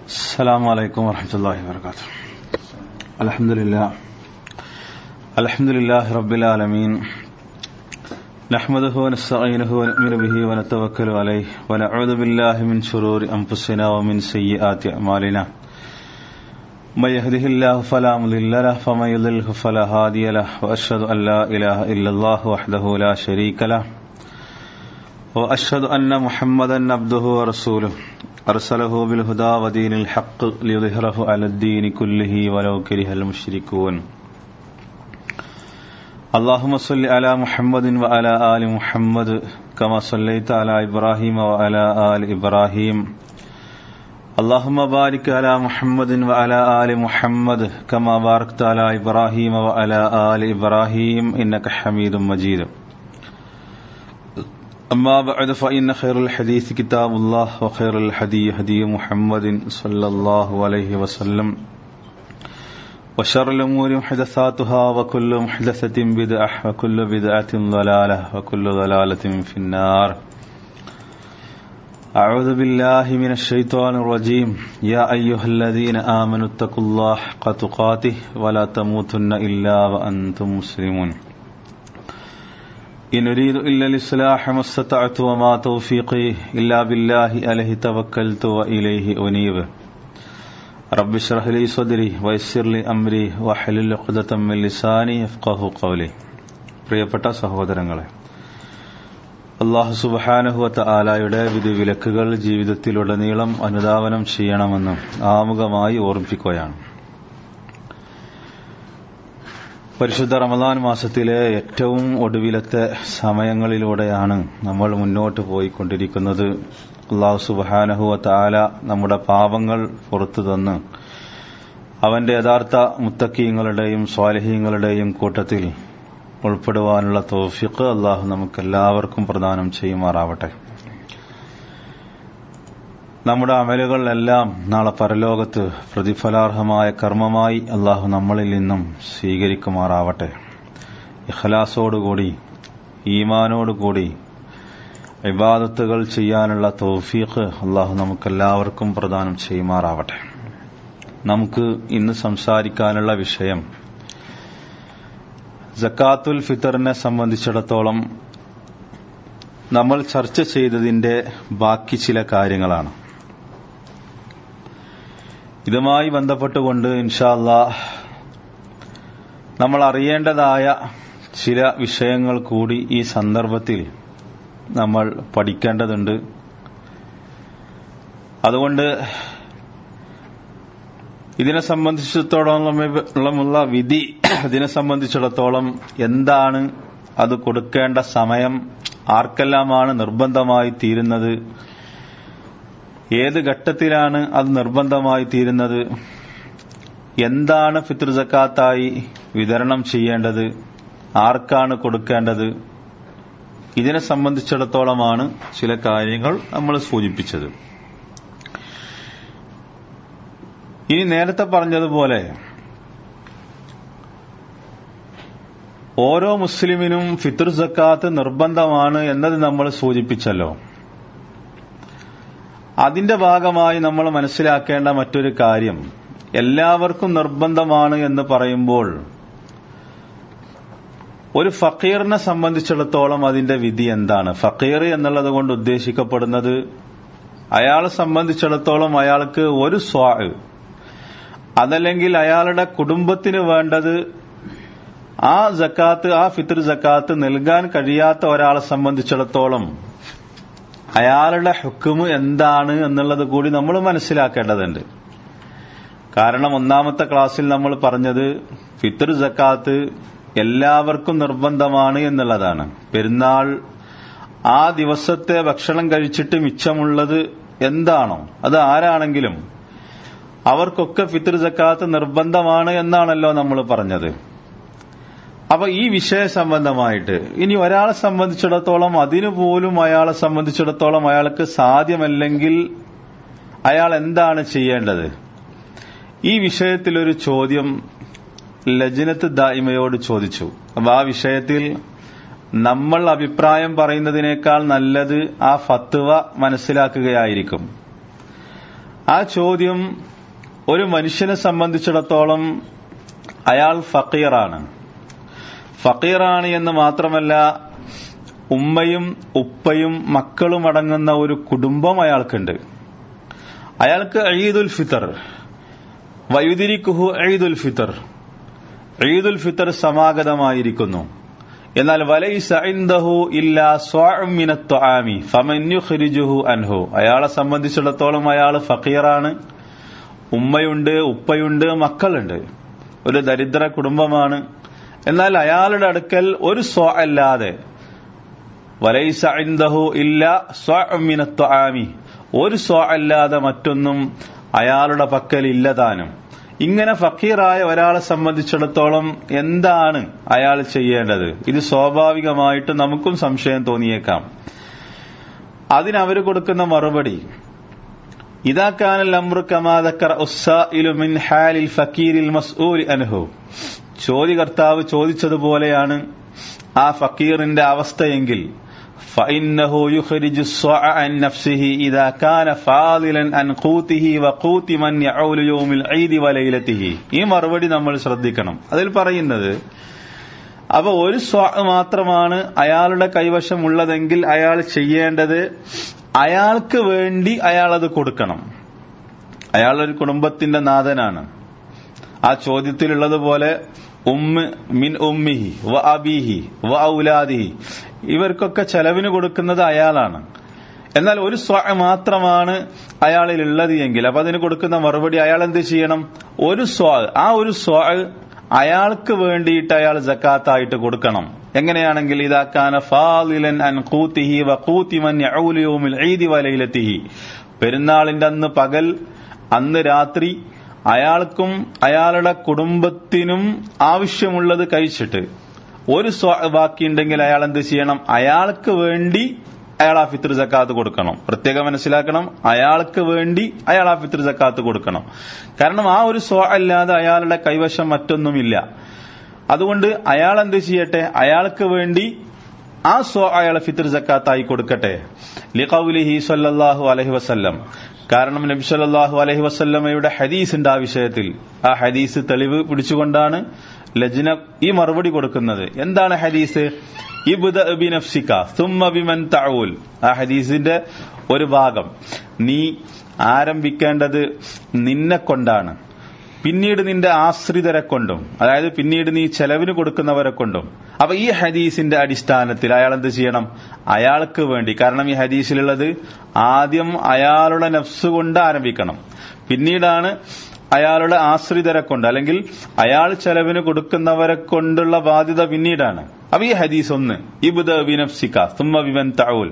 السلام عليكم ورحمة الله وبركاته. الحمد لله رب العالمين، نحمده ونستعينه ونؤمن به ونتوكل عليه ونعوذ بالله من شرور أنفسنا ومن سيئات أعمالنا. من يهده الله فلا مضل له ومن يضلل فلا هادي له، وأشهد أن لا إله إلا الله وحده لا شريك له، وأشهد أن محمدا عبده ورسوله أرسله بالهدى ودين الحق ليظهره على الدين كله ولو كره المشركون. اللهم صل على محمد وعلى آل محمد كما صليت على إبراهيم وعلى آل إبراهيم. اللهم بارك على محمد وعلى آل محمد كما باركت على إبراهيم وعلى آل إبراهيم إنك حميد مجيد. أما بعد فإن خير الحديث كتاب الله وخير الهدي هدي محمد صلى الله عليه وسلم، وشر الأمور محدثاتها وكل محدثة بدعة وكل بدعة ضلالة وكل ضلالة في النار. أعوذ بالله من الشيطان الرجيم. يا أيها الذين آمنوا اتقوا الله حق تقاته ولا تموتن إلا وأنتم مسلمون. إن أريد إلا الإصلاح ما استطعت وما توفيقي إلا بالله عليه توكلت وإليه أنيب. رب اشرح لي صدري ويسر لي أمري واحلل عقدة من لساني يفقهوا قولي. പ്രിയപ്പെട്ട സഹോദരങ്ങളെ, അല്ലാഹു സുബ്ഹാനഹു വ തആലയുടെ വിധിവിലക്കുകൾ ജീവിതത്തിലുടനീളം അനുധാവനം ചെയ്യണമെന്ന് ആമുഖമായി ഓർമ്മിപ്പിക്കുകയാണ്. പരിശുദ്ധ റമദാൻ മാസത്തിലെ ഏറ്റവും ഒടുവിലത്തെ സമയങ്ങളിലൂടെയാണ് നമ്മൾ മുന്നോട്ട് പോയിക്കൊണ്ടിരിക്കുന്നത്. അല്ലാഹു സുബ്ഹാനഹു വ തആല നമ്മുടെ പാപങ്ങൾ പുറത്തു തന്ന് അവന്റെ യഥാർത്ഥ മുത്തഖീങ്ങളുടെയും സ്വാലിഹീങ്ങളുടെയും കൂട്ടത്തിൽ ഉൾപ്പെടുവാനുള്ള തൗഫീഖ് അല്ലാഹു നമുക്കെല്ലാവർക്കും പ്രദാനം ചെയ്യുമാറാവട്ടെ. നമ്മുടെ അമലുകളെല്ലാം നാളെ പരലോകത്ത് പ്രതിഫലാർഹമായ കർമ്മമായി അല്ലാഹു നമ്മളിൽ നിന്നും സ്വീകരിക്കുമാറാവട്ടെ. ഇഖ്ലാസോടുകൂടി ഈമാനോടുകൂടി ഇബാദത്തുകൾ ചെയ്യാനുള്ള തൗഫീഖ് അല്ലാഹു നമുക്കെല്ലാവർക്കും പ്രദാനം ചെയ്യുമാറാവട്ടെ. നമുക്ക് ഇന്ന് സംസാരിക്കാനുള്ള വിഷയം സക്കാത്തുൽ ഫിത്തറിനെ സംബന്ധിച്ചിടത്തോളം നമ്മൾ ചർച്ച ചെയ്തതിന്റെ ബാക്കി ചില കാര്യങ്ങളാണ്. ഇതുമായി ബന്ധപ്പെട്ടുകൊണ്ട് ഇൻഷാ അല്ലാഹ് നമ്മൾ അറിയേണ്ടതായ ചില വിഷയങ്ങൾ കൂടി ഈ സന്ദർഭത്തിൽ നമ്മൾ പഠിക്കേണ്ടതുണ്ട്. അതുകൊണ്ട് ഇതിനെ സംബന്ധിച്ചിടത്തോളമുള്ള വിധി, ഇതിനെ സംബന്ധിച്ചിടത്തോളം എന്താണ് അത് കൊടുക്കേണ്ട സമയം, ആർക്കെല്ലാമാണ് നിർബന്ധമായി തീരുന്നത്, ഏത് ഘട്ടത്തിലാണ് അത് നിർബന്ധമായി തീരുന്നത്, എന്താണ് ഫിത്ർ സക്കാത്തായി വിതരണം ചെയ്യേണ്ടത്, ആർക്കാണ് കൊടുക്കേണ്ടത്, ഇതിനെ സംബന്ധിച്ചിടത്തോളമാണ് ചില കാര്യങ്ങൾ നമ്മൾ സൂചിപ്പിച്ചത്. ഇനി നേരത്തെ പറഞ്ഞതുപോലെ ഓരോ മുസ്ലിമിനും ഫിത്ർ സക്കാത്ത് നിർബന്ധമാണ് എന്നത് നമ്മൾ സൂചിപ്പിച്ചല്ലോ. അതിന്റെ ഭാഗമായി നമ്മൾ മനസ്സിലാക്കേണ്ട മറ്റൊരു കാര്യം, എല്ലാവർക്കും നിർബന്ധമാണ് എന്ന് പറയുമ്പോൾ ഒരു ഫക്കീറിനെ സംബന്ധിച്ചിടത്തോളം അതിന്റെ വിധി എന്താണ്? ഫക്കീർ എന്നുള്ളത് കൊണ്ട് ഉദ്ദേശിക്കപ്പെടുന്നത് അയാളെ സംബന്ധിച്ചിടത്തോളം അയാൾക്ക് ഒരു സ്വാഅ്, അതല്ലെങ്കിൽ അയാളുടെ കുടുംബത്തിന് വേണ്ടത് ആ സക്കാത്ത്, ആ ഫിത്ർ സക്കാത്ത് നൽകാൻ കഴിയാത്ത ഒരാളെ സംബന്ധിച്ചിടത്തോളം അയാളുടെ ഹുക്മ് എന്താണ് എന്നുള്ളത് കൂടി നമ്മൾ മനസ്സിലാക്കേണ്ടതുണ്ട്. കാരണം ഒന്നാമത്തെ ക്ലാസ്സിൽ നമ്മൾ പറഞ്ഞത് ഫിത്ർ സക്കാത്ത് എല്ലാവർക്കും നിർബന്ധമാണ് എന്നുള്ളതാണ്. പെരുന്നാൾ ആ ദിവസത്തെ ഭക്ഷണം കഴിച്ചിട്ട് മിച്ചമുള്ളത് എന്താണോ അത് ആരാണെങ്കിലും അവർക്കൊക്കെ ഫിത്ർ സക്കാത്ത് നിർബന്ധമാണ് എന്നാണല്ലോ നമ്മൾ പറഞ്ഞത്. അപ്പൊ ഈ വിഷയ സംബന്ധമായിട്ട് ഇനി ഒരാളെ സംബന്ധിച്ചിടത്തോളം അതിനുപോലും അയാളെ സംബന്ധിച്ചിടത്തോളം അയാൾക്ക് സാധ്യമല്ലെങ്കിൽ അയാൾ എന്താണ് ചെയ്യേണ്ടത്? ഈ വിഷയത്തിലൊരു ചോദ്യം ലജ്നത്ത് ദായിമയോട് ചോദിച്ചു. അപ്പൊ ആ വിഷയത്തിൽ നമ്മൾ അഭിപ്രായം പറയുന്നതിനേക്കാൾ നല്ലത് ആ ഫത്വ മനസ്സിലാക്കുകയായിരിക്കും. ആ ചോദ്യം ഒരു മനുഷ്യനെ സംബന്ധിച്ചിടത്തോളം അയാൾ ഫക്കീറാണ് എന്ന് മാത്രമല്ല, ഉമ്മയും ഉപ്പയും മക്കളും അടങ്ങുന്ന ഒരു കുടുംബം അയാൾക്കുണ്ട്. അയാൾക്ക് ഈദുൽ ഫിത്തർ വയുദിരിക്കുഹു ഈദുൽ ഫിത്തർ സമാഗതമായിരിക്കുന്നു. എന്നാൽ വലൈസ ഇൻദഹു ഇല്ലാ സ്വാഉം മിനത്ത് തുആമി ഫമൻ യുഖ്രിജുഹു അൻഹു. അയാളെ സംബന്ധിച്ചിടത്തോളം അയാൾ ഫക്കീറാണ്, ഉമ്മയുണ്ട്, ഉപ്പയുണ്ട്, മക്കളുണ്ട്, ഒരു ദരിദ്ര കുടുംബമാണ്. എന്നാൽ അയാളുടെ അടുക്കൽ ഒരു സ്വ അല്ലാതെ, വലൈസ ഇൻദഹു ഇല്ലാ സ്വാഉം മിനത്ത് തുആമി, ഒരു സ്വ അല്ലാതെ മറ്റൊന്നും അയാളുടെ പക്കൽ ഇല്ലതാനും. ഇങ്ങനെ ഫക്കീറായ ഒരാളെ സംബന്ധിച്ചിടത്തോളം എന്താണ് അയാൾ ചെയ്യേണ്ടത്? ഇത് സ്വാഭാവികമായിട്ട് നമുക്കും സംശയം തോന്നിയേക്കാം. അതിനവർ കൊടുക്കുന്ന മറുപടി, ഇദാ കാനൽ അംറു കമാ ദക്കറ ഉസ്സായിലു മിൻ ഹാലിൽ ഫക്കീരിൽ മസ്ഊലി അൻഹു. ചോദ്യകർത്താവ് ചോദിച്ചതുപോലെയാണ് ആ ഫക്കീറിന്റെ അവസ്ഥയെങ്കിൽ, فإنه يخرج الصاع عن نفسه إذا كان فاضلا عن قوته وقوت من يعول يوم العيد وليلته. ഈ മറുപടി നമ്മൾ ശ്രദ്ധിക്കണം. അതിൽ പറയുന്നത്, അപ്പൊ ഒരു സ്വ മാത്രമാണ് അയാളുടെ കൈവശം ഉള്ളതെങ്കിൽ അയാൾ ചെയ്യേണ്ടത്, അയാൾക്ക് വേണ്ടി അയാൾ അത് കൊടുക്കണം. അയാളൊരു കുടുംബത്തിന്റെ നാഥനാണ്. ആ ചോദ്യത്തിലുള്ളതുപോലെ മിൻ ഉമ്മിഹി വ അബീഹി വ ഔലാദിഹി, ഇവർക്കൊക്കെ ചെലവിന് കൊടുക്കുന്നത് അയാളാണ്. എന്നാൽ ഒരു സ്വ മാത്രമാണ് അയാളിൽ ഉള്ളത് എങ്കിൽ അപ്പൊ അതിന് കൊടുക്കുന്ന മറുപടി, അയാൾ എന്ത് ചെയ്യണം? ആ ഒരു സ്വ അയാൾക്ക് വേണ്ടിയിട്ട് അയാൾ സക്കാത്തായിട്ട് കൊടുക്കണം. എങ്ങനെയാണെങ്കിൽ, ഇദാ കാന ഫാളിലൻ അൻ ഖൂതിഹി വ ഖൂതി മൻ യഊലു യൗമിൽ ഈദി വ ലൈലതിഹി. പെരുന്നാളിന്റെ അന്ന് പകൽ, അന്ന് രാത്രി അയാൾക്കും അയാളുടെ കുടുംബത്തിനും ആവശ്യമുള്ളത് കഴിച്ചിട്ട് ഒരു ബാക്കിയുണ്ടെങ്കിൽ അയാൾ എന്ത് ചെയ്യണം? അയാൾക്ക് വേണ്ടി അയാൾ ആ ഫിത്ർ സക്കാത്ത് കൊടുക്കണം. പ്രത്യേകം മനസ്സിലാക്കണം, അയാൾക്ക് വേണ്ടി അയാൾ ആ ഫിത്ർ സക്കാത്ത് കൊടുക്കണം. കാരണം ആ ഒരു അല്ലാതെ അയാളുടെ കൈവശം മറ്റൊന്നുമില്ല. അതുകൊണ്ട് അയാൾ എന്ത് ചെയ്യട്ടെ? അയാൾക്ക് വേണ്ടി ആ അയാളെ ഫിത്ർ സക്കാത്തായി കൊടുക്കട്ടെ. ലിഖൗലിഹി സ്വല്ലല്ലാഹു അലൈഹി വസല്ലം. കാരണം നബി സല്ലല്ലാഹു അലൈഹി വസല്ലമയുടെ ഹദീസ് ഉണ്ട് ആ വിഷയത്തിൽ. ആ ഹദീസ് തെളിവ് പിടിച്ചുകൊണ്ടാണ് ലജ്ന ഈ മറുപടി കൊടുക്കുന്നത്. എന്താണ് ഹദീസ്? ഇബ്ദഅ ബിനഫ്സിക സുമ്മ ബിമൻ തഊൽ. ആ ഹദീസിന്റെ ഒരു ഭാഗം, നീ ആരംഭിക്കേണ്ടത് നിന്നെ കൊണ്ടാണ്, പിന്നീട് നിന്റെ ആശ്രിതരെ കൊണ്ടും, അതായത് പിന്നീട് നീ ചെലവിന് കൊടുക്കുന്നവരെ കൊണ്ടും. അപ്പൊ ഈ ഹദീസിന്റെ അടിസ്ഥാനത്തിൽ അയാൾ എന്ത് ചെയ്യണം? അയാൾക്ക് വേണ്ടി. കാരണം ഈ ഹദീസിലുള്ളത് ആദ്യം അയാളുടെ നഫ്സ് കൊണ്ട് ആരംഭിക്കണം, പിന്നീടാണ് അയാളുടെ ആശ്രിതരെ കൊണ്ട്, അല്ലെങ്കിൽ അയാൾ ചെലവിന് കൊടുക്കുന്നവരെ കൊണ്ടുള്ള ബാധ്യത പിന്നീടാണ്. അപ്പൊ ഈ ഹദീസ് ഒന്ന്, ഇബ്ദഅ ബിനഫ്സിക സുമ്മ ബിമൻ തഊൽ,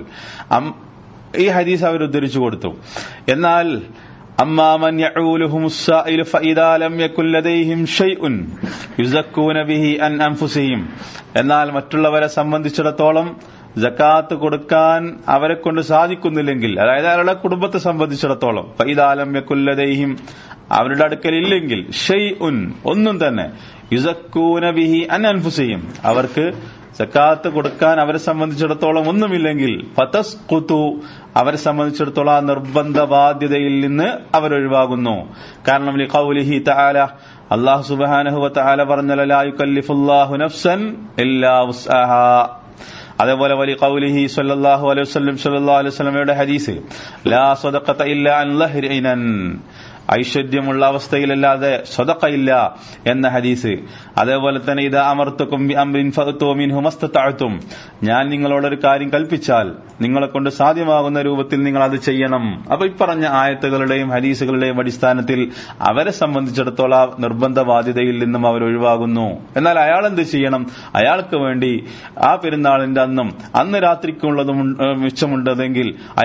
ഈ ഹദീസ് അവർ ഉദ്ധരിച്ചു കൊടുത്തു. എന്നാൽ അമ്മാ മൻ യഊലുഹും السائل فإذا لم يكن لديهم شيء يزكون به عن أنفسهم. എന്നാൽ മറ്റുള്ളവരെ സംബന്ധിച്ചിടത്തോളം സക്കാത്ത് കൊടുക്കാൻ അവരെ കൊണ്ട് സാധിക്കുന്നില്ലെങ്കിൽ, അതായത് അവരുടെ കുടുംബത്തെ സംബന്ധിച്ചിടത്തോളം, فإذا لم يكن لديهم അവരുടെ അടുക്കൽ ഇല്ലെങ്കിൽ, ഷൈഉൻ ഒന്നും തന്നെ, യുസക്കൂന ബിഹി അൻ അൻഫുസിഹിം അവർക്ക് സക്കാത്ത് കൊടുക്കാൻ അവരെ സംബന്ധിച്ചിടത്തോളം ഒന്നുമില്ലെങ്കിൽ, ഫതസ്ഖുതു അവരെ സംബന്ധിച്ചിടത്തോളം ആ നിർബന്ധ ബാധ്യതയിൽ നിന്ന് അവരൊഴിവാകുന്നു. കാരണം ലിഖൗലിഹി തആല, അല്ലാഹു സുബ്ഹാനഹു വ തആല പറഞ്ഞല്ലോ, ലാ യുകല്ലിഫുല്ലാഹു നഫ്സൻ ഇല്ലാ വുസ്അഹാ. അതേപോലെ വലി ഖൗലിഹി സ്വല്ലല്ലാഹു അലൈഹി വസല്ലമയുടെ ഹദീസ്, ലാ സദഖത ഇല്ലാ അൻ ലഹ്രിനൻ, ഐശ്വര്യമുള്ള അവസ്ഥയിലല്ലാതെ സദഖയില്ല എന്ന ഹദീസ്. അതേപോലെ തന്നെ ഇദാ അമർതുകും ബി അംരിൻ ഫഅതു മിൻഹു മസ്തതഅതും, ഞാൻ നിങ്ങളോടൊരു കാര്യം കൽപ്പിച്ചാൽ നിങ്ങളെ കൊണ്ട് സാധ്യമാകുന്ന രൂപത്തിൽ നിങ്ങൾ അത് ചെയ്യണം. അപ്പൊ ഈ പറഞ്ഞ ആയത്തുകളുടെയും ഹദീസുകളുടെയും അടിസ്ഥാനത്തിൽ അവരെ സംബന്ധിച്ചിടത്തോളം നിർബന്ധ ബാധ്യതയിൽ നിന്നും അവർ ഒഴിവാകുന്നു. എന്നാൽ അയാൾ എന്ത് ചെയ്യണം? അയാൾക്ക് വേണ്ടി ആ പെരുന്നാളിന്റെ അന്ന് രാത്രിക്കുള്ളതും മിച്ചമുണ്ടെങ്കിൽ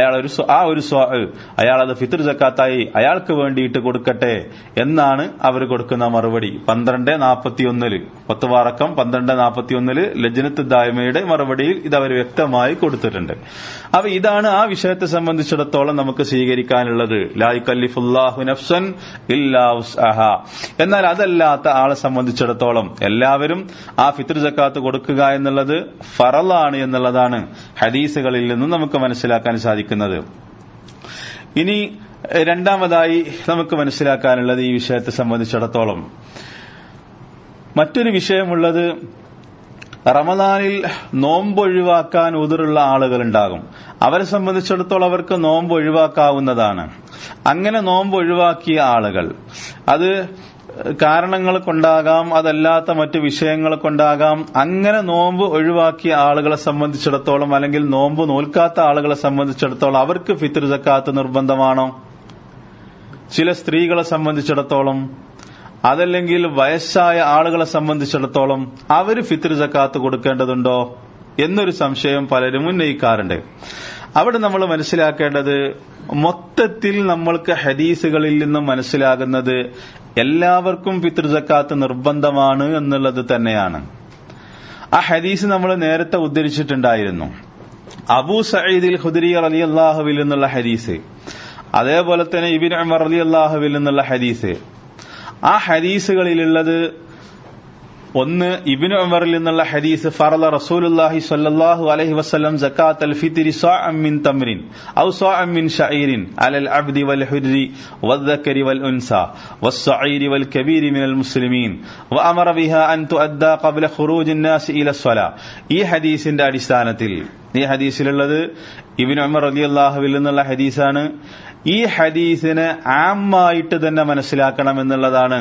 അയാൾ അത് ഫിത്ർ സക്കാത്തായി അയാൾക്ക് വേണ്ടിയിട്ട് കൊടുക്കട്ടെ എന്നാണ് അവർ കൊടുക്കുന്ന മറുപടി. 12:41 പത്തുവാറക്കം 12:41 ലജ്നത്ത് ദായിമയുടെ മറുപടിയിൽ ഇത് അവർ വ്യക്തമായി കൊടുത്തിട്ടുണ്ട്. അപ്പൊ ഇതാണ് ആ വിഷയത്തെ സംബന്ധിച്ചിടത്തോളം നമുക്ക് സ്വീകരിക്കാനുള്ളത്. ലാ യുകല്ലിഫുല്ലാഹു നഫ്സൻ ഇല്ലാ വുസ്അഹാ. എന്നാൽ അതല്ലാത്ത ആളെ സംബന്ധിച്ചിടത്തോളം എല്ലാവരും ആ ഫിത്ർ സക്കാത്ത് കൊടുക്കുക എന്നുള്ളത് ഫറളാണ് എന്നുള്ളതാണ് ഹദീസുകളിൽ നിന്നും നമുക്ക് മനസ്സിലാക്കാൻ സാധിക്കുന്നത്. ഇനി രണ്ടാമതായി നമുക്ക് മനസ്സിലാക്കാനുള്ളത് ഈ വിഷയത്തെ സംബന്ധിച്ചിടത്തോളം മറ്റൊരു വിഷയമുള്ളത്, റമദാനിൽ നോമ്പ് ഒഴിവാക്കാൻ ഉദറുള്ള ആളുകളുണ്ടാകും. അവരെ സംബന്ധിച്ചിടത്തോളം അവർക്ക് നോമ്പ് ഒഴിവാക്കാവുന്നതാണ്. അങ്ങനെ നോമ്പ് ഒഴിവാക്കിയ ആളുകൾ, അത് കാരണങ്ങൾ കൊണ്ടാകാം, അതല്ലാത്ത മറ്റു വിഷയങ്ങൾ കൊണ്ടാകാം, അങ്ങനെ നോമ്പ് ഒഴിവാക്കിയ ആളുകളെ സംബന്ധിച്ചിടത്തോളം അല്ലെങ്കിൽ നോമ്പ് നോൽക്കാത്ത ആളുകളെ സംബന്ധിച്ചിടത്തോളം അവർക്ക് ഫിത്ർ സക്കാത്ത് നിർബന്ധമാണോ? ചില സ്ത്രീകളെ സംബന്ധിച്ചിടത്തോളം, അതല്ലെങ്കിൽ വയസ്സായ ആളുകളെ സംബന്ധിച്ചിടത്തോളം അവര് ഫിത്ർ സക്കാത്ത് കൊടുക്കേണ്ടതുണ്ടോ എന്നൊരു സംശയം പലരും ഉന്നയിക്കാറുണ്ട്. അവിടെ നമ്മൾ മനസ്സിലാക്കേണ്ടത്, മൊത്തത്തിൽ നമ്മൾക്ക് ഹദീസുകളിൽ നിന്നും മനസ്സിലാകുന്നത് എല്ലാവർക്കും ഫിത്ർ സക്കാത്ത് നിർബന്ധമാണ് എന്നുള്ളത് തന്നെയാണ്. ആ ഹദീസ് നമ്മൾ നേരത്തെ ഉദ്ധരിച്ചിട്ടുണ്ടായിരുന്നു. അബൂ സഈദ് ഖുദരി റളിയല്ലാഹുവിൽ നിന്നുള്ള ഹദീസ്, അതേപോലെ തന്നെ ഇബ്നു ഉമർ റളിയല്ലാഹുവിൽ നിന്നുള്ള ഹദീസ്. ആ ഹദീസുകളിലുള്ളത് ഒന്ന്, ഇബ്നു ഉമറിൽ നിന്നുള്ള ഹദീസ്, ഫറള റസൂലുള്ളാഹി സ്വല്ലല്ലാഹു അലൈഹി വസല്ലം സകാത്തൽ ഫിത്രി സഅം മിൻ തംറിൻ ഔ സഅം മിൻ ശഈരിൻ അലൽ അബ്ദി വൽ ഹുർരി വദ്ദക്കരി വൽ ഉൻസ വസ്സഈരി വൽ കബീരി മിനൽ മുസ്ലിമീൻ വഅമറ ബിഹാ അൻ തുഅദ്ദാ ഖബ്ല ഖുറൂജിൻ നാസി ഇല സ്വലാ. ഈ ഹദീസിന്റെ അടിസ്ഥാനത്തിൽ, ഈ ഹദീസിലുള്ളത് ഇബ്നു ഉമർ റളിയല്ലാഹുവിൽ നിന്നുള്ള ഹദീസാണ്. ഈ ഹദീസിനെ ആമായിട്ട് തന്നെ മനസ്സിലാക്കണം എന്നുള്ളതാണ്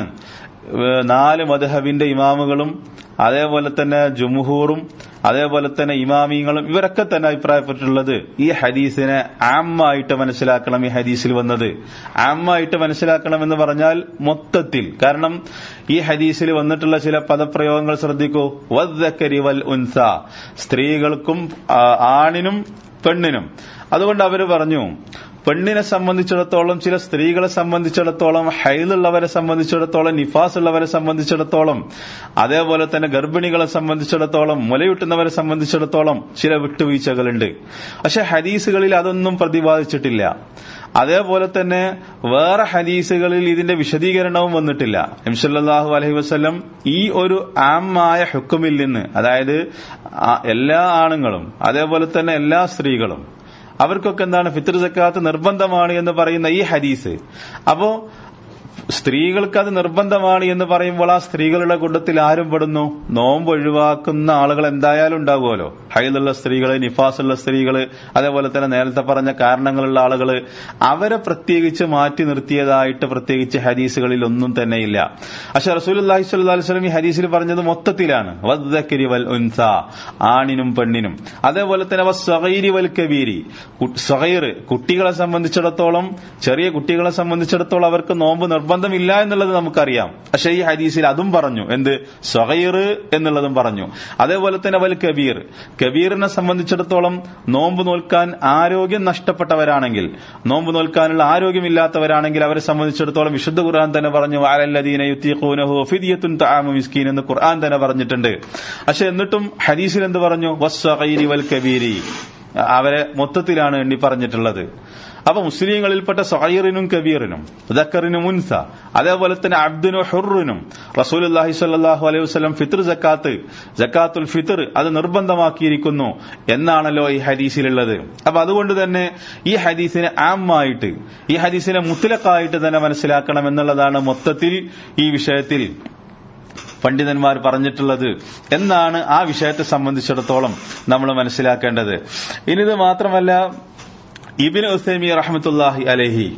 4 മദ്ഹബിന്റെ ഇമാമുകളും അതേപോലെ തന്നെ ജുംഹൂറും അതേപോലെ തന്നെ ഇമാമിങ്ങളും ഇവരൊക്കെ തന്നെ അഭിപ്രായപ്പെട്ടിട്ടുള്ളത് ഈ ഹദീസിനെ ആമായിട്ട് മനസ്സിലാക്കണം. ഈ ഹദീസിൽ വന്നത് ആമായിട്ട് മനസ്സിലാക്കണം എന്ന് പറഞ്ഞാൽ മൊത്തത്തിൽ. കാരണം ഈ ഹദീസിൽ വന്നിട്ടുള്ള ചില പദപ്രയോഗങ്ങൾ ശ്രദ്ധിക്കൂ. വദ്ദക്കരി വൽ ഉൻസ, സ്ത്രീകൾക്കും ആണിനും പെണ്ണിനും. അതുകൊണ്ട് അവര് പറഞ്ഞു, പെണ്ണിനെ സംബന്ധിച്ചിടത്തോളം, ചില സ്ത്രീകളെ സംബന്ധിച്ചിടത്തോളം, ഹൈലുള്ളവരെ സംബന്ധിച്ചിടത്തോളം, നിഫാസ് ഉള്ളവരെ സംബന്ധിച്ചിടത്തോളം, അതേപോലെ തന്നെ ഗർഭിണികളെ സംബന്ധിച്ചിടത്തോളം, മുലയൂട്ടുന്നവരെ സംബന്ധിച്ചിടത്തോളം ചില വിട്ടുവീഴ്ചകളുണ്ട്. പക്ഷെ ഹദീസുകളിൽ അതൊന്നും പ്രതിപാദിച്ചിട്ടില്ല. അതേപോലെ തന്നെ വേറെ ഹദീസുകളിൽ ഇതിന്റെ വിശദീകരണവും വന്നിട്ടില്ല. നബി സല്ലല്ലാഹു അലൈഹി വസല്ലം ഈ ഒരു ആമായ ഹുക്കുമിൽ നിന്ന്, അതായത് എല്ലാ ആണുങ്ങളും അതേപോലെ തന്നെ എല്ലാ സ്ത്രീകളും അവർക്കൊക്കെ എന്താണ് ഫിത്ർ സക്കാത്ത് നിർബന്ധമാണ് എന്ന് പറയുന്ന ഈ ഹദീസ്, അപ്പോ സ്ത്രീകൾക്ക് അത് നിർബന്ധമാണ് എന്ന് പറയുമ്പോൾ ആ സ്ത്രീകളുടെ കൂട്ടത്തിൽ ആരും പെടുന്നു? നോമ്പ് ഒഴിവാക്കുന്ന ആളുകൾ എന്തായാലും ഉണ്ടാകുമല്ലോ. ഹൈലുള്ള സ്ത്രീകള്, നിഫാസുള്ള സ്ത്രീകള്, അതേപോലെ തന്നെ നേരത്തെ പറഞ്ഞ കാരണങ്ങളുള്ള ആളുകള്. അവരെ പ്രത്യേകിച്ച് മാറ്റി നിർത്തിയതായിട്ട് പ്രത്യേകിച്ച് ഹദീസുകളിൽ ഒന്നും തന്നെയില്ല. പക്ഷെ റസൂലുള്ളാഹി സ്വല്ലല്ലാഹു അലൈഹി വസല്ലം ഈ ഹദീസിൽ പറഞ്ഞത് മൊത്തത്തിലാണ്. വദ്ദക്കരി വൽ ഉൻസ, ആണിനും പെണ്ണിനും. അതേപോലെ തന്നെ വസ്സഗീരി വൽ കബീരി, സഗീർ കുട്ടികളെ സംബന്ധിച്ചിടത്തോളം, ചെറിയ കുട്ടികളെ സംബന്ധിച്ചിടത്തോളം അവർക്ക് നോമ്പ് നിർബന്ധമില്ല എന്നുള്ളത് നമുക്കറിയാം. പക്ഷെ ഈ ഹദീസിൽ അതും പറഞ്ഞു. എന്ത്? സഗീർ എന്നുള്ളതും പറഞ്ഞു. അതേപോലെ തന്നെ വൽ കബീർ, കബീറിനെ സംബന്ധിച്ചിടത്തോളം നോമ്പ് നോൽക്കാൻ ആരോഗ്യം നഷ്ടപ്പെട്ടവരാണെങ്കിൽ, നോമ്പ് നോൽക്കാനുള്ള ആരോഗ്യമില്ലാത്തവരാണെങ്കിൽ അവരെ സംബന്ധിച്ചിടത്തോളം വിശുദ്ധ ഖുർആൻ തന്നെ പറഞ്ഞു, വഅലല്ലദീന യുതീഖൂനഹു ഫിദിയത്തുൻ തആമു മിസ്കീൻ എന്ന് ഖുർആൻ തന്നെ പറഞ്ഞിട്ടുണ്ട്. പക്ഷെ എന്നിട്ടും ഹദീസിൽ എന്ത് പറഞ്ഞു? വസ്സഗീരി വൽ കബീരി, അവരെ മൊത്തത്തിലാണ് എണ്ണി പറഞ്ഞിട്ടുള്ളത്. അപ്പൊ മുസ്ലിങ്ങളിൽപ്പെട്ട സഗീറിനും കബീറിനും ദക്കറിനും ഉൻസ, അതേപോലെ തന്നെ അബ്ദിനും ഹുറിനും റസൂലുള്ളാഹി സ്വല്ലല്ലാഹു അലൈഹി വസല്ലം ഫിത്ർ സക്കാത്തുൽ ഫിത്ർ അത് നിർബന്ധമാക്കിയിരിക്കുന്നു എന്നാണല്ലോ ഈ ഹദീസിലുള്ളത്. അപ്പൊ അതുകൊണ്ട് തന്നെ ഈ ഹദീസിനെ ആമായിട്ട്, ഈ ഹദീസിനെ മുത്ലഖായിട്ട് തന്നെ മനസ്സിലാക്കണം എന്നുള്ളതാണ് മൊത്തത്തിൽ ഈ വിഷയത്തിൽ പണ്ഡിതന്മാർ പറഞ്ഞിട്ടുള്ളത് എന്നാണ് ആ വിഷയത്തെ സംബന്ധിച്ചിടത്തോളം നമ്മൾ മനസ്സിലാക്കേണ്ടത്. ഇനിത് മാത്രമല്ല, ഇബ്നു ഉസൈമീൻ റഹ്മത്തുള്ളാഹി അലൈഹി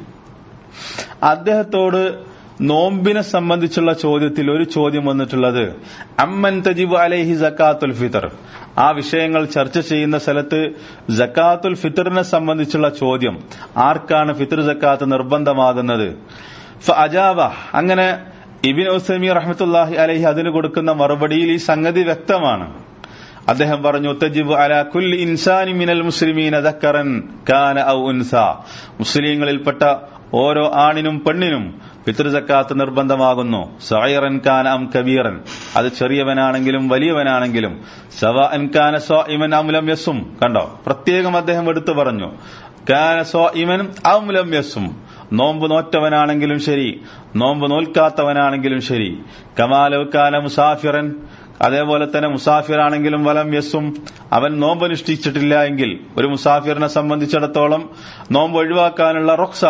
അദ്ദേഹത്തോട് നോമ്പിനെ സംബന്ധിച്ചുള്ള ചോദ്യത്തിൽ ഒരു ചോദ്യം വന്നിട്ടുള്ളത്, അമ്മൻ തജിബു അലൈഹി സക്കാത്തുൽ ഫിത്ർ. ആ വിഷയങ്ങൾ ചർച്ച ചെയ്യുന്ന സ്ഥലത്ത് സക്കാത്തുൽ ഫിത്റിനെ സംബന്ധിച്ചുള്ള ചോദ്യം, ആർക്കാണ് ഫിത്ർ സക്കാത്ത് നിർബന്ധമാകുന്നത്? ഫഅജാബ, അങ്ങനെ ഇബ്നു ഉസൈമീൻ റഹ്മത്തുള്ളാഹി അലൈഹി അതിന് കൊടുക്കുന്ന മറുപടിയിൽ ഈ സംഗതി വ്യക്തമാണ്. അദ്ദേഹം പറഞ്ഞു, തജിബു അലാ കുല്ലി ഇൻസാനി മിനൽ മുസ്ലിമീന ദക്കറൻ കാന ഔ ഉൻസ, മുസ്ലിങ്ങളിൽപ്പെട്ട ഓരോ ആണിനും പെണ്ണിനും ഫിത്ർ സക്കാത്ത് നിർബന്ധമാകുന്നു. സഗീറൻ കാന അം കബീറൻ, അത് ചെറിയവനാണെങ്കിലും വലിയവനാണെങ്കിലും. സവാഅൻ കാന സായിമൻ അം ലം യസും, കണ്ടോ, പ്രത്യേകം അദ്ദേഹം എടുത്തു പറഞ്ഞു, കാന സായിമൻ അം ലം യസും, നോമ്പ് നോറ്റവനാണെങ്കിലും ശരി, നോമ്പ് നോൽക്കാത്തവനാണെങ്കിലും ശരി. കമാലൗ കാന മുസാഫിറൻ, അതേപോലെ തന്നെ മുസാഫിറാണെങ്കിലും വലം യസും, അവൻ നോമ്പ് അനുഷ്ഠിച്ചിട്ടില്ല എങ്കിൽ, ഒരു മുസാഫിറിനെ സംബന്ധിച്ചിടത്തോളം നോമ്പ് ഒഴിവാക്കാനുള്ള റുഖ്സ,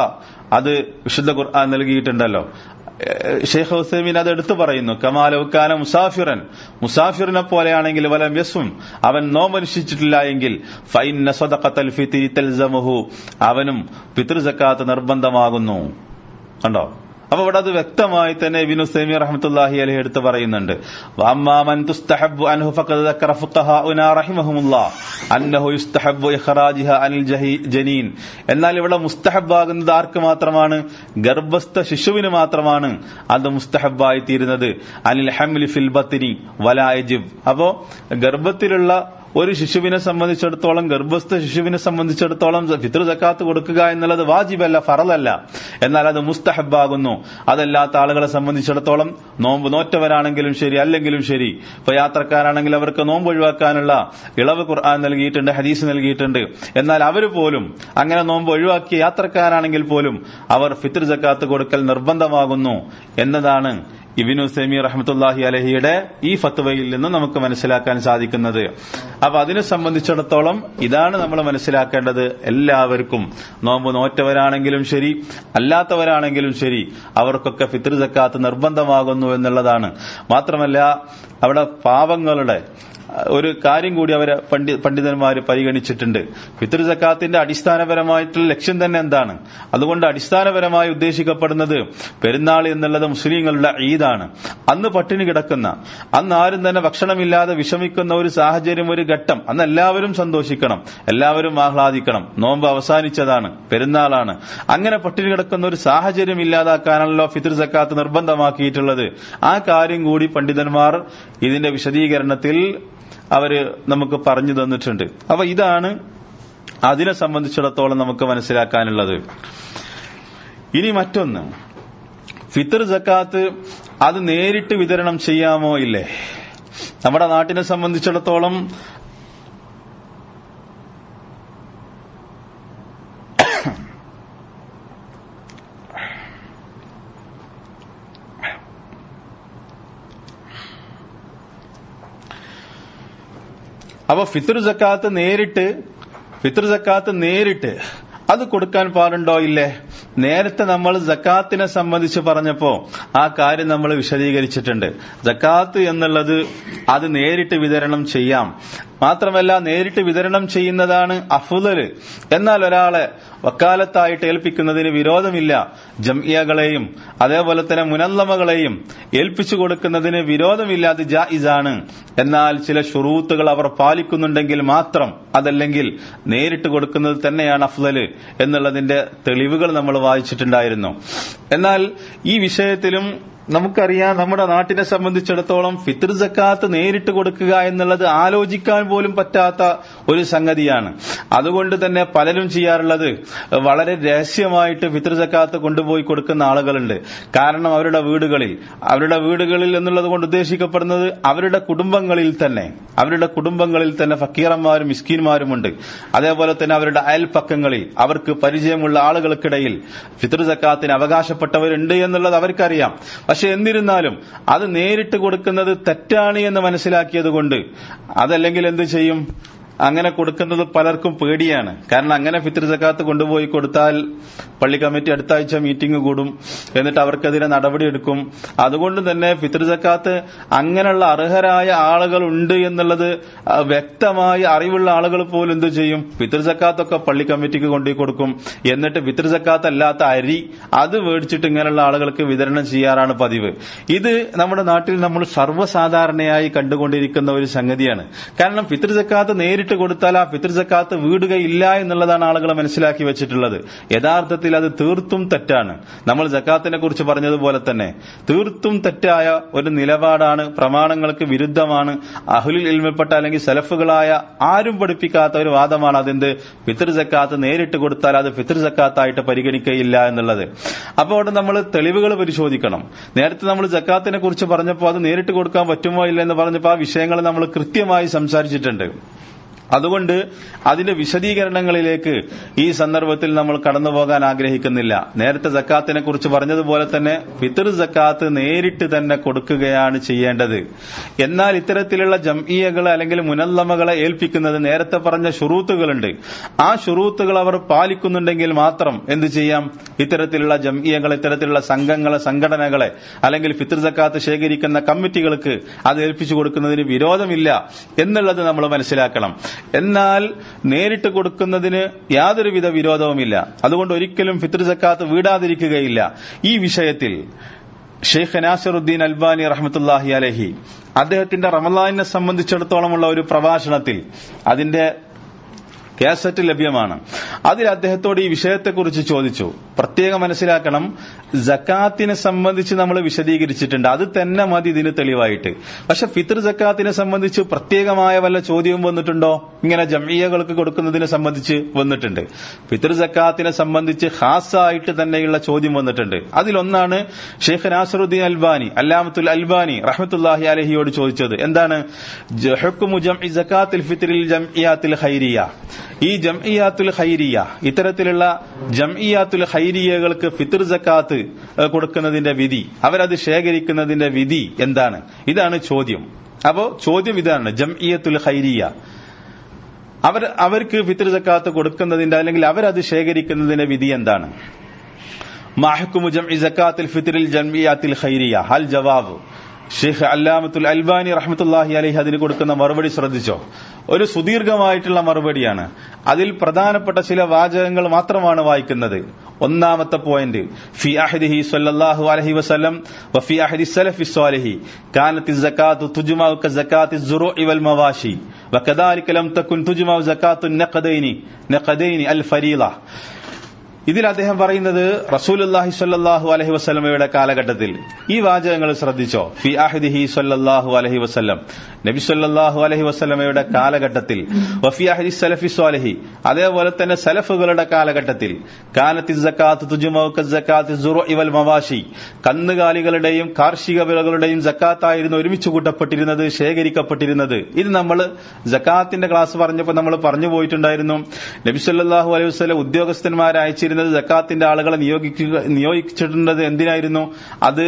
അത് വിശുദ്ധ ഖുർആൻ നൽകിയിട്ടുണ്ടല്ലോ. ഷെയ്ഖ് ഉസൈമീൻ അത് എടുത്തു പറയുന്നു, കമാലൗകാന മുസാഫിറൻ, മുസാഫിറിനെ പോലെയാണെങ്കിൽ വലം യസ്ഉം, അവൻ നോമ്പനുഷ്ഠിച്ചിട്ടില്ല എങ്കിൽ ഫഇന്ന സദഖത്തൽ ഫിത്രി തൽസമുഹു, അവനും ഫിത്ർ സക്കാത്ത് നിർബന്ധമാകുന്നു. കണ്ടോ? അപ്പൊ ഇവിടെ അത് വ്യക്തമായി തന്നെ ഇബ്നു ഉസൈമീൻ റഹ്മത്തുള്ളാഹി അലൈഹി എടുത്ത് പറയുന്നുണ്ട്. വഅമ്മാ മൻ തുസ്തഹബ്ബു അൻഹു ഫഖദ് ദക്കറ ഫുഖഹാഉനാ റഹിമഹുമുല്ലാഹ് അന്നഹു യുസ്തഹബ്ബു ഇഖ്റാജിഹാ അനിൽ ജനീൻ. എന്നാൽ ഇവിടെ മുസ്തഹബ്ബാകുന്നത് ആർക്ക് മാത്രമാണ്? ഗർഭസ്ഥ ശിശുവിന് മാത്രമാണ് അത് മുസ്തഹബ്ബായി തീരുന്നത്. അനിൽ ഹംലി ഫിൽ ബത്നി വലാ യജിബ്. അപ്പോ ഗർഭത്തിലുള്ള ഒരു ശിശുവിനെ സംബന്ധിച്ചിടത്തോളം, ഗർഭസ്ഥ ശിശുവിനെ സംബന്ധിച്ചിടത്തോളം ഫിത്ർ സക്കാത്ത് കൊടുക്കുക എന്നുള്ളത് വാജിബല്ല, ഫറലല്ല. എന്നാൽ അത് മുസ്തഹബാകുന്നു. അതല്ലാത്ത ആളുകളെ സംബന്ധിച്ചിടത്തോളം നോമ്പ് നോറ്റവരാണെങ്കിലും ശരി, അല്ലെങ്കിലും ശരി, ഇപ്പൊ യാത്രക്കാരാണെങ്കിൽ അവർക്ക് നോമ്പ് ഒഴിവാക്കാനുള്ള ഇളവ് ഖുർആൻ നൽകിയിട്ടുണ്ട്, ഹദീസ് നൽകിയിട്ടുണ്ട്. എന്നാൽ അവര് പോലും അങ്ങനെ നോമ്പ് ഒഴിവാക്കിയ യാത്രക്കാരാണെങ്കിൽ പോലും അവർ ഫിത്ർ സക്കാത്ത് കൊടുക്കൽ നിർബന്ധമാകുന്നു എന്നതാണ് ഇബ്നു ഉസൈമീൻ റഹ്മത്തുള്ളാഹി അലൈഹിയുടെ ഈ ഫത്വയിൽ നിന്ന് നമുക്ക് മനസ്സിലാക്കാൻ സാധിക്കുന്നത്. അപ്പൊ അതിനെ സംബന്ധിച്ചിടത്തോളം ഇതാണ് നമ്മൾ മനസ്സിലാക്കേണ്ടത്. എല്ലാവർക്കും, നോമ്പ് നോറ്റവരാണെങ്കിലും ശരി, അല്ലാത്തവരാണെങ്കിലും ശരി, അവർക്കൊക്കെ ഫിത്ർ സക്കാത്ത് നിർബന്ധമാകുന്നു എന്നുള്ളതാണ്. മാത്രമല്ല അവിടെ പാവങ്ങളുടെ ഒരു കാര്യം കൂടി അവരെ പണ്ഡിതന്മാര് പരിഗണിച്ചിട്ടുണ്ട്. ഫിത്ർ സക്കാത്തിന്റെ അടിസ്ഥാനപരമായിട്ടുള്ള ലക്ഷ്യം തന്നെ എന്താണ്? അതുകൊണ്ട് അടിസ്ഥാനപരമായി ഉദ്ദേശിക്കപ്പെടുന്നത് പെരുന്നാൾ എന്നുള്ളത് മുസ്ലിങ്ങളുടെ ഈദാണ്. അന്ന് പട്ടിണി കിടക്കുന്ന, അന്ന് ആരും തന്നെ ഭക്ഷണമില്ലാതെ വിഷമിക്കുന്ന ഒരു സാഹചര്യം, ഒരു ഘട്ടം, അന്ന് എല്ലാവരും സന്തോഷിക്കണം, എല്ലാവരും ആഹ്ലാദിക്കണം. നോമ്പ് അവസാനിച്ചതാണ്, പെരുന്നാളാണ്. അങ്ങനെ പട്ടിണി കിടക്കുന്ന ഒരു സാഹചര്യം ഇല്ലാതാക്കാനാണല്ലോ ഫിത്ർ സക്കാത്ത് നിർബന്ധമാക്കിയിട്ടുള്ളത്. ആ കാര്യം കൂടി പണ്ഡിതന്മാർ ഇതിന്റെ വിശദീകരണത്തിൽ അവര് നമുക്ക് പറഞ്ഞു തന്നിട്ടുണ്ട്. അപ്പൊ ഇതാണ് അതിനെ സംബന്ധിച്ചിടത്തോളം നമുക്ക് മനസ്സിലാക്കാനുള്ളത്. ഇനി മറ്റൊന്ന്, ഫിത്ർ സക്കാത്ത് അത് നേരിട്ട് വിതരണം ചെയ്യാമോ ഇല്ലേ? നമ്മുടെ നാട്ടിനെ സംബന്ധിച്ചിടത്തോളം അപ്പൊ ഫിത്ർ സക്കാത്ത് നേരിട്ട് അത് കൊടുക്കാൻ പാടുണ്ടോ ഇല്ലേ? നേരത്തെ നമ്മൾ സക്കാത്തിനെ സംബന്ധിച്ച് പറഞ്ഞപ്പോ ആ കാര്യം നമ്മൾ വിശദീകരിച്ചിട്ടുണ്ട്. സക്കാത്ത് എന്നുള്ളത് അത് നേരിട്ട് വിതരണം ചെയ്യാം. മാത്രമല്ല നേരിട്ട് വിതരണം ചെയ്യുന്നതാണ് അഫ്ളൽ. എന്നാൽ ഒരാളെ വക്കാലത്തായിട്ട് ഏൽപ്പിക്കുന്നതിന് വിരോധമില്ല. ജംഇയകളെയും അതേപോലെ തന്നെ മുനല്ലമകളെയും ഏൽപ്പിച്ചു കൊടുക്കുന്നതിന് വിരോധമില്ല, അത് ജായിസാണ്. എന്നാൽ ചില ശുറൂത്തുകൾ അവർ പാലിക്കുന്നുണ്ടെങ്കിൽ മാത്രം, അതല്ലെങ്കിൽ നേരിട്ട് കൊടുക്കുന്നത് തന്നെയാണ് അഫ്ളൽ എന്നുള്ളതിന്റെ തെളിവുകൾ നമ്മൾ വായിച്ചിട്ടുണ്ടായിരുന്നു. എന്നാൽ ഈ വിഷയത്തിലും നമുക്കറിയാം, നമ്മുടെ നാട്ടിനെ സംബന്ധിച്ചിടത്തോളം ഫിത്ർ സക്കാത്ത് നേരിട്ട് കൊടുക്കുക എന്നുള്ളത് ആലോചിക്കാൻ പോലും പറ്റാത്ത ഒരു സംഗതിയാണ്. അതുകൊണ്ട് തന്നെ പലരും ചെയ്യാറുള്ളത് വളരെ രഹസ്യമായിട്ട് ഫിത്ർ സക്കാത്ത് കൊണ്ടുപോയി കൊടുക്കുന്ന ആളുകളുണ്ട്. കാരണം അവരുടെ വീടുകളിൽ എന്നുള്ളത് കൊണ്ട് ഉദ്ദേശിക്കപ്പെടുന്നത് അവരുടെ കുടുംബങ്ങളിൽ തന്നെ ഫക്കീറന്മാരും മിസ്കീന്മാരുമുണ്ട്. അതേപോലെ തന്നെ അവരുടെ അയൽപ്പക്കങ്ങളിൽ അവർക്ക് പരിചയമുള്ള ആളുകൾക്കിടയിൽ ഫിത്ർ സക്കാത്തിന് അവകാശപ്പെട്ടവരുണ്ട് എന്നുള്ളത് അവർക്കറിയാം. പക്ഷെ എന്നിരുന്നാലും അത് നേരിട്ട് കൊടുക്കുന്നത് തെറ്റാണ് എന്ന് മനസ്സിലാക്കിയത് കൊണ്ട് അതല്ലെങ്കിൽ എന്ത് ചെയ്യും? അങ്ങനെ കൊടുക്കുന്നത് പലർക്കും പേടിയാണ്. കാരണം അങ്ങനെ ഫിത്ർ സക്കാത്ത് കൊണ്ടുപോയി കൊടുത്താൽ പള്ളി കമ്മിറ്റി അടുത്ത ആഴ്ച മീറ്റിംഗ് കൂടും, എന്നിട്ട് അവർക്കെതിരെ നടപടിയെടുക്കും. അതുകൊണ്ട് തന്നെ ഫിത്ർ സക്കാത്ത് അങ്ങനെയുള്ള അർഹരായ ആളുകൾ ഉണ്ട് എന്നുള്ളത് വ്യക്തമായി അറിവുള്ള ആളുകൾ പോലും എന്ത് ചെയ്യും? ഫിത്ർ സക്കാത്തൊക്കെ പള്ളി കമ്മിറ്റിക്ക് കൊണ്ടുപോയി കൊടുക്കും. എന്നിട്ട് ഫിത്ർ സക്കാത്ത് അല്ലാത്ത അരി അത് മേടിച്ചിട്ട് ഇങ്ങനെയുള്ള ആളുകൾക്ക് വിതരണം ചെയ്യാറാണ് പതിവ്. ഇത് നമ്മുടെ നാട്ടിൽ നമ്മൾ സർവ്വസാധാരണയായി കണ്ടുകൊണ്ടിരിക്കുന്ന ഒരു സംഗതിയാണ്. കാരണം ഫിത്ർ സക്കാത്ത് നേരിട്ട് കൊടുത്താൽ ആ ഫിത്ർ സക്കാത്ത് വീടുകയില്ല എന്നുള്ളതാണ് ആളുകൾ മനസ്സിലാക്കി വെച്ചിട്ടുള്ളത്. യഥാർത്ഥത്തിൽ അത് തീർത്തും തെറ്റാണ്. നമ്മൾ സക്കാത്തിനെ കുറിച്ച് പറഞ്ഞതുപോലെ തന്നെ തീർത്തും തെറ്റായ ഒരു നിലപാടാണ്, പ്രമാണങ്ങൾക്ക് വിരുദ്ധമാണ്. അഹ്ലുൽ ഇൽമിൽപ്പെട്ട അല്ലെങ്കിൽ സലഫുകളായ ആരും പഠിപ്പിക്കാത്ത ഒരു വാദമാണ് അതെന്ത്? ഫിത്ർ സക്കാത്ത് നേരിട്ട് കൊടുത്താൽ അത് ഫിത്ർ സക്കാത്തായിട്ട് പരിഗണിക്കുകയില്ല എന്നുള്ളത്. അപ്പോൾ അവിടെ നമ്മൾ തെളിവുകൾ പരിശോധിക്കണം. നേരത്തെ നമ്മൾ സക്കാത്തിനെ കുറിച്ച് പറഞ്ഞപ്പോൾ അത് നേരിട്ട് കൊടുക്കാൻ പറ്റുമോ ഇല്ല എന്ന് പറഞ്ഞപ്പോൾ ആ വിഷയങ്ങൾ നമ്മൾ കൃത്യമായി സംസാരിച്ചിട്ടുണ്ട്. അതുകൊണ്ട് അതിന്റെ വിശദീകരണങ്ങളിലേക്ക് ഈ സന്ദർഭത്തിൽ നമ്മൾ കടന്നുപോകാൻ ആഗ്രഹിക്കുന്നില്ല. നേരത്തെ സക്കാത്തിനെ കുറിച്ച് പറഞ്ഞതുപോലെ തന്നെ ഫിത്ർ സക്കാത്ത് നേരിട്ട് തന്നെ കൊടുക്കുകയാണ് ചെയ്യേണ്ടത്. എന്നാൽ ഇത്തരത്തിലുള്ള ജംഇയ്യകളെ അല്ലെങ്കിൽ മുനല്ലമകളെ ഏൽപ്പിക്കുന്നത് നേരത്തെ പറഞ്ഞ ശുറൂത്തുകളുണ്ട്. ആ ശുറൂത്തുകൾ അവർ പാലിക്കുന്നുണ്ടെങ്കിൽ മാത്രം എന്ത് ചെയ്യാം? ഇത്തരത്തിലുള്ള ജംഇയ്യകൾ, ഇത്തരത്തിലുള്ള സംഘങ്ങളെ, സംഘടനകളെ അല്ലെങ്കിൽ ഫിത്ർ സക്കാത്ത് ശേഖരിക്കുന്ന കമ്മിറ്റികൾക്ക് അത് ഏൽപ്പിച്ചു കൊടുക്കുന്നതിന് വിരോധമില്ല എന്നുള്ളത് നമ്മൾ മനസ്സിലാക്കണം. എന്നാൽ നേരിട്ട് കൊടുക്കുന്നതിന് യാതൊരുവിധ വിരോധവുമില്ല. അതുകൊണ്ട് ഒരിക്കലും ഫിത്ർ സക്കാത്ത് വീടാതിരിക്കുകയില്ല. ഈ വിഷയത്തിൽ ഷെയ്ഖ് നാസിറുദ്ദീൻ അൽബാനി റഹ്മത്തുള്ളാഹി അലൈഹി അദ്ദേഹത്തിന്റെ റമളാനിനെ സംബന്ധിച്ചിടത്തോളമുള്ള ഒരു പ്രഭാഷണത്തിൽ അതിന്റെ കാസറ്റ് ലഭ്യമാണ്. അതിൽ അദ്ദേഹത്തോട് ഈ വിഷയത്തെക്കുറിച്ച് ചോദിച്ചു. പ്രത്യേകം മനസ്സിലാക്കണം, സക്കാത്തിനെ സംബന്ധിച്ച് നമ്മൾ വിശദീകരിച്ചിട്ടുണ്ട്, അത് തന്നെ മതി ഇതിന് തെളിവായിട്ട്. പക്ഷെ ഫിത്ർ സക്കാത്തിനെ സംബന്ധിച്ച് പ്രത്യേകമായ വല്ല ചോദ്യവും വന്നിട്ടുണ്ടോ? ഇങ്ങനെ ജംഇയ്യകൾക്ക് കൊടുക്കുന്നതിനെ സംബന്ധിച്ച് വന്നിട്ടുണ്ട്. ഫിത്ർ സക്കാത്തിനെ സംബന്ധിച്ച് ഖാസായിട്ട് തന്നെയുള്ള ചോദ്യം വന്നിട്ടുണ്ട്. അതിലൊന്നാണ് ഷെയ്ഖ് നാസിറുദ്ദീൻ അൽബാനി, അല്ലാമത്തുൽ അൽബാനി റഹ്മത്തുള്ളാഹി അലൈഹിയോട് ചോദിച്ചത്. എന്താണ്? ഹുക്മു ജംഇ സക്കാത്തിൽ ഫിത്രിൽ ജംഇയാത്തിൽ ഖൈരിയ. ഈ ജംഇയാത്തുൽ ഖൈരിയ, ഇത്തരത്തിലുള്ള ജംഇയാത്തുൽ ഖൈരിയകൾക്ക് ഫിത്ർ സക്കാത്ത് കൊടുക്കുന്നതിന്റെ വിധി, അവരത് ശേഖരിക്കുന്നതിന്റെ വിധി എന്താണ്? ഇതാണ് ചോദ്യം. അപ്പോ ചോദ്യം ഇതാണ്, ജംഇയത്തുൽ ഖൈരിയ അവർക്ക് ഫിത്ർ സക്കാത്ത് കൊടുക്കുന്നതിന്റെ അല്ലെങ്കിൽ അവരത് ശേഖരിക്കുന്നതിന്റെ വിധി എന്താണ്? മാ ഹുക്മു ജംഇ സക്കാത്തിൽ ഫിത്രിൽ ജംഇയാത്തിൽ ഖൈരിയ. ഹൽ ജവാബ്. ഷെയ്ഖ് അല്ലാമത്തുൽ അൽബാനി റഹ്മത്തുള്ളാഹി അലൈഹി അതിന് കൊടുക്കുന്ന മറുപടി ശ്രദ്ധിച്ചോ? ഒരു സുദീർഘമായിട്ടുള്ള മറുപടിയാണ്. അതിൽ പ്രധാനപ്പെട്ട ചില വാചകങ്ങൾ മാത്രമാണ് വായിക്കുന്നത്. ഒന്നാമത്തെ പോയിന്റ്, ഫി അഹദിഹി സ്വല്ലല്ലാഹു അലൈഹി വസല്ലം വഫി അഹദി സലഫി സ്വാലിഹി കാനത്തി സകാത്തു തുജ്മഉ കസകാത്തി സുറൂഇ വൽ മവാശി വകദാലിക ലം തകുൻ തുജ്മഉ സകാത്തു നഖദൈനി അൽ ഫരീള. ഇതിൽ അദ്ദേഹം പറയുന്നത് റസൂലുള്ളാഹി സ്വല്ലല്ലാഹു അലൈഹി വസല്ലമയുടെ കാലഘട്ടത്തിൽ, ഈ വാചകങ്ങൾ ശ്രദ്ധിച്ചോ, ഫി അഹദിഹി സ്വല്ലല്ലാഹു അലൈഹി വസല്ലം, നബി സ്വല്ലല്ലാഹു അലൈഹി വസല്ലമയുടെ കാലഘട്ടത്തിൽ, വഫി അഹദി സലഫി സ്വാലിഹി, അതേപോലെ തന്നെ സലഫുകളുടെ കാലഘട്ടത്തിൽ, കാനത്തി സകാത്ത് തുജ്മഉ കസകാത്തി സുറൂഇ വൽ മവാശി, കന്നുകാലികളുടെയും കാർഷിക വിളകളുടെയും സക്കാത്തായിരുന്നു ഒരുമിച്ച് കൂട്ടപ്പെട്ടിരുന്നത്, ശേഖരിക്കപ്പെട്ടിരുന്നത്. ഇത് നമ്മൾ സക്കാത്തിന്റെ ക്ലാസ് പറഞ്ഞപ്പോൾ നമ്മൾ പറഞ്ഞു പോയിട്ടുണ്ടായിരുന്നു. നബി സ്വല്ലല്ലാഹു അലൈഹി വസല്ലം ഉദ്യോഗസ്ഥന്മാരെ അയച്ചിരുന്നത് സക്കാത്തിന്റെ ആളുകളെ നിയോഗിച്ചിട്ടുള്ളത് എന്തിനായിരുന്നു? അത്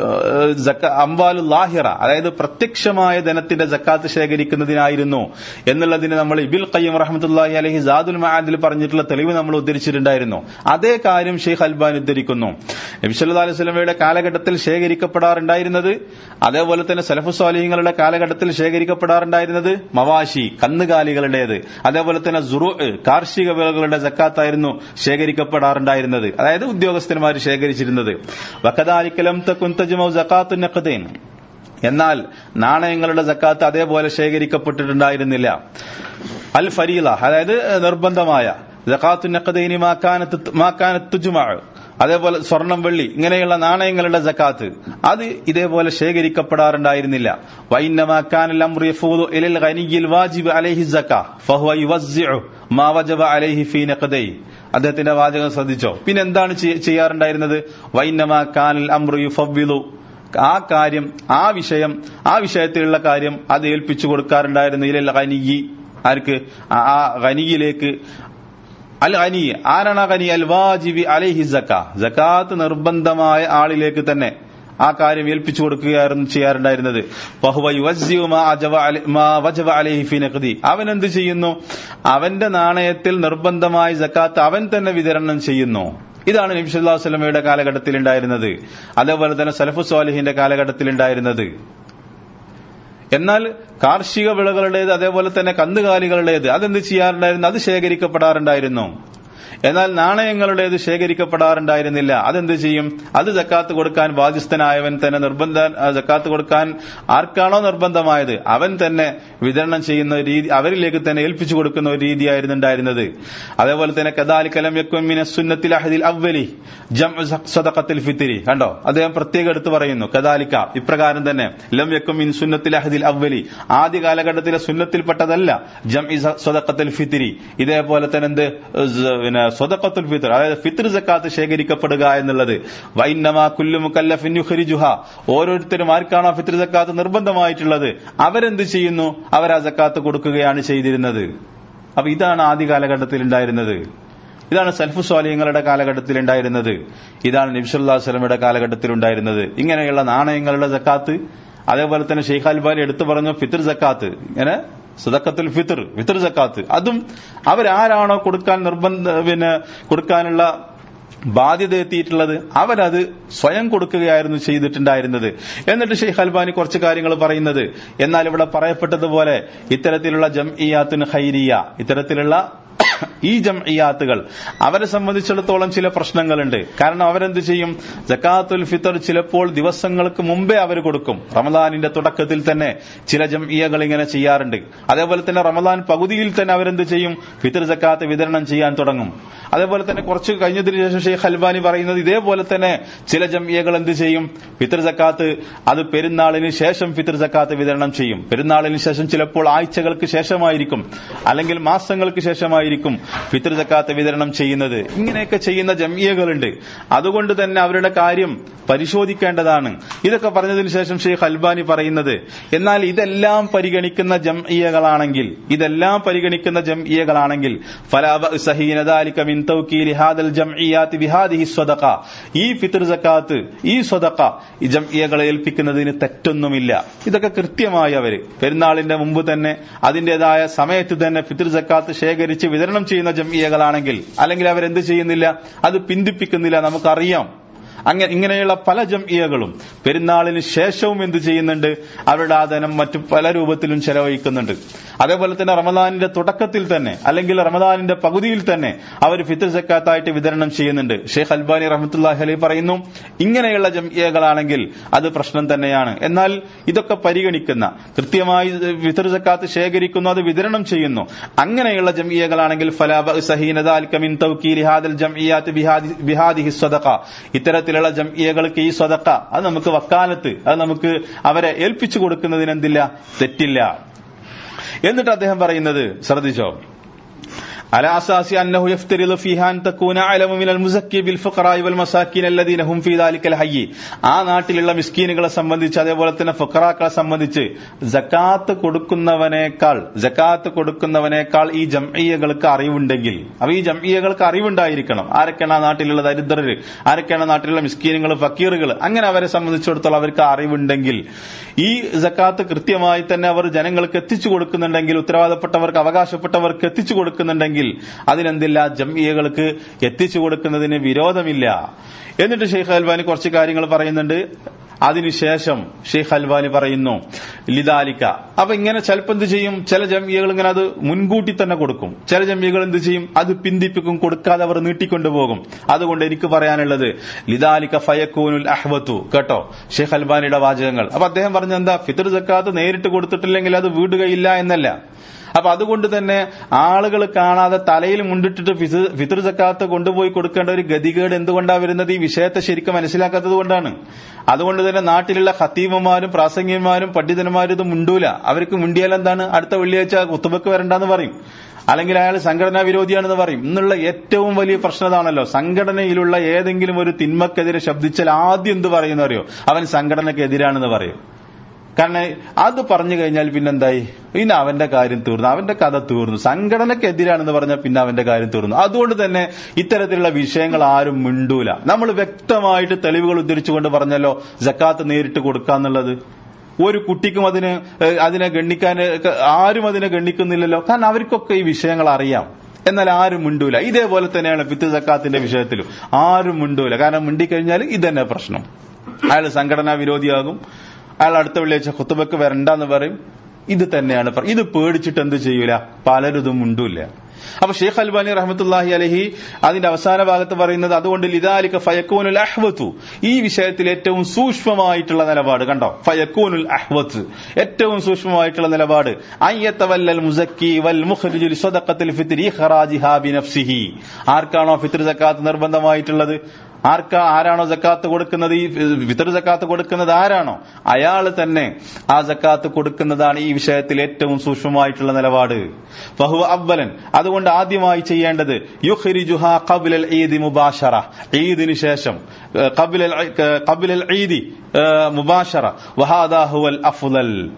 അംവാലുൽ ലാഹിറ, അതായത് പ്രത്യക്ഷമായ ധനത്തിന്റെ സക്കാത്ത് ശേഖരിക്കുന്നതിനായിരുന്നു എന്നുള്ളതിന് നമ്മൾ ഇബ്നുൽ ഖയ്യിം റഹ്മത്തുള്ളാഹി അലൈഹി സാദുൽ മആദിൽ പറഞ്ഞിട്ടുള്ള തെളിവ് നമ്മൾ ഉദ്ധരിച്ചിട്ടുണ്ടായിരുന്നു. അതേ കാര്യം ഷെയ്ഖ് അൽബാനി ഉദ്ധരിക്കുന്നു. നബി സല്ലല്ലാഹു അലൈഹി വസല്ലമയുടെ കാലഘട്ടത്തിൽ ശേഖരിക്കപ്പെടാറുണ്ടായിരുന്നത്, അതേപോലെ തന്നെ സലഫു സ്വാലിഹീങ്ങളുടെ കാലഘട്ടത്തിൽ ശേഖരിക്കപ്പെടാറുണ്ടായിരുന്നത് മവാശി, കന്നുകാലികളുടേത്, അതേപോലെ തന്നെ സുറൂ, കാർഷിക വിളകളുടെ സക്കാത്തായിരുന്നു ശേഖരിക്കപ്പെടാറുണ്ടായിരുന്നത്, അതായത് ഉദ്യോഗസ്ഥന്മാർ ശേഖരിച്ചിരുന്നത്. വകദാലിക ലം തകുൻ തജ്മഉ സകാത്തുൻ നഖദൈൻ, എന്നാൽ നാണയങ്ങളുടെ സക്കാത്ത് അതേപോലെ ശേഖരിക്കപ്പെട്ടിട്ടുണ്ടായിരുന്നില്ല. അൽ ഫരീള, അതായത് നിർബന്ധമായ സകാത്തുൻ നഖദൈനി മാ കാനത്ത് തുജ്മഉ, അതേപോലെ സ്വർണം, വെള്ളി, ഇങ്ങനെയുള്ള നാണയങ്ങളുടെ സക്കാത്ത് അത് ഇതേപോലെ ശേഖരിക്കപ്പെടാറുണ്ടായിരുന്നില്ല. വഇന്നമാ കാനൽ അംറു യഫൂദു ഇലൽ ഗനിയിൽ വാജിബ് അലൈഹി സക്കാ ഫഹുവ യുവസ്സിഉ മാ വജബ അലൈഹി ഫീ നഖദൈ. അദ്ദേഹത്തിന്റെ വാചകം ശ്രദ്ധിച്ചോ? പിന്നെ എന്താണ് ചെയ്യാറുണ്ടായിരുന്നത്? വഇന്നമാ കാനൽ അംറു യുഫവ്വിദു, ആ കാര്യം, ആ വിഷയത്തിലുള്ള കാര്യം അത് ഏൽപ്പിച്ചു കൊടുക്കാറുണ്ടായിരുന്നു. ഇലൽ ഗനിയി, ആർക്ക്? ആ ഗനിയിലേക്ക്. അൽ ഗനി, ആരാണ് ഗനി? അൽ വാജിബി അലൈഹി സക്കാ, സക്കാത്ത് നിർബന്ധമായ ആളിലേക്ക് തന്നെ ആ കാര്യം ഏൽപ്പിച്ചു കൊടുക്കുകയായിരുന്നു ചെയ്യാറുണ്ടായിരുന്നത്. ഫഹുവ യുവസ്സിഉ മാ വജബ അലൈഹി ഫീ നഖദി, അവൻ എന്ത് ചെയ്യുന്നു? അവന്റെ നാണയത്തിൽ നിർബന്ധമായ സക്കാത്ത് അവൻ തന്നെ വിതരണം ചെയ്യുന്നു. ഇതാണ് നബി സല്ലല്ലാഹു അലൈഹി വസല്ലമയുടെ കാലഘട്ടത്തിൽ ഉണ്ടായിരുന്നത്, അതേപോലെ തന്നെ സലഫു സ്വാലിഹിന്റെ കാലഘട്ടത്തിൽ ഉണ്ടായിരുന്നത്. എന്നാൽ കാർഷിക വിളകളുടേത്, അതേപോലെ തന്നെ കന്നുകാലികളുടേത് അതെന്ത് ചെയ്യാറുണ്ടായിരുന്നു? അത് ശേഖരിക്കപ്പെടാറുണ്ടായിരുന്നു. എന്നാൽ നാണയങ്ങളുടേത് ശേഖരിക്കപ്പെടാറുണ്ടായിരുന്നില്ല. അതെന്ത് ചെയ്യും? അത് സക്കാത്ത് കൊടുക്കാൻ ബാധ്യസ്ഥനായവൻ തന്നെ സക്കാത്ത് കൊടുക്കാൻ ആർക്കാണോ നിർബന്ധമായത് അവൻ തന്നെ വിതരണം ചെയ്യുന്ന രീതി, അവരിലേക്ക് തന്നെ ഏൽപ്പിച്ചു കൊടുക്കുന്ന ഒരു രീതിയായിരുന്നു ഉണ്ടായിരുന്നത്. അതേപോലെ തന്നെ കദാലിക ലം യകുൻ മിന സുന്നത്തിൽ അഹദിൽ അവ്വലി ജംഉ സദഖത്തിൽ ഫിത്രി. കണ്ടോ, അദ്ദേഹം പ്രത്യേകം എടുത്തു പറയുന്നു, കദാലിക, ഇപ്രകാരം തന്നെ, ലം യകുൻ മിൻ സുന്നത്തിൽ അഹദിൽ അവ്വലി, ആദ്യ കാലഘട്ടത്തിലെ സുന്നത്തിൽപ്പെട്ടതല്ല ജംഇ സദഖത്തിൽ ഫിത്രി. ഇതേപോലെ തന്നെ എന്ത്, സദഖത്തുൽ ഫിത്ർ, അതായത് ഫിത്ർ സക്കാത്ത് ശേഖരിക്കപ്പെടുക എന്നുള്ളത്. വഇന്നമാ കുല്ലു മുകല്ലഫിൻ യുഖ്രിജുഹാ, ഓരോരുത്തരും ആർക്കാണോ ഫിത്ർ സക്കാത്ത് നിർബന്ധമായിട്ടുള്ളത് അവരെന്ത് ചെയ്യുന്നു? അവർ ആ സക്കാത്ത് കൊടുക്കുകയാണ് ചെയ്തിരുന്നത്. അപ്പൊ ഇതാണ് ആദ്യ കാലഘട്ടത്തിൽ ഉണ്ടായിരുന്നത്, ഇതാണ് സൽഫു സ്വാലിഹ്യങ്ങളുടെ കാലഘട്ടത്തിൽ ഉണ്ടായിരുന്നത്, ഇതാണ് നബി സല്ലല്ലാഹു അലൈഹി വസല്ലമയുടെ കാലഘട്ടത്തിൽ ഉണ്ടായിരുന്നത്. ഇങ്ങനെയുള്ള നാണയങ്ങളുടെ സക്കാത്ത്, അതേപോലെ തന്നെ ഷെയ്ഖ് അൽബാനി എടുത്തു പറഞ്ഞു ഫിത്ർ സക്കാത്ത്, ഇങ്ങനെ സദഖത്തുൽ ഫിത്ർ സക്കാത്ത്, അതും അവരാരാണോ കൊടുക്കാൻ കൊടുക്കാനുള്ള ബാധ്യത എത്തിയിട്ടുള്ളത് അവരത് സ്വയം കൊടുക്കുകയായിരുന്നു ചെയ്തിട്ടുണ്ടായിരുന്നത്. എന്നിട്ട് ഷെയ്ഖ് അൽബാനി കുറച്ച് കാര്യങ്ങൾ പറയുന്നത്, എന്നാൽ ഇവിടെ പറയപ്പെട്ടതുപോലെ ഇത്തരത്തിലുള്ള ജംഇയ്യാത്തുൻ ഖൈരിയ, ഇത്തരത്തിലുള്ള ഈ ജംഇയ്യാത്തുകൾ അവരെ സംബന്ധിച്ചിടത്തോളം ചില പ്രശ്നങ്ങളുണ്ട്. കാരണം അവരെന്ത് ചെയ്യും, സക്കാത്തുൽ ഫിത്ർ ചിലപ്പോൾ ദിവസങ്ങൾക്ക് മുമ്പേ അവർ കൊടുക്കും. റമദാനിന്റെ തുടക്കത്തിൽ തന്നെ ചില ജംഇയ്യകൾ ഇങ്ങനെ ചെയ്യാറുണ്ട്. അതേപോലെ തന്നെ റമദാൻ പകുതിയിൽ തന്നെ അവരെന്ത് ചെയ്യും, ഫിത്ർ സക്കാത്ത് വിതരണം ചെയ്യാൻ തുടങ്ങും. അതേപോലെ തന്നെ കുറച്ച് കഴിഞ്ഞതിന് ശേഷം ഷെയ്ഖ് അൽബാനി പറയുന്നത്, ഇതേപോലെ തന്നെ ചില ജംഇയ്യകൾ എന്ത് ചെയ്യും, ഫിത്ർ സക്കാത്ത് അത് പെരുന്നാളിന് ശേഷം ഫിത്ർ സക്കാത്ത് വിതരണം ചെയ്യും. പെരുന്നാളിന് ശേഷം ചിലപ്പോൾ ആഴ്ചകൾക്ക് ശേഷമായിരിക്കും, അല്ലെങ്കിൽ മാസങ്ങൾക്ക് ശേഷമായിരിക്കും ഫിത്ർ സക്കാത്ത് വിതരണം ചെയ്യുന്നത്. ഇങ്ങനെയൊക്കെ ചെയ്യുന്ന ജംഇയ്യകളുണ്ട്. അതുകൊണ്ട് തന്നെ അവരുടെ കാര്യം പരിശോധിക്കേണ്ടതാണ്. ഇതൊക്കെ പറഞ്ഞതിന് ശേഷം ഷെയ്ഖ് അൽബാനി പറയുന്നത്, എന്നാൽ ഇതെല്ലാം പരിഗണിക്കുന്ന ജംഇയ്യകളാണെങ്കിൽ ഫലാ ബഅസ ഹീന ദാലിക മിൻ തൗകീൽ ഹാദൽ ജംഇയ്യാത്തി ബിഹാദിഹി സ്വദഖ, ഈ ഫിത്ർ സക്കാത്ത്, ഈ സ്വദഖ ഈ ജംഇയ്യകളെ ഏൽപ്പിക്കുന്നതിന് തെറ്റൊന്നുമില്ല. ഇതൊക്കെ കൃത്യമായി അവര് പെരുന്നാളിന്റെ മുമ്പ് തന്നെ അതിന്റേതായ സമയത്ത് തന്നെ ഫിത്ർ സക്കാത്ത് ശേഖരിച്ച് വിതരണം ചെയ്യുന്ന ജംഇയ്യകളാണെങ്കിൽ, അല്ലെങ്കിൽ അവരെന്ത് ചെയ്യുന്നില്ല, അത് പിന്തിപ്പിക്കുന്നില്ല, നമുക്കറിയാം. ഇങ്ങനെയുള്ള പല ജംഇയ്യകളും പെരുന്നാളിന് ശേഷവും എന്ത് ചെയ്യുന്നുണ്ട്, അവരുടെ ആ ധനം മറ്റു പല രൂപത്തിലും ചെലവഴിക്കുന്നുണ്ട്. അതേപോലെ തന്നെ റമദാനിന്റെ തുടക്കത്തിൽ തന്നെ അല്ലെങ്കിൽ റമദാനിന്റെ പകുതിയിൽ തന്നെ അവർ ഫിത്ർ സക്കാത്തായിട്ട് വിതരണം ചെയ്യുന്നുണ്ട്. ഷെയ്ഖ് അൽബാനി റഹ്മത്തുള്ളാഹി അലൈഹി പറയുന്നു, ഇങ്ങനെയുള്ള ജംഇയ്യകളാണെങ്കിൽ അത് പ്രശ്നം തന്നെയാണ്. എന്നാൽ ഇതൊക്കെ പരിഗണിക്കുന്ന, കൃത്യമായി ഫിത്ർ സക്കാത്ത് ശേഖരിക്കുന്നു, അത് വിതരണം ചെയ്യുന്നു, അങ്ങനെയുള്ള ജംഇയ്യകളാണെങ്കിൽ ഫലാ ബഅസ ഹീന ദാലിക മിൻ തൗകീൽ ഹാദൽ ജംഇയ്യാത്തി ബിഹാദിഹി സ്വദഖ, ഇത്തരത്തിലുള്ള ജംഇയ്യകൾക്ക് ഈ സ്വദഖ അത് നമുക്ക് വക്കാലത്ത്, അത് നമുക്ക് അവരെ ഏൽപ്പിച്ചു കൊടുക്കുന്നതിന് എന്തില്ല, തെറ്റില്ല. എന്നിട്ട് അദ്ദേഹം പറയുന്നത് ശ്രദ്ധിച്ചോ, على أساس أنه يفترض فيها أن تكون أعلم من المزكي بالفقراء والمساكين الذين هم في ذلك الحي. ആ നാട്ടിലുള്ള മിസ്കീനുകളെ സംബന്ധിച്ച് അതേപോലെ തന്നെ ഫുഖറാക്കളെ സംബന്ധിച്ച് സക്കാത്ത് കൊടുക്കുന്നവനേക്കാൾ ഈ ജംഇയ്യകൾക്ക് അറിവുണ്ടെങ്കിൽ, അപ്പൊ ഈ ജംഇയ്യകൾക്ക് അറിവുണ്ടായിരിക്കണം. ആരൊക്കെയാണ് ആ നാട്ടിലുള്ള ദരിദ്രര്, ആരൊക്കെയാണ് നാട്ടിലുള്ള മിസ്കീനുകൾ, ഫക്കീറുകൾ, അങ്ങനെ അവരെ സംബന്ധിച്ചിടത്തോളം അവർക്ക് അറിവുണ്ടെങ്കിൽ, ഈ സക്കാത്ത് കൃത്യമായി തന്നെ അവർ ജനങ്ങൾക്ക് എത്തിച്ചു കൊടുക്കുന്നുണ്ടെങ്കിൽ, ഉത്തരവാദപ്പെട്ടവർക്ക് അവകാശപ്പെട്ടവർക്ക് എത്തിച്ചു കൊടുക്കുന്നുണ്ടെങ്കിൽ അതിനെന്തില്ല, ജംഇയ്യകൾക്ക് എത്തിച്ചു കൊടുക്കുന്നതിന് വിരോധമില്ല. എന്നിട്ട് ഷെയ്ഖ് അൽബാനി കുറച്ച് കാര്യങ്ങൾ പറയുന്നുണ്ട്. അതിനുശേഷം ഷെയ്ഖ് അൽബാനി പറയുന്നു ലിദാലിക, അപ്പൊ ഇങ്ങനെ ചിലപ്പോൾ എന്ത് ചെയ്യും, ചില ജംഇയ്യകൾ ഇങ്ങനെ അത് മുൻകൂട്ടി തന്നെ കൊടുക്കും, ചില ജംഇയ്യകൾ എന്ത് ചെയ്യും, അത് പിന്തിപ്പിക്കും, കൊടുക്കാതെ അവർ നീട്ടിക്കൊണ്ടുപോകും. അതുകൊണ്ട് എനിക്ക് പറയാനുള്ളത് ലിദാലിക ഫയകൂനുൽ അഹ്വതു, കേട്ടോ ഷെയ്ഖ് അൽബാനിയുടെ വാചകങ്ങൾ. അപ്പൊ അദ്ദേഹം പറഞ്ഞ എന്താ, ഫിത്ർ സക്കാത്ത് നേരിട്ട് കൊടുത്തിട്ടില്ലെങ്കിൽ അത് വീടുകയില്ല എന്നല്ല. അപ്പൊ അതുകൊണ്ട് തന്നെ ആളുകൾ കാണാതെ തലയിൽ മുണ്ടിട്ടിട്ട് ഫിത്ർ സക്കാത്ത് കൊണ്ടുപോയി കൊടുക്കേണ്ട ഒരു ഗതികേട് എന്തുകൊണ്ടാണ് വരുന്നത്, ഈ വിഷയത്തെ ശരിക്കും മനസ്സിലാക്കാത്തത് കൊണ്ടാണ്. അതുകൊണ്ട് തന്നെ നാട്ടിലുള്ള ഖത്തീബുമാരും പ്രാസംഗികന്മാരും പണ്ഡിതന്മാരും ഇത് മുണ്ടൂല. അവർക്ക് മുണ്ടിയാൽ എന്താണ്, അടുത്ത വെള്ളിയാഴ്ച ഖുതുബക്ക് വരണ്ടെന്ന് പറയും, അല്ലെങ്കിൽ അയാൾ സംഘടനാ വിരോധിയാണെന്ന് പറയും. ഇന്നുള്ള ഏറ്റവും വലിയ പ്രശ്നം ഇതാണല്ലോ, സംഘടനയിലുള്ള ഏതെങ്കിലും ഒരു തിന്മക്കെതിരെ ശബ്ദിച്ചാൽ ആദ്യം എന്ത് പറയുന്ന അറിയോ, അവൻ സംഘടനക്കെതിരാണെന്ന് പറയും. കാരണം അത് പറഞ്ഞു കഴിഞ്ഞാൽ പിന്നെന്തായി, പിന്നെ അവന്റെ കാര്യം തീർന്നു, അവന്റെ കഥ തീർന്നു. സംഘടനക്കെതിരാണെന്ന് പറഞ്ഞാൽ പിന്നെ അവന്റെ കാര്യം തീർന്നു. അതുകൊണ്ട് തന്നെ ഇത്തരത്തിലുള്ള വിഷയങ്ങൾ ആരും മിണ്ടൂല. നമ്മൾ വ്യക്തമായിട്ട് തെളിവുകൾ ഉദ്ധരിച്ചുകൊണ്ട് പറഞ്ഞല്ലോ സക്കാത്ത് നേരിട്ട് കൊടുക്കാന്നുള്ളത്. ഒരു കുട്ടിക്കും അതിനെ ഗണ്ണിക്കാൻ ആരും അതിനെ ഗണ്ണിക്കുന്നില്ലല്ലോ, കാരണം അവർക്കൊക്കെ ഈ വിഷയങ്ങൾ അറിയാം. എന്നാൽ ആരും മിണ്ടൂല. ഇതേപോലെ തന്നെയാണ് ഫിത്ർ സക്കാത്തിന്റെ വിഷയത്തിലും ആരും മിണ്ടൂല. കാരണം മിണ്ടിക്കഴിഞ്ഞാൽ ഇതന്നെ പ്രശ്നം, അയാൾ സംഘടനാ വിരോധിയാകും, അയാൾ അടുത്ത വെള്ളിയാഴ്ച ഖുതുബക്ക് വരണ്ടെന്ന് പറയും. ഇത് തന്നെയാണ്, ഇത് പേടിച്ചിട്ട് എന്ത് ചെയ്യൂല, പലരും ഇതും മുണ്ടൂല്ല. അപ്പൊ ഷെയ്ഖ് അൽബാനി റഹ്മത്തുള്ളാഹി അലൈഹി അതിന്റെ അവസാന ഭാഗത്ത് പറയുന്നത്, അതുകൊണ്ട് ലിദാലിക ഫയകൂനുൽ അഹ്വതു, ഈ വിഷയത്തിൽ ഏറ്റവും സൂക്ഷ്മമായിട്ടുള്ള നിലപാട് കണ്ടോ, ഫയകൂനുൽ അഹ്വത്, ഏറ്റവും സൂക്ഷ്മമായിട്ടുള്ള നിലപാട് അയ്യതവല്ലൽ മുസക്കി വൽ മുഖ്രിജു ലിസദഖത്തിൽ ഫിത്രി ഖറാജിഹാ ബിനഫ്സിഹി. ആർക്കാണോ ഫിത്ർ സക്കാത്ത് നിർബന്ധമായിട്ടുള്ളത്, ആരാണോ സക്കാത്ത് കൊടുക്കുന്നത്, ഈ ഫിത്ർ സക്കാത്ത് കൊടുക്കുന്നത് ആരാണോ അയാൾ തന്നെ ആ സക്കാത്ത് കൊടുക്കുന്നതാണ് ഈ വിഷയത്തിൽ ഏറ്റവും സൂക്ഷ്മമായിട്ടുള്ള നിലപാട്. ഫഹുവ അവ്വലൻ, അതുകൊണ്ട് ആദ്യമായി ചെയ്യേണ്ടത് യുഖ്രിജുഹാ ഖബ്ലൽ ഈദി മുബാശറ, ഈദിന് ശേഷം ഖബ്ലൽ ഈദി മുബാശറ വഹാദാ ഹുവൽ അഫ്ളൽ.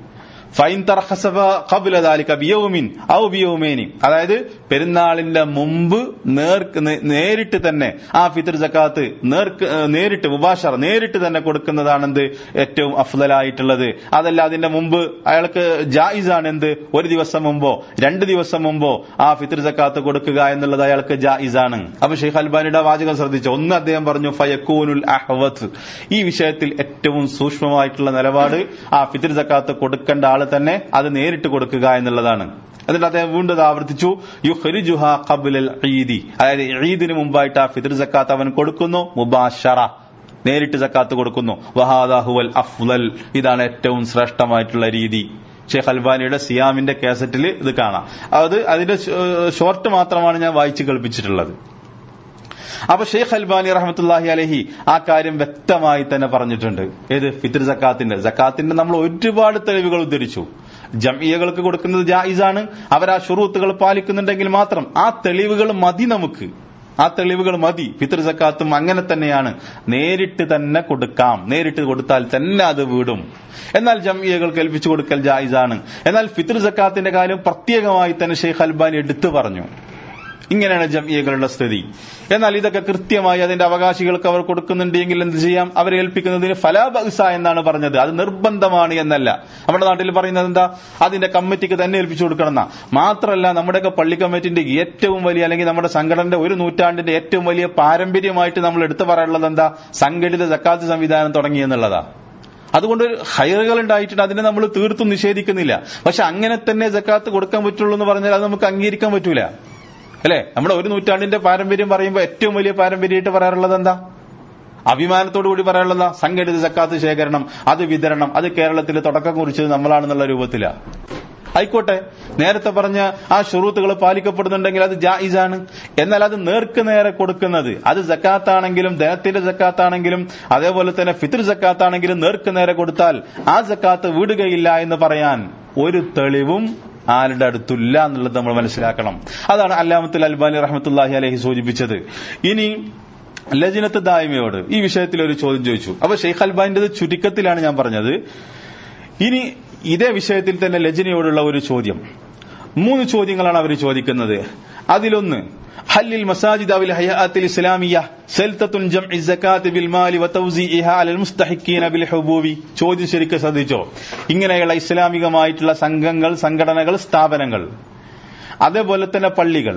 ഫൈൻ തർഹസഫ ഖബ്ല ദാലിക ബിയൗമിൻ ഔ ബിയൗമൈനി, അതായത് പെരുന്നാളിന്റെ മുമ്പ് നേരിട്ട് തന്നെ ആ ഫിത്ർ സക്കാത്ത് നേരിട്ട് മുബാശറ നേരിട്ട് തന്നെ കൊടുക്കുന്നതാണ് ഏറ്റവും അഫ്ളലായിട്ടുള്ളത്. അതല്ല അതിന്റെ മുമ്പ് അയാൾക്ക് ജായിസാണ് ഒരു ദിവസം മുമ്പോ 2 ദിവസം മുമ്പോ ആ ഫിത്ർ സക്കാത്ത് കൊടുക്കുക എന്നുള്ളത് അയാൾക്ക് ജായിസാണ്. അപ്പൊ ഷെയ്ഖ് അൽബാനിയുടെ വാചകം ശ്രദ്ധിച്ചു. ഒന്ന് അദ്ദേഹം പറഞ്ഞു ഫയക്കൂനുൽ അഹ്വത്ത്, ഈ വിഷയത്തിൽ ഏറ്റവും സൂക്ഷ്മമായിട്ടുള്ള നിലപാട് ആ ഫിത്ർ സക്കാത്ത് കൊടുക്കേണ്ട ആള് തന്നെ അത് നേരിട്ട് കൊടുക്കുക എന്നുള്ളതാണ്. എന്നിട്ട് അദ്ദേഹം വീണ്ടും ആവർത്തിച്ചു യുഖ്രിജുഹാ ഖബ്ലൽ ഈദി, അതായത് ഈദിന് മുമ്പായിട്ട് ആ ഫിത്ർ സക്കാത്ത് അവൻ കൊടുക്കുന്നു, മുബാശറ നേരിട്ട് സക്കാത്ത് കൊടുക്കുന്നു. വഹാദാ ഹുവൽ അഫ്ളൽ, ഇതാണ് ഏറ്റവും ശ്രേഷ്ഠമായിട്ടുള്ള രീതി. ഷെയ്ഖ് അൽബാനിയുടെ സിയാമിന്റെ കാസറ്റിൽ ഇത് കാണാം. അതിന്റെ ഷോർട്ട് മാത്രമാണ് ഞാൻ വായിച്ചു കേൾപ്പിച്ചിട്ടുള്ളത്. അപ്പൊ ഷെയ്ഖ് അൽബാനി റഹ്മത്തുള്ളാഹി അലൈഹി ആ കാര്യം വ്യക്തമായി തന്നെ പറഞ്ഞിട്ടുണ്ട്. ഏത് ഫിത്ർ സക്കാത്തിന്റെ നമ്മൾ ഒരുപാട് തെളിവുകൾ ഉദ്ധരിച്ചു. ജംഇയ്യകൾക്ക് കൊടുക്കുന്നത് ജായിസാണ്, അവർ ആ ശുറൂത്തുകൾ പാലിക്കുന്നുണ്ടെങ്കിൽ മാത്രം ആ തെളിവുകൾ മതി നമുക്ക്. ആ തെളിവുകൾ മതി. ഫിത്ർ സക്കാത്തും അങ്ങനെ തന്നെയാണ്, നേരിട്ട് തന്നെ കൊടുക്കാം. നേരിട്ട് കൊടുത്താൽ തന്നെ അത് വീടും. എന്നാൽ ജംഇയ്യകൾക്ക് ഏൽപ്പിച്ചു കൊടുക്കൽ ജായിസാണ്. എന്നാൽ ഫിത്ർ സക്കാത്തിന്റെ കാര്യം പ്രത്യേകമായി തന്നെ ഷെയ്ഖ് അൽബാനി എടുത്തു പറഞ്ഞു. ഇങ്ങനെയാണ് ജംഇയ്യകളുടെ സ്ഥിതി. എന്നാൽ ഇതൊക്കെ കൃത്യമായി അതിന്റെ അവകാശികൾക്ക് അവർ കൊടുക്കുന്നുണ്ടെങ്കിൽ എന്ത് ചെയ്യാം? അവരെ ഏൽപ്പിക്കുന്നതിന് ഫലാ ബഅ്സ എന്നാണ് പറഞ്ഞത്. അത് നിർബന്ധമാണ് എന്നല്ല. നമ്മുടെ നാട്ടിൽ പറയുന്നത് എന്താ? അതിന്റെ കമ്മിറ്റിക്ക് തന്നെ ഏൽപ്പിച്ചു കൊടുക്കണം എന്നാ. മാത്രമല്ല, നമ്മുടെയൊക്കെ പള്ളി കമ്മിറ്റിന്റെ ഏറ്റവും വലിയ, അല്ലെങ്കിൽ നമ്മുടെ സംഘടനയുടെ 1 നൂറ്റാണ്ടിന്റെ ഏറ്റവും വലിയ പാരമ്പര്യമായിട്ട് നമ്മൾ എടുത്തു പറയാനുള്ളത് എന്താ? സംഘടിത സക്കാത്ത് സംവിധാനം തുടങ്ങിയെന്നുള്ളതാ. അതുകൊണ്ട് ഹൈറുകൾ ഉണ്ടായിട്ടുണ്ട്, അതിനെ നമ്മൾ തീർത്തും നിഷേധിക്കുന്നില്ല. പക്ഷെ അങ്ങനെ തന്നെ സക്കാത്ത് കൊടുക്കാൻ പറ്റുള്ളൂ എന്ന് പറഞ്ഞാൽ അത് നമുക്ക് അംഗീകരിക്കാൻ പറ്റൂല, അല്ലെ? നമ്മുടെ 1 നൂറ്റാണ്ടിന്റെ പാരമ്പര്യം പറയുമ്പോൾ ഏറ്റവും വലിയ പാരമ്പര്യമായിട്ട് പറയാറുള്ളത് എന്താ? അഭിമാനത്തോടു കൂടി പറയാനുള്ളത് സംഘടിത സക്കാത്ത് ശേഖരണം, അത് വിതരണം, അത് കേരളത്തിൽ തുടക്കം കുറിച്ചത് നമ്മളാണെന്നുള്ള രൂപത്തിലാണ്. ആയിക്കോട്ടെ, നേരത്തെ പറഞ്ഞ ആ ശുറൂത്തുകൾ പാലിക്കപ്പെടുന്നുണ്ടെങ്കിൽ അത് ജായിസാണ്. എന്നാൽ അത് നേർക്കുനേരെ കൊടുക്കുന്നത്, അത് സക്കാത്താണെങ്കിലും ധനത്തിന്റെ സക്കാത്താണെങ്കിലും അതേപോലെ തന്നെ ഫിത്ർ സക്കാത്താണെങ്കിലും നേർക്കുനേരെ കൊടുത്താൽ ആ സക്കാത്ത് വീടുകയില്ല എന്ന് പറയാൻ ഒരു തെളിവും ആരുടെ അടുത്തില്ല എന്നുള്ളത് നമ്മൾ മനസ്സിലാക്കണം. അതാണ് അല്ലാമത്തുൽ അൽബാനി റഹ്മത്തുള്ളാഹി അലൈഹി സൂചിപ്പിച്ചത്. ഇനി ലജ്നത്ത് ദായിമയോട് ഈ വിഷയത്തിൽ ഒരു ചോദ്യം ചോദിച്ചു. അപ്പൊ ഷെയ്ഖ് അൽബാനിന്റെ ചുരുക്കത്തിലാണ് ഞാൻ പറഞ്ഞത്. ഇനി ഇതേ വിഷയത്തിൽ തന്നെ ലജ്നയോടുള്ള ഒരു ചോദ്യം, 3 ചോദ്യങ്ങളാണ് അവർ ചോദിക്കുന്നത്. അതിലൊന്ന്, ഹല്ലിൽ മസാജിദ് അവിൽ ഹയാഅത്തിൽ ഇസ്ലാമിയ്യ സൽതത്തുൻ ജംഇ സകാത്ത് ബിൽ മാലി വതൗസീഇഹാ അലൽ മുസ്തഹിഖീന ബിൽ ഹുബൂബി. ചോദ്യം ശരിക്കും ശ്രദ്ധിച്ചോ. ഇങ്ങനെയുള്ള ഇസ്ലാമികമായിട്ടുള്ള സംഘങ്ങൾ, സംഘടനകൾ, സ്ഥാപനങ്ങൾ, അതേപോലെ തന്നെ പള്ളികൾ,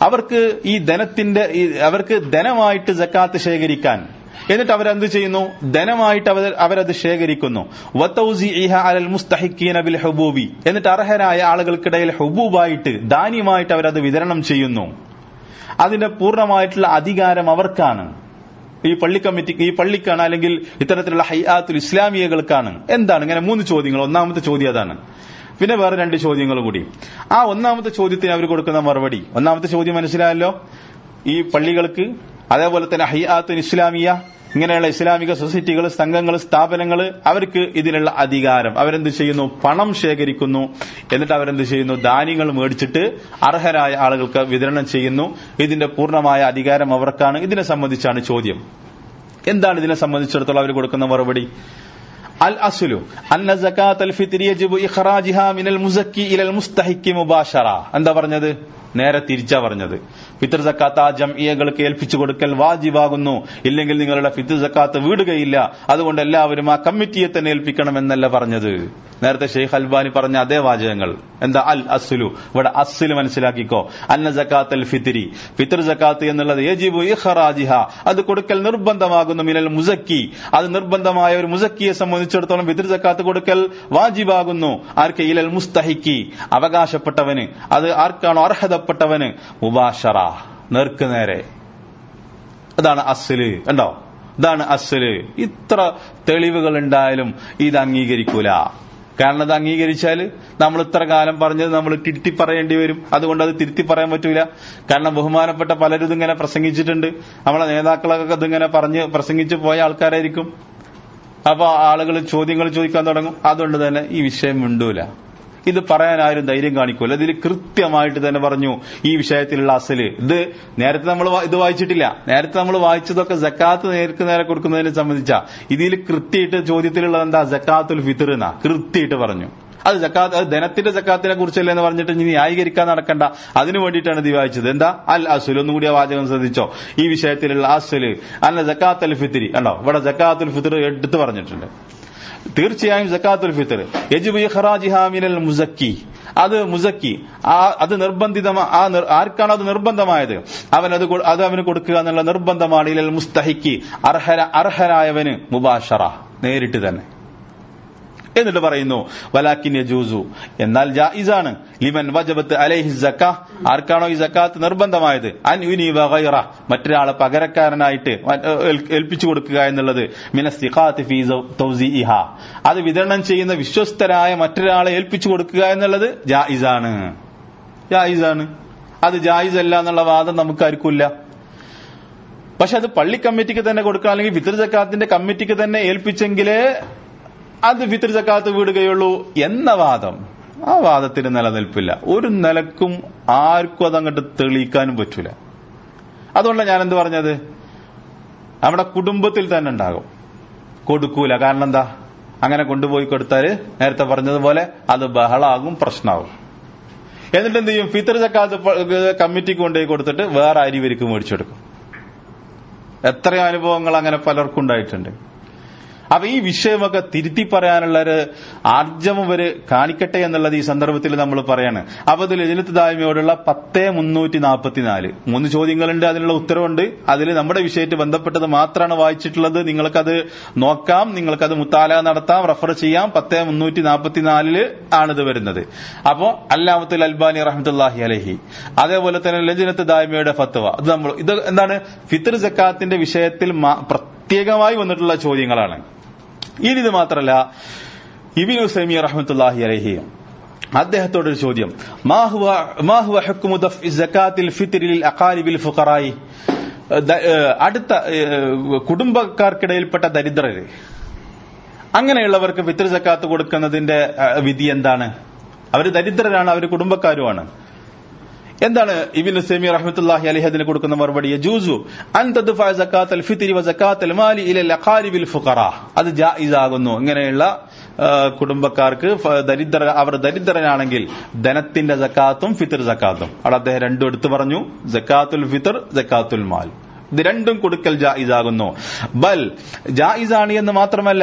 അവർക്ക് ധനമായിട്ട് സക്കാത്ത് ശേഖരിക്കാൻ, എന്നിട്ട് അവരെന്ത് ചെയ്യുന്നു? ധനമായിട്ട് അവരത് ശേഖരിക്കുന്നു. വതൗസീഇഹാ അലൽ മുസ്തഹിഖീന ബിൽ ഹുബൂബി, എന്നിട്ട് അർഹരായ ആളുകൾക്കിടയിൽ ഹുബൂബായിട്ട്, ധാന്യമായിട്ട് അവരത് വിതരണം ചെയ്യുന്നു. അതിന്റെ പൂർണ്ണമായിട്ടുള്ള അധികാരം അവർക്കാണ്, ഈ പള്ളി കമ്മിറ്റിക്ക്, ഈ പള്ളിക്കാണ്, അല്ലെങ്കിൽ ഇത്തരത്തിലുള്ള ഹൈആത്തുൽ ഇസ്ലാമിയകൾക്കാണ്. എന്താണ്? ഇങ്ങനെ 3 ചോദ്യങ്ങൾ. ഒന്നാമത്തെ ചോദ്യം അതാണ്. പിന്നെ വേറെ 2 ചോദ്യങ്ങൾ കൂടി. ആ ഒന്നാമത്തെ ചോദ്യത്തിന് അവർ കൊടുക്കുന്ന മറുപടി, ഒന്നാമത്തെ ചോദ്യം മനസ്സിലായല്ലോ. ഈ പള്ളികൾക്ക്, അതേപോലെ തന്നെ ഹൈആത്തുൽ ഇസ്ലാമിയ, ഇങ്ങനെയുള്ള ഇസ്ലാമിക സൊസൈറ്റികൾ, സംഘങ്ങൾ, സ്ഥാപനങ്ങൾ, അവർക്ക് ഇതിനുള്ള അധികാരം. അവരെന്ത് ചെയ്യുന്നു? പണം ശേഖരിക്കുന്നു. എന്നിട്ട് അവരെന്ത് ചെയ്യുന്നു? ധാന്യങ്ങൾ മേടിച്ചിട്ട് അർഹരായ ആളുകൾക്ക് വിതരണം ചെയ്യുന്നു. ഇതിന്റെ പൂർണ്ണമായ അധികാരം അവർക്കാണ്. ഇതിനെ സംബന്ധിച്ചാണ് ചോദ്യം. എന്താണ് ഇതിനെ സംബന്ധിച്ചിടത്തോളം അവർ കൊടുക്കുന്ന മറുപടി? അൽ അസ്ലു അന്ന സകാത്തുൽ ഫിത്ർ യജിബു ഇഖ്റാജിഹാ മിനൽ മുസക്കി ഇലൽ മുസ്തഹിഖി മുബാശറ. എന്താ പറഞ്ഞത്? നേരെ തിരിച്ചാ പറഞ്ഞത്. ഫിത്ർ സക്കാത്ത് ആ ജംഇയ്യകൾക്ക് ഏൽപ്പിച്ചു കൊടുക്കൽ വാജിബാകുന്നു, ഇല്ലെങ്കിൽ നിങ്ങളുടെ ഫിത്ർ സക്കാത്ത് വീടുകയില്ല. അതുകൊണ്ട് എല്ലാവരും ആ കമ്മിറ്റിയെ തന്നെ ഏൽപ്പിക്കണം എന്നല്ല പറഞ്ഞത്. നേരത്തെ ഷെയ്ഖ് അൽബാനി പറഞ്ഞ അതേ വാചകങ്ങൾ. എന്താ? അൽ അസ്ലു. ഇവിടെ അസ്ല് മനസ്സിലാക്കിക്കോ. അന്ന സക്കാത്തുൽ ഫിത്രി, ഫിത്ർ സക്കാത്ത് എന്നുള്ളത് യജിബു ഇഖ്റാജിഹ, അത് കൊടുക്കൽ നിർബന്ധമാകുന്നു. മിനൽ മുസക്കി, അത് നിർബന്ധമായ ഒരു മുസക്കിയെ സംബന്ധിച്ചിടത്തോളം ഫിത്ർ സക്കാത്ത് കൊടുക്കൽ വാജിബാകുന്നു. ആർക്ക്? ഇലൽ മുസ്തഹിഖി, അവകാശപ്പെട്ടവന്. അത് ആർക്കാണോ അർഹതപ്പെട്ടവന്. മുബാശറ, നേർക്കുനേരെ. അതാണ് അസ്ല്. കണ്ടോ? ഇതാണ് അസ്ല്. ഇത്ര തെളിവുകൾ ഉണ്ടായാലും ഇത് അംഗീകരിക്കൂല. കാരണം അത് അംഗീകരിച്ചാൽ നമ്മൾ ഇത്ര കാലം പറഞ്ഞത് നമ്മൾ തിരുത്തി പറയേണ്ടി വരും. അതുകൊണ്ട് അത് തിരുത്തി പറയാൻ പറ്റൂല. കാരണം ബഹുമാനപ്പെട്ട പലരും ഇതിങ്ങനെ പ്രസംഗിച്ചിട്ടുണ്ട്. നമ്മളെ നേതാക്കളൊക്കെ ഇതിങ്ങനെ പറഞ്ഞ് പ്രസംഗിച്ചു പോയ ആൾക്കാരായിരിക്കും. അപ്പൊ ആളുകൾ ചോദ്യങ്ങൾ ചോദിക്കാൻ തുടങ്ങും. അതുകൊണ്ട് തന്നെ ഈ വിഷയം മിണ്ടൂല. ഇത് പറയാൻ ആരും ധൈര്യം കാണിക്കൂല. ഇതിൽ കൃത്യമായിട്ട് തന്നെ പറഞ്ഞു ഈ വിഷയത്തിലുള്ള അസല്. ഇത് നേരത്തെ നമ്മൾ ഇത് വായിച്ചിട്ടില്ല. നേരത്തെ നമ്മൾ വായിച്ചതൊക്കെ സക്കാത്ത് നേരെ കൊടുക്കുന്നതിനെ സംബന്ധിച്ചാ. ഇതിൽ കൃത്യമായിട്ട് ചോദ്യത്തിലുള്ളത് എന്താ? സക്കാത്തുൽ ഫിത്ർ എന്നാ കൃത്യമായിട്ട് പറഞ്ഞു. അത് സക്കാത്ത്, അത് ധനത്തിന്റെ സക്കാത്തിനെ കുറിച്ചല്ലേ എന്ന് പറഞ്ഞിട്ട് ഇനി ന്യായീകരിക്കാൻ നടക്കണ്ട. അതിനു വേണ്ടിയിട്ടാണ് ഇത് വായിച്ചത്. എന്താ അൽ അസുൽ, ഒന്നുകൂടി ആ വാചകം ശ്രദ്ധിച്ചോ. ഈ വിഷയത്തിലുള്ള അസുല് അല്ല സക്കാത്തുൽ ഫിത്രി. കണ്ടോ, ഇവിടെ സക്കാത്തുൽ ഫിത്ർ എടുത്തു പറഞ്ഞിട്ടുണ്ട്. തീർച്ചയായും സക്കാത്തുൽ ഫിത്ർ യജിബു ഇഖ്റാജിഹാ മിനൽ മുസക്കി, അത് മുസക്കി, അത് ആർക്കാണ് അത് നിർബന്ധമായത്, അത് അവന് കൊടുക്കുക എന്നുള്ള നിർബന്ധമാണ്. ഇലൽ മുസ്തഹിക്കി, അർഹരായവന് മുബാഷറ, നേരിട്ട് തന്നെ. എന്നിട്ട് പറയുന്നു വലാക്കിൻ യജൂസു, എന്നാൽ ജായിസാണ്, ലിമൻ വജബത്ത് അലൈഹി സക്കാ, ആർക്കാണോ ഈ സക്കാത്ത് നിർബന്ധമായത്, അൻ യുനീബ ഗൈറ, മറ്റൊരാളെ പകരക്കാരനായിട്ട് ഏൽപ്പിച്ചു കൊടുക്കുക എന്നുള്ളത്, മിനസ്തിഖാത്തി ഫീ തൗസീഇഹാ, അത് വിതരണം ചെയ്യുന്ന വിശ്വസ്തരായ മറ്റൊരാളെ ഏൽപ്പിച്ചു കൊടുക്കുക എന്നുള്ളത് ജായിസാണ്. അത് ജായിസ് അല്ല എന്നുള്ള വാദം നമുക്കാർക്കില്ല. പക്ഷെ അത് പള്ളി കമ്മിറ്റിക്ക് തന്നെ കൊടുക്കുക, അല്ലെങ്കിൽ ഫിത്ർ സക്കാത്തിന്റെ കമ്മിറ്റിക്ക് തന്നെ ഏൽപ്പിച്ചെങ്കിലേ അത് ഫിത്ർ സക്കാത്ത് വീടുകയുള്ളൂ എന്ന വാദം, ആ വാദത്തിന് നിലനിൽപ്പില്ല. ഒരു നിലക്കും ആർക്കും അതങ്ങോട്ട് തെളിയിക്കാനും പറ്റൂല. അതുകൊണ്ടാണ് ഞാൻ എന്ത് പറഞ്ഞത്, നമ്മുടെ കുടുംബത്തിൽ തന്നെ ഉണ്ടാകും, കൊടുക്കൂല. കാരണം എന്താ, അങ്ങനെ കൊണ്ടുപോയി കൊടുത്താല് നേരത്തെ പറഞ്ഞതുപോലെ അത് ബഹളാകും, പ്രശ്നമാകും. എന്നിട്ട് എന്ത് ചെയ്യും, ഫിത്ർ സക്കാത്ത് കമ്മിറ്റിക്ക് കൊണ്ടുപോയി കൊടുത്തിട്ട് വേറെ അരി വരിക്ക് മേടിച്ചെടുക്കും. എത്രയോ അനുഭവങ്ങൾ അങ്ങനെ പലർക്കും ഉണ്ടായിട്ടുണ്ട്. അപ്പൊ ഈ വിഷയമൊക്കെ തിരുത്തി പറയാനുള്ള ഒരു ആർജവം വരെ കാണിക്കട്ടെ എന്നുള്ളത് ഈ സന്ദർഭത്തിൽ നമ്മൾ പറയാണ്. അപ്പൊ ഇതിൽ ലജ്നത്ത് ദായിമയോടുള്ള 10,344 3 ചോദ്യങ്ങളുണ്ട്, അതിനുള്ള ഉത്തരവുണ്ട്. അതിൽ നമ്മുടെ വിഷയമായിട്ട് ബന്ധപ്പെട്ടത് മാത്രമാണ് വായിച്ചിട്ടുള്ളത്. നിങ്ങൾക്കത് നോക്കാം, നിങ്ങൾക്കത് മുത്താല നടത്താം, റഫർ ചെയ്യാം. 10,344 ആണിത് വരുന്നത്. അപ്പോ അല്ലാമത്തുൽ അൽബാനി റഹ്മത്തുള്ളാഹി അലൈഹി, അതേപോലെ തന്നെ ലജ്നത്ത് ദായിമയുടെ ഫത്വ, ഇത് എന്താണ്, ഫിത്ർ സക്കാത്തിന്റെ വിഷയത്തിൽ പ്രത്യേകമായി വന്നിട്ടുള്ള ചോദ്യങ്ങളാണ്. ഇനി ഇത് മാത്രല്ല, ഇബ്നു ഉസൈമീൻ റഹ്മത്തുള്ളാഹി അലൈഹി അദ്ദേഹത്തോടൊരു ചോദ്യം, മാ ഹുവ ഹുക്മു ദഫ്ഇ സകാത്തിൽ ഫിത്രി ലിൽ അഖാരിബിൽ ഫുഖറായി, അടുത്ത കുടുംബക്കാർക്കിടയിൽപ്പെട്ട ദരിദ്രര്, അങ്ങനെയുള്ളവർക്ക് ഫിത്ർ സക്കാത്ത് കൊടുക്കുന്നതിന്റെ വിധി എന്താണ്? അവര് ദരിദ്രരാണ്, അവര് കുടുംബക്കാരുമാണ്. എന്താണ് ഇബ്നു ഉസൈമീൻ റഹ്മത്തുള്ളാഹി അലൈഹി അതിന് കൊടുക്കുന്ന മറുപടി? യജൂസു അൻ തദ്ഫഅ സകാത്തുൽ ഫിത്രി വ സകാത്തുൽ മാലി ഇലൽ അഖാരിബിൽ ഫുഖറാ, അത് ജായിസാകുന്നു. ഇങ്ങനെയുള്ള കുടുംബക്കാർക്ക് അവർ ദരിദ്രനാണെങ്കിൽ ധനത്തിന്റെ സക്കാത്തും ഫിത്ർ സക്കാത്തും, അവിടെ അദ്ദേഹം രണ്ടും എടുത്തു പറഞ്ഞു, സക്കാത്തുൽ ഫിത്ർ, സക്കാത്തുൽ മാൽ, ഇത് രണ്ടും കൊടുക്കൽ ജായിസാകുന്നു. ബൽ ജായിസാണ് എന്ന് മാത്രമല്ല,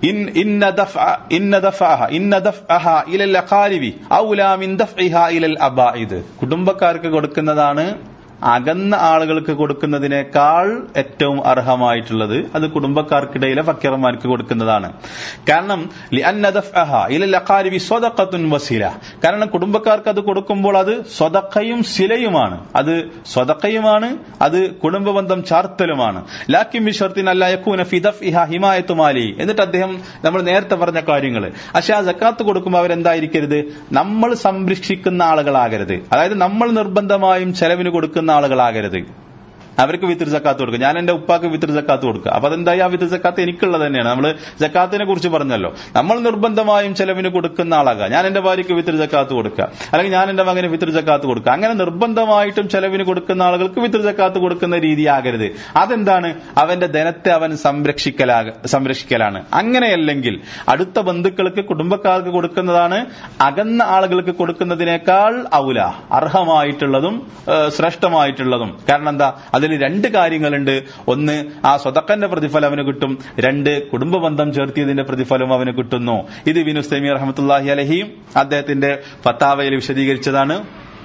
ഇന്ന ദഫ്അഹ ഇലൽ അഖാരിബി ഔലാ മിൻ ദഫ്ഇഹാ ഇലൽ അബാഇദ്, കുടുംബക്കാർക്ക് കൊടുക്കുന്നതാണ് അകന്ന ആളുകൾക്ക് കൊടുക്കുന്നതിനേക്കാൾ ഏറ്റവും അർഹമായിട്ടുള്ളത്. അത് കുടുംബക്കാർക്കിടയിലെ ഫക്കീർമാർക്ക് കൊടുക്കുന്നതാണ്. കാരണം ലിഅന്ന ദഫ്അഹ ഇലൽ അഖാരിബി സ്വദഖത്തുൻ വസില, കാരണം കുടുംബക്കാർക്ക് അത് കൊടുക്കുമ്പോൾ അത് സ്വദഖയും സിലയുമാണ്, അത് സ്വദഖയുമാണ്, അത് കുടുംബബന്ധം ചാർത്തലുമാണ്. ലാകിൻ ബിശർത്തിൻ അല്ലാ യകൂന ഫി ദഫ്ഇഹ ഹിമായത്തു മാലി, എന്നിട്ട് അദ്ദേഹം നമ്മൾ നേരത്തെ പറഞ്ഞ കാര്യങ്ങൾ, പക്ഷെ ആ സക്കാത്ത് കൊടുക്കുമ്പോൾ അവരെന്തായിരിക്കരുത്, നമ്മൾ സംരക്ഷിക്കുന്ന ആളുകളാകരുത്. അതായത് നമ്മൾ നിർബന്ധമായും ചെലവിന് കൊടുക്കുന്ന ആളുകളാകരുത്. അവർക്ക് ഫിത്ർ സക്കാത്ത് കൊടുക്കുക, ഞാൻ എന്റെ ഉപ്പാക്ക് ഫിത്ർ സക്കാത്ത് കൊടുക്കുക. അപ്പൊ അതെന്തായി, ആ ഫിത്ർ സക്കാത്ത് എനിക്കുള്ളത് തന്നെയാണ്. നമ്മൾ സക്കാത്തിനെ കുറിച്ച് പറഞ്ഞല്ലോ, നമ്മൾ നിർബന്ധമായും ചെലവിന് കൊടുക്കുന്ന ആളാകുക. ഞാൻ എന്റെ ഭാര്യയ്ക്ക് ഫിത്ർ സക്കാത്ത് കൊടുക്കുക, അല്ലെങ്കിൽ ഞാൻ എന്റെ മകന് ഫിത്ർ സക്കാത്ത് കൊടുക്കുക. അങ്ങനെ നിർബന്ധമായിട്ടും ചെലവിന് കൊടുക്കുന്ന ആളുകൾക്ക് ഫിത്ർ സക്കാത്ത് കൊടുക്കുന്ന രീതിയാകരുത്. അതെന്താണ്, അവന്റെ ധനത്തെ അവൻ സംരക്ഷിക്കലാണ്. അങ്ങനെയല്ലെങ്കിൽ അടുത്ത ബന്ധുക്കൾക്ക്, കുടുംബക്കാർക്ക് കൊടുക്കുന്നതാണ് അകന്ന ആളുകൾക്ക് കൊടുക്കുന്നതിനേക്കാൾ ഔല, അർഹമായിട്ടുള്ളതും ശ്രേഷ്ഠമായിട്ടുള്ളതും. കാരണം എന്താ, അതിൽ 2 കാര്യങ്ങളുണ്ട്. ഒന്ന്, ആ സ്വതക്കന്റെ പ്രതിഫലം അവന് കിട്ടും. 2, കുടുംബബന്ധം ചേർത്തിയതിന്റെ പ്രതിഫലം അവന് കിട്ടുന്നു. ഇത് ഇബ്നു ഉസൈമീൻ റഹ്മത്തുള്ളാഹി അലൈഹി അദ്ദേഹത്തിന്റെ ഫത്താവയിൽ വിശദീകരിച്ചതാണ്.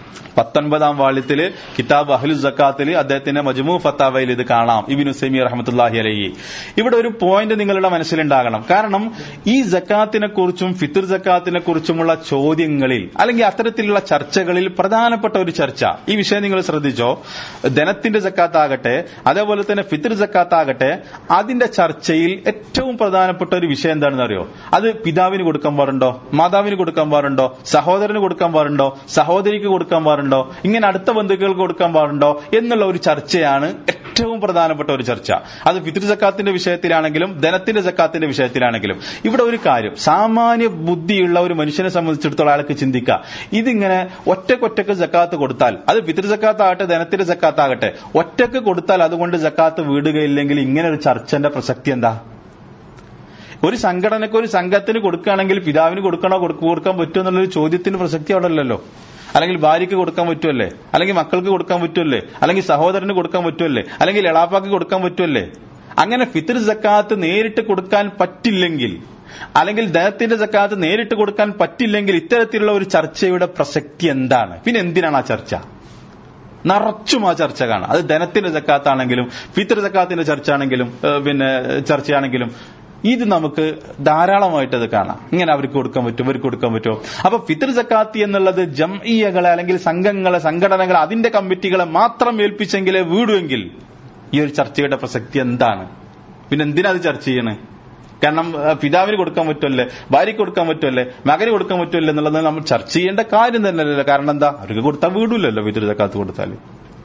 19-ാം വാള്യത്തില് കിതാബ് അഹ്ലു സക്കാത്തില് അദ്ദേഹത്തിന്റെ മജ്മൂ ഫത്താവയിൽ ഇത് കാണാം, ഇബ്നു ഉസൈമീൻ റഹ്മത്തുള്ളാഹി അലൈഹി. ഇവിടെ ഒരു പോയിന്റ് നിങ്ങളുടെ മനസ്സിലുണ്ടാകണം. കാരണം ഈ സക്കാത്തിനെ കുറിച്ചും ഫിത്ർ സക്കാത്തിനെ കുറിച്ചുമുള്ള ചോദ്യങ്ങളിൽ, അല്ലെങ്കിൽ അത്തരത്തിലുള്ള ചർച്ചകളിൽ പ്രധാനപ്പെട്ട ഒരു ചർച്ച, ഈ വിഷയം നിങ്ങൾ ശ്രദ്ധിച്ചോ, ധനത്തിന്റെ സക്കാത്താകട്ടെ അതേപോലെ തന്നെ ഫിത്ർ സക്കാത്താകട്ടെ, അതിന്റെ ചർച്ചയിൽ ഏറ്റവും പ്രധാനപ്പെട്ട ഒരു വിഷയം എന്താണെന്ന് അറിയോ? അത് പിതാവിന് കൊടുക്കാൻ പാടുണ്ടോ, മാതാവിന് കൊടുക്കാൻ പാടുണ്ടോ, സഹോദരന് കൊടുക്കാൻ പാടുണ്ടോ, സഹോദരിക്ക് കൊടുക്കാൻ പാടുണ്ടോ, ഇങ്ങനെ അടുത്ത ബന്ധുക്കൾക്ക് കൊടുക്കാൻ പാടുണ്ടോ എന്നുള്ള ഒരു ചർച്ചയാണ് ഏറ്റവും പ്രധാനപ്പെട്ട ഒരു ചർച്ച. അത് ഫിത്ർ സക്കാത്തിന്റെ വിഷയത്തിലാണെങ്കിലും ധനത്തിന്റെ സക്കാത്തിന്റെ വിഷയത്തിലാണെങ്കിലും. ഇവിടെ ഒരു കാര്യം, സാമാന്യ ബുദ്ധിയുള്ള ഒരു മനുഷ്യനെ സംബന്ധിച്ചിടത്തോളം അയാൾക്ക് ചിന്തിക്കുക, ഇതിങ്ങനെ ഒറ്റക്കൊറ്റക്ക് സക്കാത്ത് കൊടുത്താൽ, അത് ഫിത്ർ സക്കാത്താകട്ടെ ധനത്തിന്റെ സക്കാത്താകട്ടെ, ഒറ്റക്ക് കൊടുത്താൽ അതുകൊണ്ട് സക്കാത്ത് വീടുകയില്ലെങ്കിൽ ഇങ്ങനെ ഒരു ചർച്ചന്റെ പ്രസക്തി എന്താ? ഒരു സംഘടനക്ക് ഒരു സംഘത്തിന് കൊടുക്കുകയാണെങ്കിൽ പിതാവിന് കൊടുക്കണോ കൊടുക്കാൻ പറ്റുമോ എന്നുള്ളൊരു ചോദ്യത്തിന് പ്രസക്തി അവിടെ അല്ലല്ലോ. അല്ലെങ്കിൽ ഭാര്യയ്ക്ക് കൊടുക്കാൻ പറ്റുമല്ലേ, അല്ലെങ്കിൽ മക്കൾക്ക് കൊടുക്കാൻ പറ്റുമല്ലേ, അല്ലെങ്കിൽ സഹോദരന് കൊടുക്കാൻ പറ്റുമല്ലേ, അല്ലെങ്കിൽ എളാപ്പാക്ക് കൊടുക്കാൻ പറ്റുമല്ലേ. അങ്ങനെ ഫിത്ർ സക്കാത്ത് നേരിട്ട് കൊടുക്കാൻ പറ്റില്ലെങ്കിൽ, അല്ലെങ്കിൽ ധനത്തിന്റെ സക്കാത്ത് നേരിട്ട് കൊടുക്കാൻ പറ്റില്ലെങ്കിൽ ഇത്തരത്തിലുള്ള ഒരു ചർച്ചയുടെ പ്രസക്തി എന്താണ്? പിന്നെ എന്തിനാണ് ആ ചർച്ച? നിറച്ചും ആ ചർച്ച കാണാം. അത് ധനത്തിന്റെ സക്കാത്താണെങ്കിലും ഫിത്ർ സക്കാത്തിന്റെ ചർച്ചയാണെങ്കിലും ഇത് നമുക്ക് ധാരാളമായിട്ട് അത് കാണാം. ഇങ്ങനെ അവർക്ക് കൊടുക്കാൻ പറ്റും, ഇവർക്ക് കൊടുക്കാൻ പറ്റുമോ? അപ്പൊ ഫിത്ർ സക്കാത്ത് എന്നുള്ളത് ജംഇയ്യകളെ അല്ലെങ്കിൽ സംഘങ്ങളെ, സംഘടനകളെ, അതിന്റെ കമ്മിറ്റികളെ മാത്രം ഏൽപ്പിച്ചെങ്കിലേ വീടുവെങ്കിൽ ഈ ഒരു ചർച്ചയുടെ പ്രസക്തി എന്താണ്? പിന്നെ എന്തിനാ അത് ചർച്ച ചെയ്യണേ? കാരണം പിതാവിന് കൊടുക്കാൻ പറ്റുമല്ലേ, ഭാര്യയ്ക്ക് കൊടുക്കാൻ പറ്റുമല്ലേ, മകന് കൊടുക്കാൻ പറ്റുമല്ലേ എന്നുള്ളത് നമ്മൾ ചർച്ച ചെയ്യേണ്ട കാര്യം തന്നെയല്ലല്ലോ. കാരണം എന്താ, അവർക്ക് കൊടുത്താൽ വീടില്ലല്ലോ ഫിത്ർ സക്കാത്ത് കൊടുത്താൽ.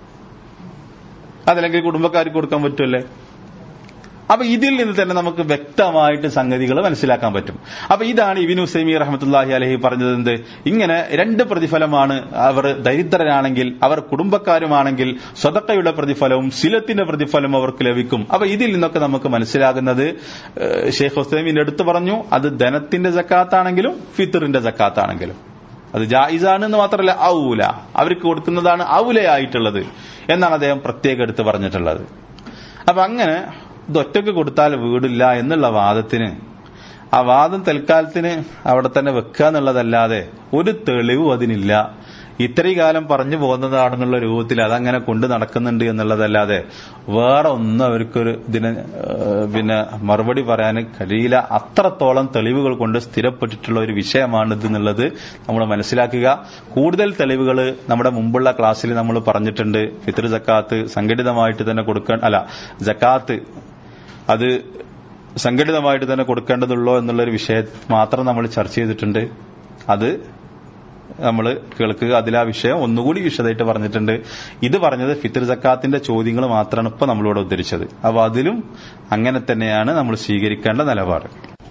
അതല്ലെങ്കിൽ കുടുംബക്കാർക്ക് കൊടുക്കാൻ പറ്റുമല്ലേ. അപ്പൊ ഇതിൽ നിന്ന് തന്നെ നമുക്ക് വ്യക്തമായിട്ട് സംഗതികൾ മനസ്സിലാക്കാൻ പറ്റും. അപ്പൊ ഇതാണ് ഇബ്നു ഉസൈമീൻ റഹ്മത്തുള്ളാഹി അലൈഹി പറഞ്ഞത്. എന്ത്? ഇങ്ങനെ രണ്ട് പ്രതിഫലമാണ്. അവർ ദരിദ്രരാണെങ്കിൽ, അവർ കുടുംബക്കാരുമാണെങ്കിൽ സ്വതക്കയുടെ പ്രതിഫലവും സിലത്തിന്റെ പ്രതിഫലവും അവർക്ക് ലഭിക്കും. അപ്പൊ ഇതിൽ നിന്നൊക്കെ നമുക്ക് മനസ്സിലാകുന്നത്, ഷെയ്ഖ് ഉസൈമീൻ എടുത്തു പറഞ്ഞു, അത് ധനത്തിന്റെ സക്കാത്താണെങ്കിലും ഫിത്റിന്റെ സക്കാത്താണെങ്കിലും അത് ജായിസാണ് എന്ന് മാത്രമല്ല ഔല, അവർക്ക് കൊടുക്കുന്നതാണ് ഔലയായിട്ടുള്ളത് എന്നാണ് അദ്ദേഹം പ്രത്യേകം എടുത്ത് പറഞ്ഞിട്ടുള്ളത്. അപ്പൊ അങ്ങനെ ഇതൊറ്റക്ക് കൊടുത്താൽ വീടില്ല എന്നുള്ള വാദത്തിന്, ആ വാദം തൽക്കാലത്തിന് അവിടെ തന്നെ വെക്കുക എന്നുള്ളതല്ലാതെ ഒരു തെളിവും അതിനില്ല. ഇത്രയും കാലം പറഞ്ഞു പോകുന്നതാണെന്നുള്ള രൂപത്തിൽ അതങ്ങനെ കൊണ്ട് നടക്കുന്നുണ്ട് എന്നുള്ളതല്ലാതെ വേറെ ഒന്നും അവർക്കൊരു ഇതിന് മറുപടി പറയാൻ കഴിയില്ല. അത്രത്തോളം തെളിവുകൾ കൊണ്ട് സ്ഥിരപ്പെട്ടിട്ടുള്ള ഒരു വിഷയമാണിത് എന്നുള്ളത് നമ്മൾ മനസ്സിലാക്കുക. കൂടുതൽ തെളിവുകൾ നമ്മുടെ മുമ്പുള്ള ക്ലാസ്സിൽ നമ്മൾ പറഞ്ഞിട്ടുണ്ട്. ഫിത്ർ സക്കാത്ത് സംഘടിതമായിട്ട് തന്നെ സക്കാത്ത് അത് സംഘടിതമായിട്ട് തന്നെ കൊടുക്കേണ്ടതുള്ളോ എന്നുള്ളൊരു വിഷയം മാത്രം നമ്മൾ ചർച്ച ചെയ്തിട്ടുണ്ട്. അത് നമ്മൾ കേൾക്കുക. അതിൽ ആ വിഷയം ഒന്നുകൂടി വിശദമായിട്ട് പറഞ്ഞിട്ടുണ്ട്. ഇത് പറഞ്ഞത് ഫിത്ർ സക്കാത്തിന്റെ ചോദ്യങ്ങൾ മാത്രമാണ് ഇപ്പൊ നമ്മളിവിടെ ഉദ്ധരിച്ചത്. അപ്പൊ അതിലും അങ്ങനെ തന്നെയാണ് നമ്മൾ സ്വീകരിക്കേണ്ട നിലപാട്.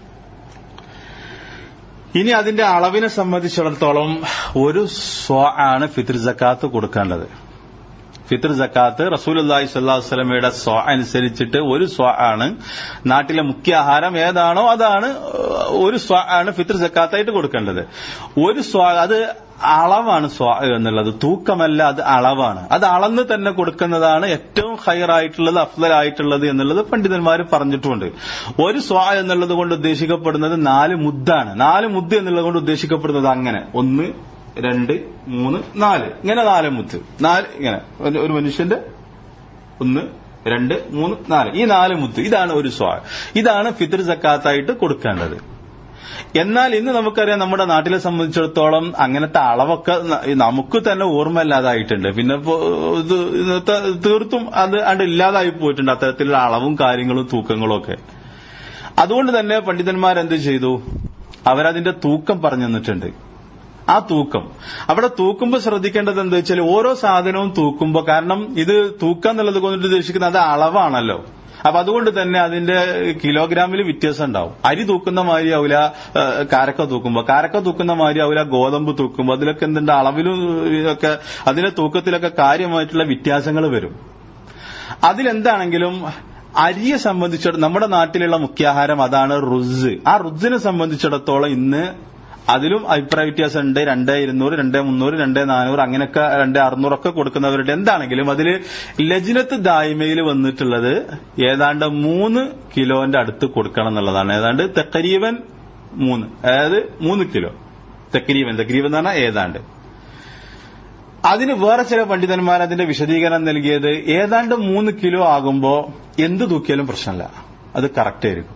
ഇനി അതിന്റെ അളവിനെ സംബന്ധിച്ചിടത്തോളം ഒരു സ്വ ആണ് ഫിത്ർ സക്കാത്ത് കൊടുക്കേണ്ടത്. ഫിത്ർ സക്കാത്ത് റസൂലുള്ളാഹി സ്വല്ലല്ലാഹു അലൈഹി വസല്ലമയുടെ സ്വ അനുസരിച്ചിട്ട് ഒരു സ്വ ആണ്. നാട്ടിലെ മുഖ്യ ആഹാരം ഏതാണോ അതാണ് ഒരു സ്വ ആണ് ഫിത്ർ സക്കാത്തായിട്ട് കൊടുക്കേണ്ടത്. ഒരു സ്വ, അത് അളവാണ്. സ്വ എന്നുള്ളത് തൂക്കമല്ല, അത് അളവാണ്. അത് അളന്ന് തന്നെ കൊടുക്കുന്നതാണ് ഏറ്റവും ഹൈറായിട്ടുള്ളത്, അഫ്ളലായിട്ടുള്ളത് എന്നുള്ളത് പണ്ഡിതന്മാർ പറഞ്ഞിട്ടുമുണ്ട്. ഒരു സ്വ എന്നുള്ളത് കൊണ്ട് ഉദ്ദേശിക്കപ്പെടുന്നത് 4 മുദ്ദാണ്. 4 മുദ്ദ് എന്നുള്ളത് കൊണ്ട് ഉദ്ദേശിക്കപ്പെടുന്നത് അങ്ങനെ 1, 2, 3, 4 ഇങ്ങനെ 4 മുത്ത്. 4 ഇങ്ങനെ ഒരു മനുഷ്യന്റെ 1, 2, 3, 4 ഈ 4 മുത്ത്. ഇതാണ് ഒരു സ്വ. ഇതാണ് ഫിത്ർ സക്കാത്തായിട്ട് കൊടുക്കേണ്ടത്. എന്നാൽ ഇന്ന് നമുക്കറിയാം, നമ്മുടെ നാട്ടിലെ സംബന്ധിച്ചിടത്തോളം അങ്ങനത്തെ അളവൊക്കെ നമുക്ക് തന്നെ ഓർമ്മയില്ലാതായിട്ടുണ്ട്. പിന്നെ തീർത്തും അത് ഇല്ലാതായി പോയിട്ടുണ്ട്, അത്തരത്തിലുള്ള അളവും കാര്യങ്ങളും തൂക്കങ്ങളും ഒക്കെ. അതുകൊണ്ട് തന്നെ പണ്ഡിതന്മാരെന്ത് ചെയ്തു, അവരതിന്റെ തൂക്കം പറഞ്ഞു തന്നിട്ടുണ്ട്. ആ തൂക്കം അവിടെ തൂക്കുമ്പോൾ ശ്രദ്ധിക്കേണ്ടത് എന്താ വെച്ചാൽ, ഓരോ സാധനവും തൂക്കുമ്പോൾ, കാരണം ഇത് തൂക്കം എന്നുള്ളത് കൊണ്ടിട്ട് ഉദ്ദേശിക്കുന്നത് അത് അളവാണല്ലോ. അപ്പൊ അതുകൊണ്ട് തന്നെ അതിന്റെ കിലോഗ്രാമിൽ വ്യത്യാസം ഉണ്ടാവും. അരി തൂക്കുന്ന മാതിരി ആവില്ല കാരക്ക തൂക്കുന്ന മാതിരി ആവില്ല ഗോതമ്പ് തൂക്കുമ്പോൾ. അതിലൊക്കെ എന്തുണ്ട്, അളവിലും ഒക്കെ അതിന്റെ തൂക്കത്തിലൊക്കെ കാര്യമായിട്ടുള്ള വ്യത്യാസങ്ങൾ വരും. അതിലെന്താണെങ്കിലും അരിയെ സംബന്ധിച്ചിടത്തോളം നമ്മുടെ നാട്ടിലുള്ള മുഖ്യാഹാരം അതാണ് റുസ്. ആ റുസിനെ സംബന്ധിച്ചിടത്തോളം ഇന്ന് അതിലും അഭിപ്രായ വ്യത്യാസം ഉണ്ട്. 2200, 2300, 2400 അങ്ങനെയൊക്കെ 2600 ഒക്കെ കൊടുക്കുന്നവരുടെ. എന്താണെങ്കിലും അതിൽ ലജ്നത്ത് ദായിമയിൽ വന്നിട്ടുള്ളത് ഏതാണ്ട് 3 കിലോന്റെ അടുത്ത് കൊടുക്കണം എന്നുള്ളതാണ്. ഏതാണ്ട് തഖരീബൻ 3, അതായത് 3 കിലോ തഖരീബൻ എന്ന് പറഞ്ഞാൽ ഏതാണ്ട്. അതിന് വേറെ ചില പണ്ഡിതന്മാർ അതിന്റെ വിശദീകരണം നൽകിയത്, ഏതാണ്ട് 3 കിലോ ആകുമ്പോ എന്ത് തൂക്കിയാലും പ്രശ്നമില്ല, അത് കറക്റ്റ് ആയിരിക്കും.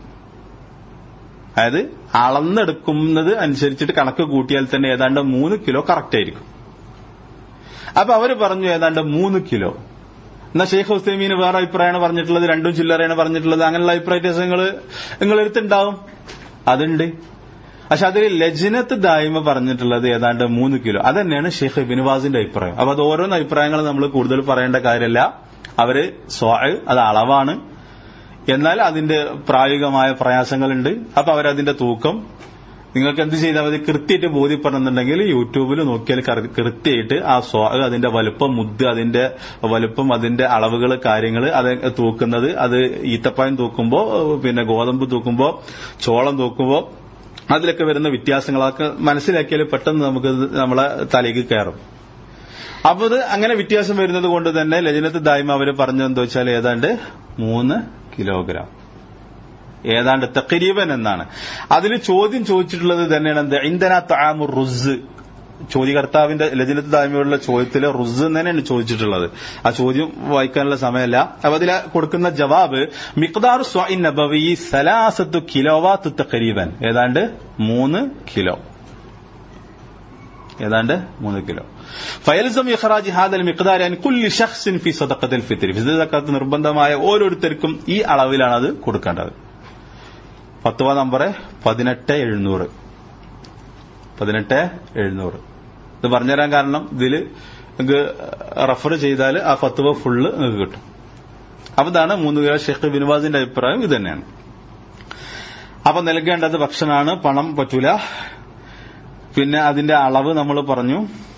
അതായത് അളന്നെടുക്കുന്നത് അനുസരിച്ചിട്ട് കണക്ക് കൂട്ടിയാൽ തന്നെ ഏതാണ്ട് 3 കിലോ കറക്റ്റ് ആയിരിക്കും. അപ്പൊ അവര് പറഞ്ഞു ഏതാണ്ട് 3 കിലോ. എന്നാൽ ഷെയ്ഖ് ഉസൈമീൻ വേറെ അഭിപ്രായമാണ് പറഞ്ഞിട്ടുള്ളത്, 2 ചില്ലറയാണ് പറഞ്ഞിട്ടുള്ളത്. അങ്ങനെയുള്ള അഭിപ്രായ വ്യത്യാസങ്ങൾ നിങ്ങളെടുത്തുണ്ടാവും, അതുണ്ട്. പക്ഷെ അതിൽ ലജ്നത്ത് ദായിമ പറഞ്ഞിട്ടുള്ളത് ഏതാണ്ട് 3 കിലോ. അത് തന്നെയാണ് ഷെയ്ഖ് ഇബ്നു ബാസിന്റെ അഭിപ്രായം. അപ്പൊ അത് ഓരോന്ന് അഭിപ്രായങ്ങൾ നമ്മൾ കൂടുതൽ പറയേണ്ട കാര്യമല്ല. അവര് അത് അളവാണ്, എന്നാൽ അതിന്റെ പ്രായോഗികമായ പ്രയാസങ്ങളുണ്ട്. അപ്പൊ അവരതിന്റെ തൂക്കം നിങ്ങൾക്ക് എന്ത് ചെയ്താൽ മതി? കൃത്യമായിട്ട് ബോധ്യപ്പെടണമെന്നുണ്ടെങ്കിൽ യൂട്യൂബിൽ നോക്കിയാൽ കൃത്യമായിട്ട് ആ അതിന്റെ വലുപ്പം, മുദ്ദ്, അതിന്റെ വലുപ്പം, അതിന്റെ അളവുകൾ, കാര്യങ്ങൾ, അത് തൂക്കുന്നത്, അത് ഈത്തപ്പായം തൂക്കുമ്പോ, പിന്നെ ഗോതമ്പ് തൂക്കുമ്പോ, ചോളം തൂക്കുമ്പോ അതിലൊക്കെ വരുന്ന വ്യത്യാസങ്ങളൊക്കെ മനസ്സിലാക്കിയാൽ പെട്ടെന്ന് നമുക്ക് നമ്മളെ തലയ്ക്ക് കയറും. അപ്പൊ ഇത് അങ്ങനെ വ്യത്യാസം വരുന്നത് കൊണ്ട് തന്നെ ലജ്നത്ത് ദായിമ അവര് പറഞ്ഞതെന്താ വെച്ചാൽ ഏതാണ്ട് 3 കിലോഗ്രാം, ഏതാണ്ട് തഖരീബൻ എന്നാണ്. അതിൽ ചോദ്യം ചോദിച്ചിട്ടുള്ളത് തന്നെയാണ് എന്ത്? ഇൻദനാ തആമുർ റുസ്. ചോദ്യകർത്താവിന്റെ ലജ്നത്ത് ദായിമയുള്ള ചോദ്യത്തില് റുസ് തന്നെയാണ് ചോദിച്ചിട്ടുള്ളത്. ആ ചോദ്യം വായിക്കാനുള്ള സമയമല്ല. അപ്പൊ അതിൽ കൊടുക്കുന്ന ജവാബ് മിഖ്ദാറു സ്വഇൻ നബവി 3 കിലോവാത്ത് തഖരീബൻ, ഏതാണ്ട് 3 കിലോ, ഏതാണ്ട് 3 കിലോ. ഫയൽസം ഇഖ്റാജ് ഹാദൽ മിഖ്ദാർ അൻ കുല്ലി ശഖ്സിൻ ഫി സദഖത്തുൽ ഫിത്ർ. ഫിത്ർ സക്കാത്ത് നിർബന്ധമായ ഓരോരുത്തർക്കും ഈ അളവിലാണ് അത് കൊടുക്കേണ്ടത്. ഫത്വ നമ്പർ 18700. 18700 ഇത് പറഞ്ഞുതരാൻ കാരണം ഇതിൽ നിങ്ങൾക്ക് റെഫർ ചെയ്താൽ ആ ഫത്വ ഫുള്ള് നിങ്ങൾക്ക് കിട്ടും. അപ്പൊ ഇതാണ് 3 കിലോ. ഷെയ്ഖ് ബിൻ ബാസിന്റെ അഭിപ്രായം ഇത് തന്നെയാണ്. അപ്പൊ നൽകേണ്ടത് ഭക്ഷണമാണ്, പണം പറ്റൂല. പിന്നെ അതിന്റെ അളവ് നമ്മൾ പറഞ്ഞു,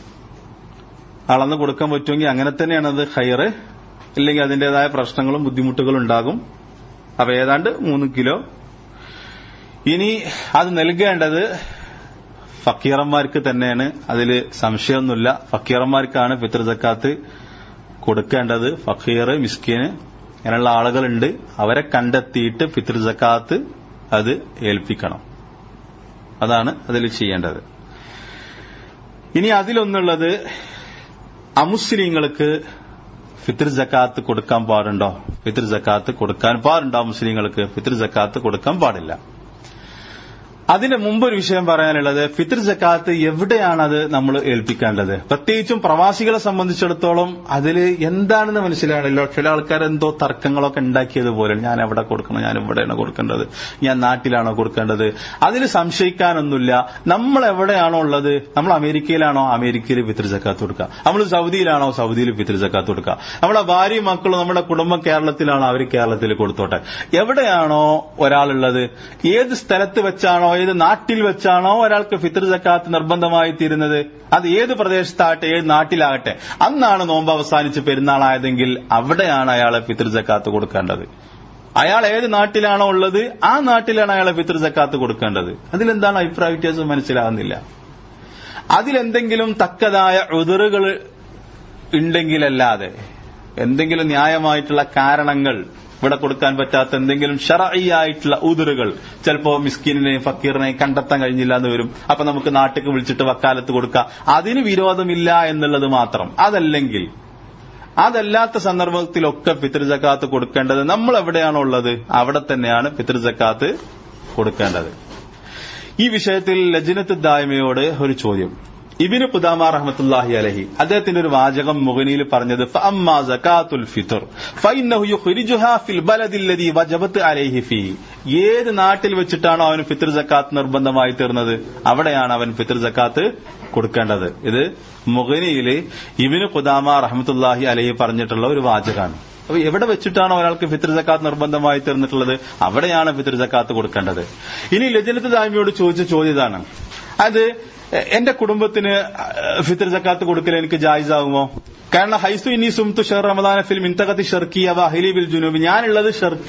അളന്ന് കൊടുക്കാൻ പറ്റുമെങ്കിൽ അങ്ങനെ തന്നെയാണ് അത് ഖൈറ്, ഇല്ലെങ്കിൽ അതിന്റേതായ പ്രശ്നങ്ങളും ബുദ്ധിമുട്ടുകളും ഉണ്ടാകും. അപ്പൊ ഏതാണ്ട് 3 കിലോ. ഇനി അത് നൽകേണ്ടത് ഫക്കീറന്മാർക്ക് തന്നെയാണ്, അതിൽ സംശയമൊന്നുമില്ല. ഫക്കീറന്മാർക്കാണ് ഫിത്ർ സക്കാത്ത് കൊടുക്കേണ്ടത്. ഫക്കീർ, മിസ്കീന് അങ്ങനെയുള്ള ആളുകളുണ്ട്, അവരെ കണ്ടെത്തിയിട്ട് ഫിത്ർ സക്കാത്ത് അത് ഏൽപ്പിക്കണം. അതാണ് അതിൽ ചെയ്യേണ്ടത്. ഇനി അതിലൊന്നുള്ളത് അമുസ്ലിങ്ങൾക്ക് ഫിത്ർ സക്കാത്ത് കൊടുക്കാൻ പാടുണ്ടോ? ഫിത്ർ സക്കാത്ത് കൊടുക്കാൻ പാടുണ്ടോ? മുസ്ലിങ്ങൾക്ക് ഫിത്ർ സക്കാത്ത് കൊടുക്കാൻ പാടില്ല. അതിന്റെ മുമ്പ് ഒരു വിഷയം പറയാനുള്ളത്, ഫിത്ർ സക്കാത്ത് എവിടെയാണത് നമ്മൾ ഏൽപ്പിക്കേണ്ടത്? പ്രത്യേകിച്ചും പ്രവാസികളെ സംബന്ധിച്ചിടത്തോളം അതിൽ എന്താണെന്ന് മനസ്സിലാണല്ലോ. ചില ആൾക്കാർ എന്തോ തർക്കങ്ങളൊക്കെ ഉണ്ടാക്കിയതുപോലെ, ഞാൻ എവിടെ കൊടുക്കണം, ഞാൻ എവിടെയാണ് കൊടുക്കേണ്ടത്, ഞാൻ നാട്ടിലാണോ കൊടുക്കേണ്ടത്? അതിൽ സംശയിക്കാനൊന്നുമില്ല. നമ്മൾ എവിടെയാണോ ഉള്ളത്, നമ്മൾ അമേരിക്കയിലാണോ, അമേരിക്കയിൽ ഫിത്ർ സക്കാത്ത് കൊടുക്കുക. നമ്മൾ സൗദിയിലാണോ, സൗദിയിൽ ഫിത്ർ സക്കാത്ത് കൊടുക്കുക. നമ്മുടെ ഭാര്യയും മക്കളും, നമ്മുടെ കുടുംബം കേരളത്തിലാണോ, അവർ കേരളത്തിൽ കൊടുത്തോട്ടെ. എവിടെയാണോ ഒരാളുള്ളത്, ഏത് സ്ഥലത്ത് വെച്ചാണോ, ഏത് നാട്ടിൽ വെച്ചാണോ ഒരാൾക്ക് ഫിത്ർ സക്കാത്ത് നിർബന്ധമായി തീരുന്നത്, അത് ഏത് പ്രദേശത്താകട്ടെ, ഏത് നാട്ടിലാകട്ടെ, അന്നാണ് നോമ്പ് അവസാനിച്ച് പെരുന്നാളായതെങ്കിൽ അവിടെയാണ് അയാളെ ഫിത്ർ സക്കാത്ത് കൊടുക്കേണ്ടത്. അയാൾ ഏത് നാട്ടിലാണോ ഉള്ളത് ആ നാട്ടിലാണ് അയാളെ ഫിത്ർ സക്കാത്ത് കൊടുക്കേണ്ടത്. അതിലെന്താണ് അഭിപ്രായ വ്യത്യാസം മനസ്സിലാകുന്നില്ല. അതിലെന്തെങ്കിലും തക്കതായ ഉദറുകൾ ഉണ്ടെങ്കിലല്ലാതെ, എന്തെങ്കിലും ന്യായമായിട്ടുള്ള കാരണങ്ങൾ, ഇവിടെ കൊടുക്കാൻ പറ്റാത്ത എന്തെങ്കിലും ശർഈയായിട്ടുള്ള ഉദറുകൾ, ചിലപ്പോ മിസ്കീനെയും ഫക്കീറിനെയും കണ്ടെത്താൻ കഴിഞ്ഞില്ല എന്ന് വരും. അപ്പൊ നമുക്ക് നാട്ടിലേക്ക് വിളിച്ചിട്ട് വക്കാലത്ത് കൊടുക്കാം. അതിന് വിരോധമില്ല എന്നുള്ളത് മാത്രം. അതല്ലെങ്കിൽ, അതല്ലാത്ത സന്ദർഭത്തിലൊക്കെ ഫിത്ർ സക്കാത്ത് കൊടുക്കേണ്ടത് നമ്മൾ എവിടെയാണോ ഉള്ളത് അവിടെ തന്നെയാണ് ഫിത്ർ സക്കാത്ത് കൊടുക്കേണ്ടത്. ഈ വിഷയത്തിൽ ലജ്നത്ത് ദായിമയോട് ഒരു ചോദ്യം. ഇബ്നു ഖുദാമ റഹ്മത്തുള്ളാഹി അലൈഹി അദ്ദേഹത്തിന്റെ ഒരു വാചകം മുഗനിയിൽ പറഞ്ഞത്, ഫഅമ്മാ സകാത്തുൽ ഫിത്ർ ഫഇന്നഹു യുഖ്രിജുഹാ ഫിൽ ബലദില്ലദി വജബത് അലൈഹി ഫീഹി. ഏത് നാട്ടിൽ വെച്ചിട്ടാണോ അവന് ഫിത്ർ സക്കാത്ത് നിർബന്ധമായി തീർന്നത് അവിടെയാണ് അവൻ ഫിത്ർ സക്കാത്ത് കൊടുക്കേണ്ടത്. ഇത് മുഗനിയിൽ ഇബ്നു ഖുദാമ റഹ്മത്തുള്ളാഹി അലൈഹി പറഞ്ഞിട്ടുള്ള ഒരു വാചകമാണ്. അപ്പൊ എവിടെ വെച്ചിട്ടാണോ ഒരാൾക്ക് ഫിത്ർ സക്കാത്ത് നിർബന്ധമായി തീർന്നിട്ടുള്ളത് അവിടെയാണ് ഫിത്ർ സക്കാത്ത് കൊടുക്കേണ്ടത്. ഇനി ലജ്നത്ത് ദായിമയോട് ചോദിച്ച ചോദ്യം ഇതാണ്, അത് എന്റെ കുടുംബത്തിന് ഫിത്ർ സക്കാത്ത് കൊടുക്കൽ എനിക്ക് ജായിസാകുമോ? കാരണം ഹൈസു ഇനി സുംതു ഷഹർ റമദാന ഫിൽ മിൻതഖത്തി ഷർഖിയ വ അഹ്ലി ബിൽ ജുനൂബ്, ഞാനുള്ളത്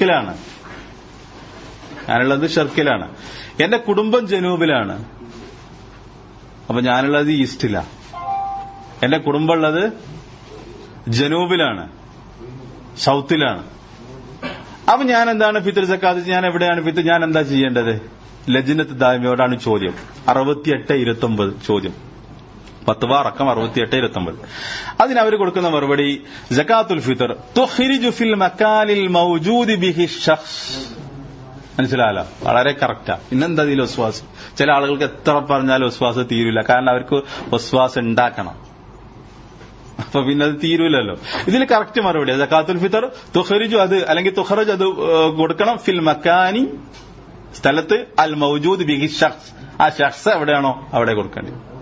ഷർക്കിലാണ്, എന്റെ കുടുംബം ജനൂബിലാണ്. അപ്പൊ ഞാനുള്ളത് ഈസ്റ്റിലാ, എന്റെ കുടുംബം ഉള്ളത് ജനൂബിലാണ്, സൗത്തിലാണ്. അപ്പൊ ഞാൻ എന്താണ് ഫിത്ർ സക്കാത്ത്, ഞാൻ എവിടെയാണ് ഫിത്ർ, ഞാൻ എന്താ ചെയ്യേണ്ടത്? ലജ്നത്ത് ദായിമയോടാണ് ചോദ്യം. 6829 ചോദ്യം, ഫത്വ റക്കം 6829. അതിനവർ കൊടുക്കുന്ന മറുപടി, സകാത്തുൽ ഫിത്ർ തുഖ്രിജു ഫിൽ മകാനിൽ മൗജൂദി ബിഹി ശഖ്സ്. മനസ്സിലായല്ലോ, വളരെ കറക്റ്റാ. പിന്നെന്താ ഇതിൽ വസ്വാസ്? ചില ആളുകൾക്ക് എത്ര പറഞ്ഞാലും വസ്വാസ് തീരില്ല, കാരണം അവർക്ക് വസ്വാസ് ഉണ്ടാക്കണം. അപ്പൊ പിന്നെ അത് തീരൂലല്ലോ. ഇതിൽ കറക്റ്റ് മറുപടി, സകാത്തുൽ ഫിത്ർ തുഖ്രിജു, അത് അല്ലെങ്കിൽ തുഖ്റജ്, അത് കൊടുക്കണം ഫിൽ മക്കാനി, സ്ഥലത്ത്, അൽ മൗജൂദ് ബിഹി ശഖ്സ്, ആ ശഖ്സ് എവിടെയാണോ അവിടെ കൊടുക്കേണ്ടത്.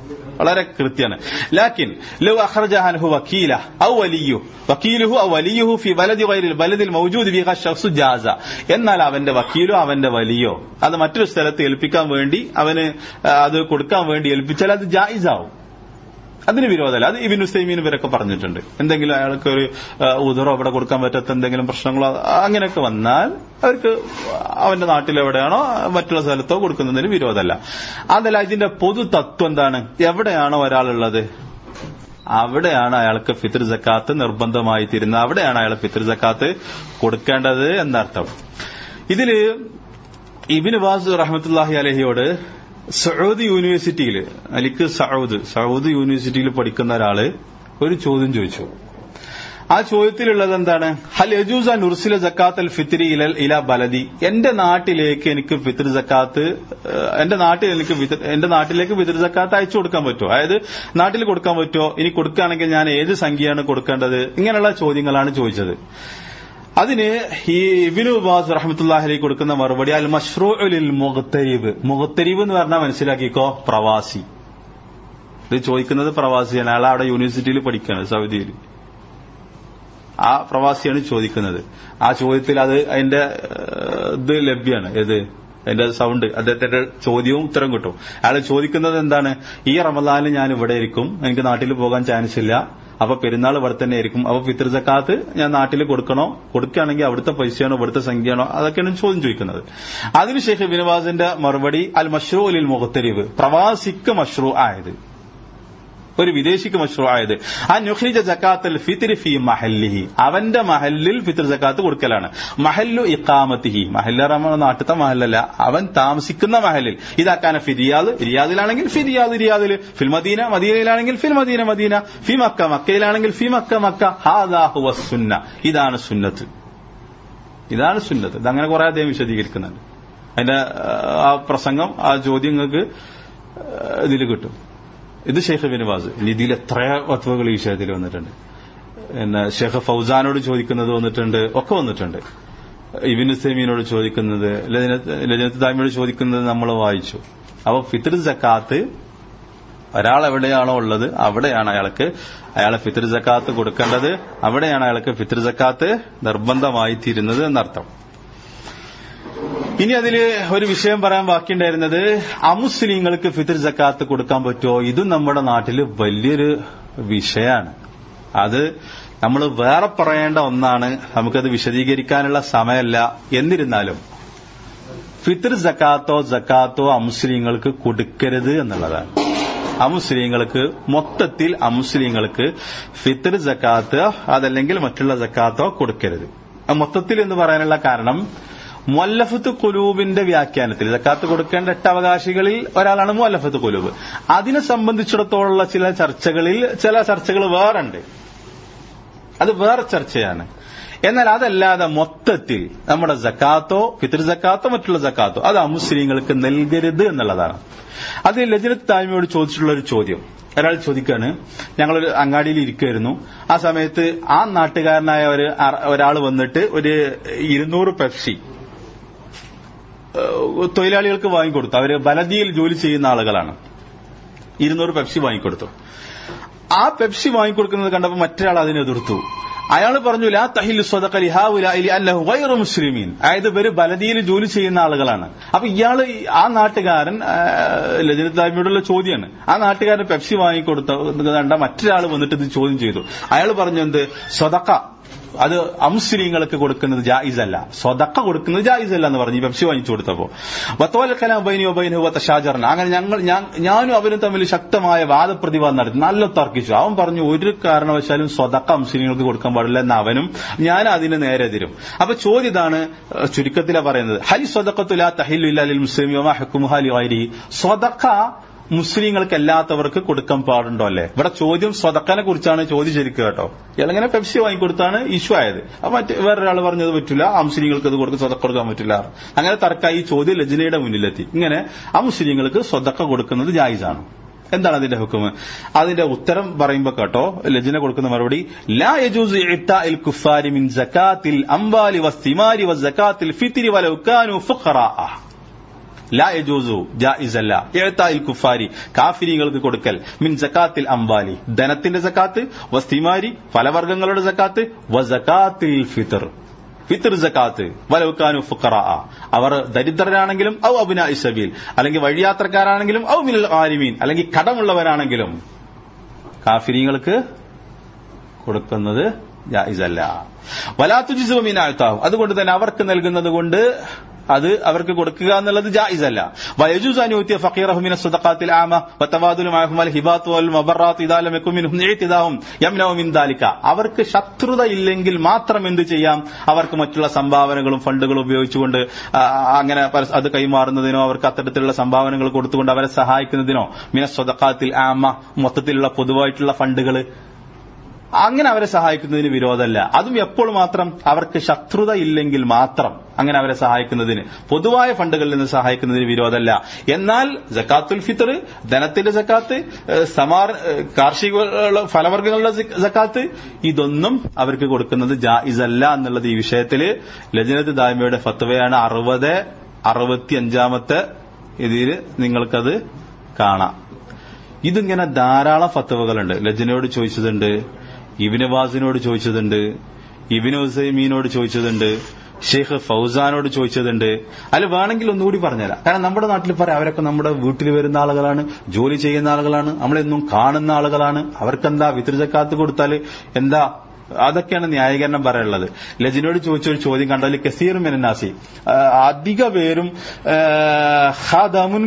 വളരെ കൃത്യമാണ്. ലാക്കിൻ ലൗ അഖ്റജഹ അൻഹു വക്കീല ഔ വക്കീലുഹു ഔ വലിയുഹു ഫി ബലദി ഗൈറിൽ ബലദിൽ മൗജൂദ് ഫീഹ ശഖ്സു ജാസ. എന്നാൽ അവന്റെ വക്കീലോ അവന്റെ വലിയോ അത് മറ്റൊരു സ്ഥലത്ത് ഏൽപ്പിക്കാൻ വേണ്ടി അവന് അത് കൊടുക്കാൻ വേണ്ടി ഏൽപ്പിച്ചാൽ അത് ജായിസാവും, അതിന് വിരോധമല്ല. അത് ഇബ്നു ഉസൈമീൻ ഇവരൊക്കെ പറഞ്ഞിട്ടുണ്ട്. എന്തെങ്കിലും അയാൾക്ക് ഒരു ഉദറോ അവിടെ കൊടുക്കാൻ പറ്റാത്ത എന്തെങ്കിലും പ്രശ്നങ്ങളോ അങ്ങനെയൊക്കെ വന്നാൽ അവർക്ക് അവന്റെ നാട്ടിലെവിടെയാണോ മറ്റുള്ള സ്ഥലത്തോ കൊടുക്കുന്നതിന് വിരോധമല്ല. അതല്ല, ഇതിന്റെ പൊതു തത്വം എന്താണ്? എവിടെയാണോ ഒരാളുള്ളത് അവിടെയാണ് അയാൾക്ക് ഫിത്ർ സക്കാത്ത് നിർബന്ധമായി തീരുന്നത്, അവിടെയാണ് അയാൾ ഫിത്ർ സക്കാത്ത് കൊടുക്കേണ്ടത് എന്നർത്ഥം. ഇതില് ഇബ്നു ബാസ് റഹ്മത്തുള്ളാഹി അലൈഹിയോട് സൗദി യൂണിവേഴ്സിറ്റിയിൽ അലിക്ക് സൗദി യൂണിവേഴ്സിറ്റിയിൽ പഠിക്കുന്ന ഒരാള് ഒരു ചോദ്യം ചോദിച്ചു. ആ ചോദ്യത്തിലുള്ളത് എന്താണ്? ഹൽ യജൂസ നുർസില സക്കാത്തൽ ഫിത്രി ഇല ബലദി. എന്റെ നാട്ടിലേക്ക് എനിക്ക് ഫിത്ർ സക്കാത്ത് എന്റെ നാട്ടിലേക്ക് ഫിത്ർ സക്കാത്ത് അയച്ചു കൊടുക്കാൻ പറ്റുമോ? അതായത് നാട്ടിൽ കൊടുക്കാൻ പറ്റുമോ? ഇനി കൊടുക്കുകയാണെങ്കിൽ ഞാൻ ഏത് സംഖ്യയാണ് കൊടുക്കേണ്ടത്? ഇങ്ങനെയുള്ള ചോദ്യങ്ങളാണ് ചോദിച്ചത്. അതിന് ഈ ഇബ്നു ബാസ് റഹ്മത്തുള്ളാഹി അലൈഹി കൊടുക്കുന്ന മറുപടി അൽ മശ്റൂഉ ലിൽ മുഗ്തരിബ് എന്ന് പറഞ്ഞാൽ മനസ്സിലാക്കിക്കോ, പ്രവാസി. ഇത് ചോദിക്കുന്നത് പ്രവാസിയാണ്. അയാൾ അവിടെ യൂണിവേഴ്സിറ്റിയിൽ പഠിക്കുകയാണ് സൗദിയിൽ. ആ പ്രവാസിയാണ് ചോദിക്കുന്നത്. ആ ചോദ്യത്തിൽ അത് അതിന്റെ ഇത് ലഭ്യമാണ്. അതിന്റെ സൗണ്ട്, അദ്ദേഹത്തിന്റെ ചോദ്യവും ഉത്തരം കിട്ടും. അയാൾ ചോദിക്കുന്നത് എന്താണ്? ഈ റമദാനിൽ ഞാൻ ഇവിടെ ഇരിക്കും, എനിക്ക് നാട്ടിൽ പോകാൻ ചാൻസ് ഇല്ല, അപ്പൊ പെരുന്നാൾ ഇവിടെ തന്നെ ആയിരിക്കും, അപ്പൊ ഫിത്ർ സക്കാത്ത് ഞാൻ നാട്ടിൽ കൊടുക്കണോ? കൊടുക്കുകയാണെങ്കിൽ അവിടുത്തെ പൈസയാണോ ഇവിടുത്തെ സംഖ്യയാണോ? അതൊക്കെയാണ് ചോദ്യം ചോദിക്കുന്നത്. അതിന് ശേഷം ഇബ്നു ബാസിന്റെ മറുപടി അൽ മശ്റൂ ലിൽ മുഗ്തരിബ്, പ്രവാസിക്ക് മശ്റൂ ആയത്, ഒരു വിദേശിക്ക് മശ്റൂ ആയത് ആ നുഖ്രിജ സക്കാത്തുൽ ഫിത്രി ഫീ മഹല്ലിഹി, അവന്റെ മഹല്ലിൽ ഫിത്ർ സക്കാത്ത് കൊടുക്കലാണ്. മഹല്ലു ഇഖാമത്തിഹി, മഹല്ല റമ നാട്ടിലത്തെ മഹല്ലല്ല, അവൻ താമസിക്കുന്ന മഹല്ലിൽ. ഇതാക്കാന ഫി റിയാദിലാണെങ്കിൽ ഫി റിയാദിൽ, ഫിൽ മദീനയിലാണെങ്കിൽ ഫിൽ മദീന, ഫി മക്കയിലാണെങ്കിൽ ഫി മക്ക. ഹാദാ ഹുവ സുന്ന, ഇതാണ് സുന്നത്ത്. ഇതങ്ങനെ കുറെ അദ്ദേഹം വിശദീകരിക്കുന്നുണ്ട്. അതിന്റെ ആ പ്രസംഗം, ആ ചോദ്യങ്ങൾക്ക് ഇതിൽ കിട്ടും. ഇത് ഷെയ്ഖ് ഇബ്നു ബാസ്. ഇതിൽ എത്ര ഫത്വകൾ ഈ വിഷയത്തിൽ വന്നിട്ടുണ്ട്. ഷെയ്ഖ് ഫൗസാനോട് ചോദിക്കുന്നത് വന്നിട്ടുണ്ട്, ഒക്കെ വന്നിട്ടുണ്ട്. ഇബ്നു ഉസൈമീനോട് ചോദിക്കുന്നത്, ലജ്നത്ത് ദായിമയോട് ചോദിക്കുന്നത് നമ്മൾ വായിച്ചു. അപ്പൊ ഫിത്ർ സക്കാത്ത് ഒരാൾ എവിടെയാണോ ഉള്ളത് അവിടെയാണ് അയാളെ ഫിത്ർ സക്കാത്ത് കൊടുക്കേണ്ടത്, അവിടെയാണ് അയാൾക്ക് ഫിത്ർ സക്കാത്ത് നിർബന്ധമായി തീരുന്നത് എന്നർത്ഥം. ഇനി അതില് ഒരു വിഷയം പറയാൻ ബാക്കിയുണ്ടായിരുന്നത്, അമുസ്ലിങ്ങൾക്ക് ഫിത്ർ സക്കാത്ത് കൊടുക്കാൻ പറ്റുമോ? ഇതും നമ്മുടെ നാട്ടിൽ വലിയൊരു വിഷയമാണ്. അത് നമ്മൾ വേറെ പറയേണ്ട ഒന്നാണ്, നമുക്കത് വിശദീകരിക്കാനുള്ള സമയമല്ല. എന്നിരുന്നാലും ഫിത്ർ സക്കാത്തോ അമുസ്ലിങ്ങൾക്ക് കൊടുക്കരുത് എന്നുള്ളതാണ്. അമുസ്ലിങ്ങൾക്ക് ഫിത്ർ സക്കാത്ത് അതല്ലെങ്കിൽ മറ്റുള്ള സക്കാത്തോ കൊടുക്കരുത്. മൊത്തത്തിൽ എന്ന് പറയാനുള്ള കാരണം, മുഅല്ലഫത്ത് ഖുലൂബിന്റെ വ്യാഖ്യാനത്തിൽ സക്കാത്ത് കൊടുക്കേണ്ട 8 അവകാശികളിൽ ഒരാളാണ് മുഅല്ലഫത്ത് ഖുലൂബ്. അതിനെ സംബന്ധിച്ചിടത്തോളം ചില ചർച്ചകൾ വേറുണ്ട്, അത് വേറെ ചർച്ചയാണ്. എന്നാൽ അതല്ലാതെ മൊത്തത്തിൽ നമ്മുടെ സക്കാത്തോ ഫിത്ർ സക്കാത്തോ മറ്റുള്ള സക്കാത്തോ അത് അമുസ്ലിങ്ങൾക്ക് നൽകരുത് എന്നുള്ളതാണ്. അത് ലജ്നത്ത് ദായിമയോട് ചോദിച്ചിട്ടുള്ള ഒരു ചോദ്യം. ഒരാൾ ചോദിക്കാണ്, ഞങ്ങളൊരു അങ്ങാടിയിൽ ഇരിക്കുകയായിരുന്നു, ആ സമയത്ത് ആ നാട്ടുകാരനായ ഒരാൾ വന്നിട്ട് ഒരു 200 പെപ്സി തൊഴിലാളികൾക്ക് വാങ്ങിക്കൊടുത്തു. അവര് ബലദിയിൽ ജോലി ചെയ്യുന്ന ആളുകളാണ്. 200 പെപ്സി വാങ്ങിക്കൊടുത്തു. ആ പെപ്സി വാങ്ങിക്കൊടുക്കുന്നത് കണ്ടപ്പോൾ മറ്റൊരാൾ അതിനെ എതിർത്തു. അയാൾ പറഞ്ഞു, ലാ തഹില്ലു സ്വദഖ ലിഹാഉലാഇ ലിഅന്നഹു ഗൈറു മുസ്ലിമീൻ. അതായത് ഇവര് ബലദിയിൽ ജോലി ചെയ്യുന്ന ആളുകളാണ്. അപ്പൊ ഇയാള് ആ നാട്ടുകാരൻ ലജ്നത്ത് ദായിമയോടുള്ള ചോദ്യമാണ്. ആ നാട്ടുകാരൻ പെപ്സി വാങ്ങിക്കൊടുത്ത കണ്ട മറ്റൊരാൾ വന്നിട്ട് ഇത് ചോദ്യം ചെയ്തു. അയാൾ പറഞ്ഞു, എന്ത് സ്വദഖ അത് അമുസ്ലിങ്ങൾക്ക് കൊടുക്കുന്നത് ജായിസല്ല, സ്വദഖ കൊടുക്കുന്നത് ജായിസല്ല എന്ന് പറഞ്ഞു പെപ്സി വാങ്ങിച്ചു കൊടുത്തപ്പോ. അങ്ങനെ ഞാനും അവനും തമ്മിൽ ശക്തമായ വാദപ്രതിവാദം നടത്തി, നല്ല തർക്കിച്ചു. അവൻ പറഞ്ഞു, ഒരു കാരണവശാലും സ്വദഖ മുസ്ലിങ്ങൾക്ക് കൊടുക്കാൻ പാടില്ല എന്ന് അവനും, ഞാൻ അതിന് നേരെ എതിരും. അപ്പൊ ചോദ്യം ഇതാണ്, ചുരുക്കത്തിലാണ് പറയുന്നത്, ഹലി സ്വദഖത്തു ലാ തഹില്ലു ഇല്ലാ ലിൽ മുസ്ലിമി വമാ ഹുക്മുഹാ ലിഗൈരിഹി. സ്വദഖ മുസ്ലിങ്ങൾക്ക് അല്ലാത്തവർക്ക് കൊടുക്കാൻ പാടുണ്ടോ അല്ലേ? ഇവിടെ ചോദ്യം സ്വദഖനെ കുറിച്ചാണ് ചോദിച്ചിരിക്കുക കേട്ടോ. ഇയാളിങ്ങനെ പെപ്സി വാങ്ങിക്കൊടുത്താണ് ഇഷ്യൂ ആയത്. അപ്പൊ വേറൊരാൾ പറഞ്ഞത് പറ്റില്ല, ആ മുസ്ലിങ്ങൾക്ക് അത് സ്വദഖ കൊടുക്കാൻ പറ്റില്ല. അങ്ങനെ തർക്കമായി ഈ ചോദ്യം ലജ്നയുടെ മുന്നിലെത്തി. ഇങ്ങനെ ആ മുസ്ലിങ്ങൾക്ക് സ്വദഖ കൊടുക്കുന്നത് ജായിസാണ്. എന്താണ് അതിന്റെ ഹുക്മ്? അതിന്റെ ഉത്തരം പറയുമ്പോ കേട്ടോ, ലജ്ന കൊടുക്കുന്ന മറുപടി, ലാ യജൂസു ഇഅ്താഇൽ കുഫാരി മിൻ സകാത്തിൽ അംവാലി വസ്തിമാരി വസകാത്തിൽ ഫിത്രി വലൗ കാനൂ ഫുഖറാഅ. ലാ യജൂസു ജായിസല്ല ഇഅ്താഇൽ കുഫാരി കാഫിരീങ്ങൾക്ക് കൊടുക്കൽ മിൻ സകാത്തിൽ അംവാലി ധനത്തിന്റെ സകാത്ത് വസ്തിമാരി ഫലവർഗ്ഗങ്ങളുടെ സകാത്ത് വസകാത്തിൽ ഫിത്ർ ഫിത്ർ സകാത്ത് വലൗകാനു ഫുഖറാ അവർ ദരിദ്രരാണെങ്കിലും ഔ അബ്നാഇ സബീൽ അല്ലെങ്കിൽ വഴിയാത്രക്കാരാണെങ്കിലും ഔ മിനൽ ആലിമീൻ അല്ലെങ്കിൽ കടമുള്ളവരാണെങ്കിലും കാഫിരീങ്ങൾക്ക് കൊടുക്കുന്നത് ജായിസല്ല വലാ തുജ്സു മിൻ അഅ്താഹു അതുകൊണ്ട് തന്നെ അവർക്ക് നൽകുന്നത് കൊണ്ട് അത് അവർക്ക് കൊടുക്കുക എന്നുള്ളത് ജായിസല്ല വയജൂസു അൻ യുതിയ ഫഖീറഹു മിന സ്വദഖാത്തിൽ ആമ വതവാദുലു മഅഹും വൽ ഹിബാത്തു വൽ മബറാത്ത് ഇദാ ലം യകുൻ മിൻഹും ഇഅ്തിദാഉം യംനഉ മിൻ ദാലിക അവർക്ക് ശത്രുത ഇല്ലെങ്കിൽ മാത്രം എന്ത് ചെയ്യാം അവർക്ക് മറ്റുള്ള സംഭാവനകളും ഫണ്ടുകളും ഉപയോഗിച്ചുകൊണ്ട് അങ്ങനെ അത് കൈമാറുന്നതിനോ അവർക്ക് അത്തരത്തിലുള്ള സംഭാവനകൾ കൊടുത്തുകൊണ്ട് അവരെ സഹായിക്കുന്നതിനോ മിന സ്വദഖാത്തിൽ ആമ മൊത്തത്തിലുള്ള പൊതുവായിട്ടുള്ള ഫണ്ടുകൾ അങ്ങനെ അവരെ സഹായിക്കുന്നതിന് വിരോധമല്ല. അതും എപ്പോൾ മാത്രം അവർക്ക് ശത്രുത ഇല്ലെങ്കിൽ മാത്രം അങ്ങനെ അവരെ സഹായിക്കുന്നതിന് പൊതുവായ ഫണ്ടുകളിൽ നിന്ന് സഹായിക്കുന്നതിന് വിരോധമല്ല. എന്നാൽ സക്കാത്തുൽ ഫിത്ർ ധനത്തിന്റെ സക്കാത്ത് കാർഷിക ഫലവർഗ്ഗങ്ങളുടെ സക്കാത്ത് ഇതൊന്നും അവർക്ക് കൊടുക്കുന്നത് ജായിസല്ല എന്നുള്ളത് ഈ വിഷയത്തിൽ ലജ്നത്ത് ദായിമയുടെ ഫത്വയാണ്. 65 ഇതിൽ നിങ്ങൾക്കത് കാണാം. ഇതിങ്ങനെ ധാരാളം ഫത്വകളുണ്ട്. ലജ്നയോട് ചോദിച്ചതുണ്ട്, ഇബ്നു ബാസിനോട് ചോദിച്ചതുണ്ട്, ഇബ്നു ഉസൈമീനോട് ചോദിച്ചതുണ്ട്, ഷെയ്ഖ് ഫൗസാനോട് ചോദിച്ചതുണ്ട്. അതിൽ വേണമെങ്കിൽ ഒന്നുകൂടി പറഞ്ഞുതരാം. കാരണം നമ്മുടെ നാട്ടിൽ പറയാം അവരൊക്കെ നമ്മുടെ വീട്ടിൽ വരുന്ന ആളുകളാണ്, ജോലി ചെയ്യുന്ന ആളുകളാണ്, നമ്മളെന്നും കാണുന്ന ആളുകളാണ്. അവർക്കെന്താ ഫിത്ർ സക്കാത്ത് കൊടുത്താൽ എന്താ? അതൊക്കെയാണ് ന്യായീകരണം പറയാനുള്ളത്. ലജിനോട് ചോദിച്ചൊരു ചോദ്യം കണ്ടാൽ കസീർ മിനന്നാസി അധിക പേരും ഖാദമുൻ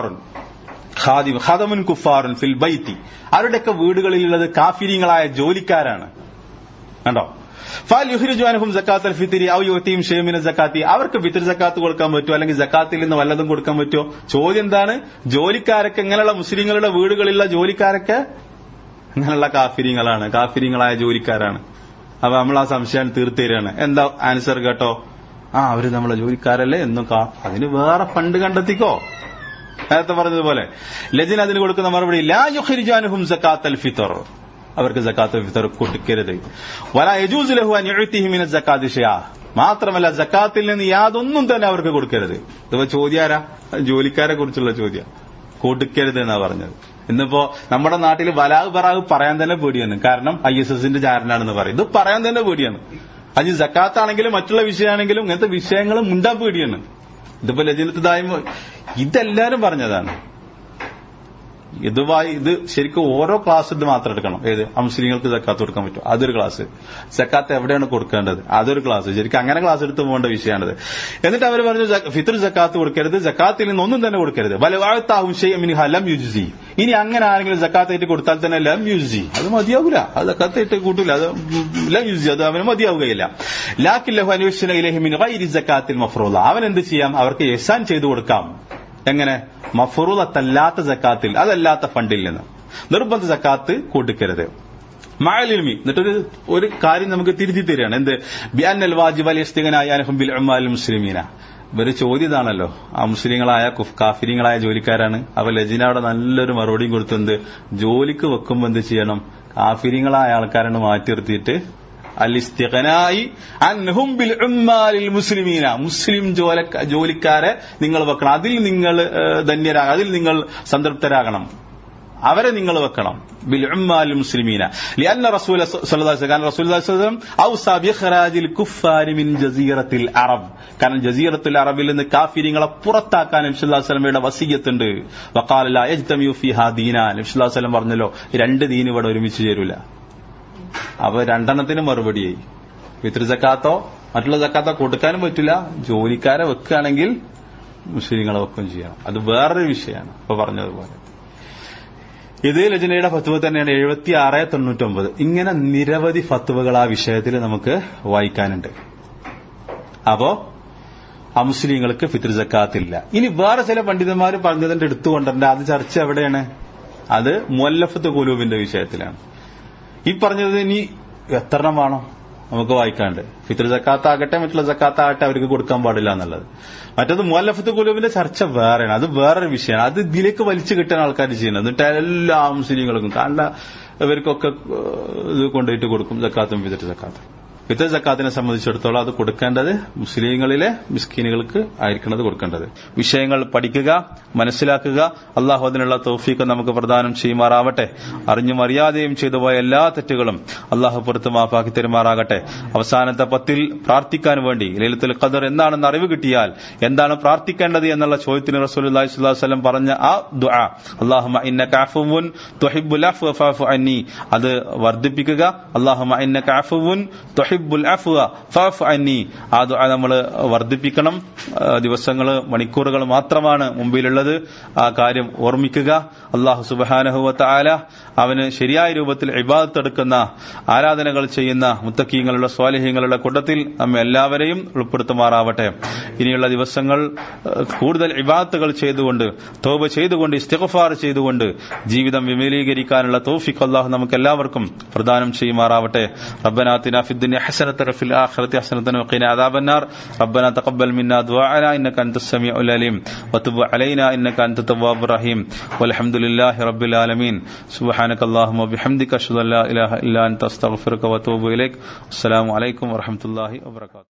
കുഫാറുൻ ഫിൽ ബൈത്തി അവരുടെയൊക്കെ വീടുകളിലുള്ളത് കാഫിരീങ്ങളായ ജോലിക്കാരാണ്. കണ്ടോ? ഫൽ യുഖ്രിജു അൻഹും സക്കാത്തുൽ ഫിത്രി ഔ യുതീം ഷൈഅൻ മിന സക്കാത്തി അവർക്ക് ഫിത്ർ സക്കാത്ത് കൊടുക്കാൻ പറ്റുമോ അല്ലെങ്കിൽ സക്കാത്തിൽ നിന്ന് വല്ലതും കൊടുക്കാൻ പറ്റുമോ? ചോദ്യം എന്താണ്? ജോലിക്കാരൊക്കെ ഇങ്ങനെയുള്ള മുസ്ലിങ്ങളുടെ വീടുകളിലുള്ള ജോലിക്കാരൊക്കെ ഇങ്ങനെയുള്ള കാഫിരീങ്ങളാണ്, കാഫിരീങ്ങളായ ജോലിക്കാരാണ്. അപ്പൊ നമ്മൾ ആ സംശയം തീർത്തേരാണ്. എന്താ ആൻസർ കേട്ടോ? അവര് നമ്മളെ ജോലിക്കാരല്ലേ എന്നും അതിന് വേറെ ഫണ്ട് കണ്ടെത്തിക്കോ. നേരത്തെ പറഞ്ഞതുപോലെ ലജിൻ അതിന് കൊടുക്കുന്ന മറുപടി ലാ യുഖ്രിജു അൻഹും സക്കാത്തുൽ ഫിത്ർ അവർക്ക് സക്കാത്തുൽ ഫിത്ർ കൊടുക്കരുത്. വലാ യജൂസു ലഹു അൻ യുഅ്തിഹി മിന സക്കാത്തി ഷൈഅ മാത്രമല്ല സക്കാത്തിൽ നിന്ന് യാതൊന്നും തന്നെ അവർക്ക് കൊടുക്കരുത്. ഇത് ചോദ്യാരാ? ജോലിക്കാരെ കുറിച്ചുള്ള ചോദ്യം. കൊടുക്കരുത് എന്നാ പറഞ്ഞത്. ഇന്നിപ്പോ നമ്മുടെ നാട്ടിൽ വലാഹ് ബറാഹ് പറയാൻ തന്നെ പേടിയാണ്. കാരണം ISSന്റെ ചാരനാണെന്ന് പറയും. ഇത് പറയാൻ തന്നെ പേടിയാണ്. അത് സക്കാത്താണെങ്കിലും മറ്റുള്ള വിഷയമാണെങ്കിലും ഇങ്ങനത്തെ വിഷയങ്ങൾ മുണ്ടാൻ പേടിയാണ്. ഇതിപ്പോ ലജ്നത്ത് ദായിമ ഇതെല്ലാരും പറഞ്ഞതാണ്. ഇത് ശരിക്കും ഓരോ ക്ലാസ് ഇത് മാത്രം എടുക്കണം. ഏത് മുസ്ലിങ്ങൾക്ക് സക്കാത്ത് കൊടുക്കാൻ പറ്റും അതൊരു ക്ലാസ്, സക്കാത്ത് എവിടെയാണ് കൊടുക്കേണ്ടത് അതൊരു ക്ലാസ്. ശരിക്കും അങ്ങനെ ക്ലാസ് എടുത്ത് പോകേണ്ട വിഷയമാണിത്. എന്നിട്ട് അവർ പറഞ്ഞു ഫിത്ർ സക്കാത്ത് കൊടുക്കരുത്, സക്കാത്തിൽ നിന്ന് ഒന്നും തന്നെ കൊടുക്കരുത്. വലവാഴ്ത്താഹും ഷൈഅൻ മിൻഹ ലം യുജ്സി ഇനി അങ്ങനെ ആരെങ്കിലും സക്കാത്തായിട്ട് കൊടുത്താൽ തന്നെ ലം യുജ്സി അത് മതിയാകൂല, അത് സക്കാത്തായിട്ട് കൂട്ടില്ല, അത് ലം യുജ്സി അത് അവന് മതിയാവുകയില്ല. ലാകിൻ ലഹു അൻ യുഹ്സിന ഇലൈഹി മിൻ ഗൈരി സക്കാത്തിൽ മഫ്റൂള അവൻ എന്ത് ചെയ്യാം? അവർക്ക് ഇഹ്സാൻ ചെയ്തു കൊടുക്കാം. എങ്ങനെ? മഫ്റൂളത്തല്ലാത്ത സക്കാത്തിൽ അതല്ലാത്ത ഫണ്ടിൽ നിന്ന് നിർബന്ധ സക്കാത്ത് കൊടുക്കരുത്. മഅലിൽമി എന്നിട്ടൊരു കാര്യം നമുക്ക് തിരുത്തി തരികയാണ്. എന്ത്? ബിഅന്നൽ വാജിബ ലിസ്തിഗ്നാഇ അൻഹും ബിൽ ഉമ്മാലിൽ മുസ്ലിമീന ഇവര് ചോദ്യം ഇതാണല്ലോ, ആ മുസ്ലിങ്ങളായ കാഫിരീങ്ങളായ ജോലിക്കാരാണ്. അവ ലജിന അവിടെ നല്ലൊരു മറുപടിയും കൊടുത്തെന്ത്? ജോലിക്ക് വെക്കുമ്പോ എന്ത് ചെയ്യണം? കാഫിരീങ്ങളായ ആൾക്കാരാണ് മാറ്റി നിർത്തിയിട്ട് അൽ-ഇസ്തിഗ്നാഇ അൻഹും ബിൽ ഉമ്മാലിൽ മുസ്ലിമീന മുസ്ലിം ജോലിക്കാരെ നിങ്ങൾ വെക്കണം, അതിൽ നിങ്ങൾ ധന്യരാകണം, അതിൽ നിങ്ങൾ സംതൃപ്തരാകണം, അവരെ നിങ്ങൾ വെക്കണം. ബിൽ ഉമ്മാലിൽ മുസ്ലിമീന ലിഅന്ന റസൂല സ്വല്ലല്ലാഹു അലൈഹി വസല്ലം റസൂലുള്ളാഹി സ്വല്ലല്ലാഹു അലൈഹി വസല്ലം ഔസാ ബിഖറാജിൽ കുഫാരി മിൻ ജസീറത്തിൽ അറബ് കാരണം ജസീറത്തുൽ അറബിൽ നിന്ന് കാഫിരീങ്ങളെ പുറത്താക്കാൻ നബി സല്ലല്ലാഹു അലൈഹി വസല്ലമയുടെ വസിയ്യത്തുണ്ട്. വഖാല ലാ യജ്തമിഉ ഫീഹാ ദീനാൻ നബി സല്ലല്ലാഹു അലൈഹി വസല്ലം പറഞ്ഞല്ലോ രണ്ട് ദീൻ ഇവിടെ ഒരുമിച്ച് ചേരൂല. അപ്പൊ രണ്ടെണ്ണത്തിന് മറുപടിയായി. ഫിത്ർ സക്കാത്തോ മറ്റുള്ള സക്കാത്തോ കൊടുക്കാനും പറ്റില്ല, ജോലിക്കാരെ വെക്കുകയാണെങ്കിൽ മുസ്ലിങ്ങളെ വെക്കുകയും ചെയ്യണം. അത് വേറൊരു വിഷയമാണ്. ഇപ്പൊ പറഞ്ഞതുപോലെ ഇത് ലജ്നയുടെ ഫത്വ തന്നെയാണ്. 7699 ഇങ്ങനെ നിരവധി ഫത്വകൾ ആ വിഷയത്തിൽ നമുക്ക് വായിക്കാനുണ്ട്. അപ്പോ അമുസ്ലിങ്ങൾക്ക് ഫിത്ർ സക്കാത്തില്ല. ഇനി വേറെ ചില പണ്ഡിതന്മാർ പറഞ്ഞതിന്റെ എടുത്തുകൊണ്ടിട്ടുണ്ട്. അത് ചർച്ച എവിടെയാണ്? അത് മുഅല്ലഫത്ത് ഖുലൂബിന്റെ വിഷയത്തിലാണ്. ഈ പറഞ്ഞത് ഇനി എത്രണ്ണം വേണം നമുക്ക് വായിക്കാണ്ട്? ഫിത്ർ സക്കാത്താകട്ടെ മറ്റുള്ള സക്കാത്താകട്ടെ അവർക്ക് കൊടുക്കാൻ പാടില്ല എന്നുള്ളത്. മറ്റത് മുഅല്ലഫത്ത് ഖുലൂബിന്റെ ചർച്ച വേറെയാണ്. അത് വേറൊരു വിഷയമാണ്. അത് ഇതിലേക്ക് വലിച്ചു കിട്ടാൻ ആൾക്കാർ ചെയ്യുന്നത്. എന്നിട്ട് എല്ലാ മുസ്ലിങ്ങൾക്കും കാരണം ഇവർക്കൊക്കെ ഇത് കൊണ്ടുപോയിട്ട് കൊടുക്കും സക്കാത്തും ഫിത്ർ സക്കാത്തും. ഫിത്ർ സക്കാത്തിനെ സംബന്ധിച്ചിടത്തോളം അത് കൊടുക്കേണ്ടത് മുസ്ലിങ്ങളിലെ മിസ്കീനുകൾക്ക് ആയിരിക്കുന്നത് കൊടുക്കേണ്ടത്. വിഷയങ്ങൾ പഠിക്കുക, മനസ്സിലാക്കുക. അള്ളാഹു അതിനുള്ള തൗഫീഖ് നമുക്ക് പ്രദാനം ചെയ്യുമാറാവട്ടെ. അറിഞ്ഞും അറിയാതെയും ചെയ്തുപോയ എല്ലാ തെറ്റുകളും അള്ളാഹു പുറത്ത് മാഫാക്കി തരുമാറാകട്ടെ. അവസാനത്തെ 10 പ്രാർത്ഥിക്കാൻ വേണ്ടി ലൈലത്തുൽ ഖദർ എന്താണെന്ന് അറിവ് കിട്ടിയാൽ എന്താണ് പ്രാർത്ഥിക്കേണ്ടത് എന്നുള്ള ചോദ്യത്തിന് റസൂലുള്ളാഹി സ്വല്ലല്ലാഹു അലൈഹി വസല്ലം പറഞ്ഞ ആ ദുആ, അല്ലാഹുമ്മ ഇന്നക അഫുവുൻ തുഹിബ്ബുൽ അഫ്വ ഫഅഫു അന്നി, അത് വർദ്ധിപ്പിക്കുക. അല്ലാഹുമ്മ ഇന്നക അഫുവുൻ തുഹിബ്ബുൽ അഫ്വ ഫഅഫു അന്നി, ആ ദുആ നമ്മൾ വർദ്ധിപ്പിക്കണം. ദിവസങ്ങൾ, മണിക്കൂറുകൾ മാത്രമാണ് മുമ്പിലുള്ളത്. ആ കാര്യം ഓർമ്മിക്കുക. അല്ലാഹു സുബ്ഹാനഹു വ തആല അവന് ശരിയായ രൂപത്തിൽ ഇബാദത്ത് എടുക്കുന്ന, ആരാധനകൾ ചെയ്യുന്ന മുത്തഖീങ്ങളുടെ സ്വാലിഹീങ്ങളുടെ കൂട്ടത്തിൽ നമ്മെ എല്ലാവരെയും ഉൾപ്പെടുത്തുമാറാവട്ടെ. ഇനിയുള്ള ദിവസങ്ങൾ കൂടുതൽ ഇബാദത്തുകൾ ചെയ്തുകൊണ്ട്, തൗബ ചെയ്തുകൊണ്ട്, ഇസ്തിഗ്ഫാർ ചെയ്തുകൊണ്ട് ജീവിതം വിമലീകരിക്കാനുള്ള തൗഫീഖ് അല്ലാഹു നമുക്ക് എല്ലാവർക്കും പ്രദാനം ചെയ്യുമാറാവട്ടെ. റബ്ബനാ ആതിനാ ഫിദ്ദുനിയ ഹസനതൻ വഫിൽ ആഖിറതി ഹസനതൻ വഖിനാ അദാബന്നാർ. റബ്ബനാ തഖബ്ബൽ മിന്നാ ദുആഅനാ ഇന്നക അൻതസ് സമീഉൽ അലീം വതുബ് അലൈനാ ഇന്നക അൻതത് തവ്വാബുർ റഹീം വൽഹംദുലില്ലാഹി റബ്ബിൽ ആലമീൻ. സുബ്ഹാനകല്ലാഹുമ്മ വബിഹംദിക അഷ്ഹദു അൻ ലാ ഇലാഹ ഇല്ലാ അൻത അസ്തഗ്ഫിറുക വഅതൂബു ഇലൈക്. അസ്സലാമു അലൈക്കും വറഹ്മത്തുള്ളാഹി വബറകാതുഹു.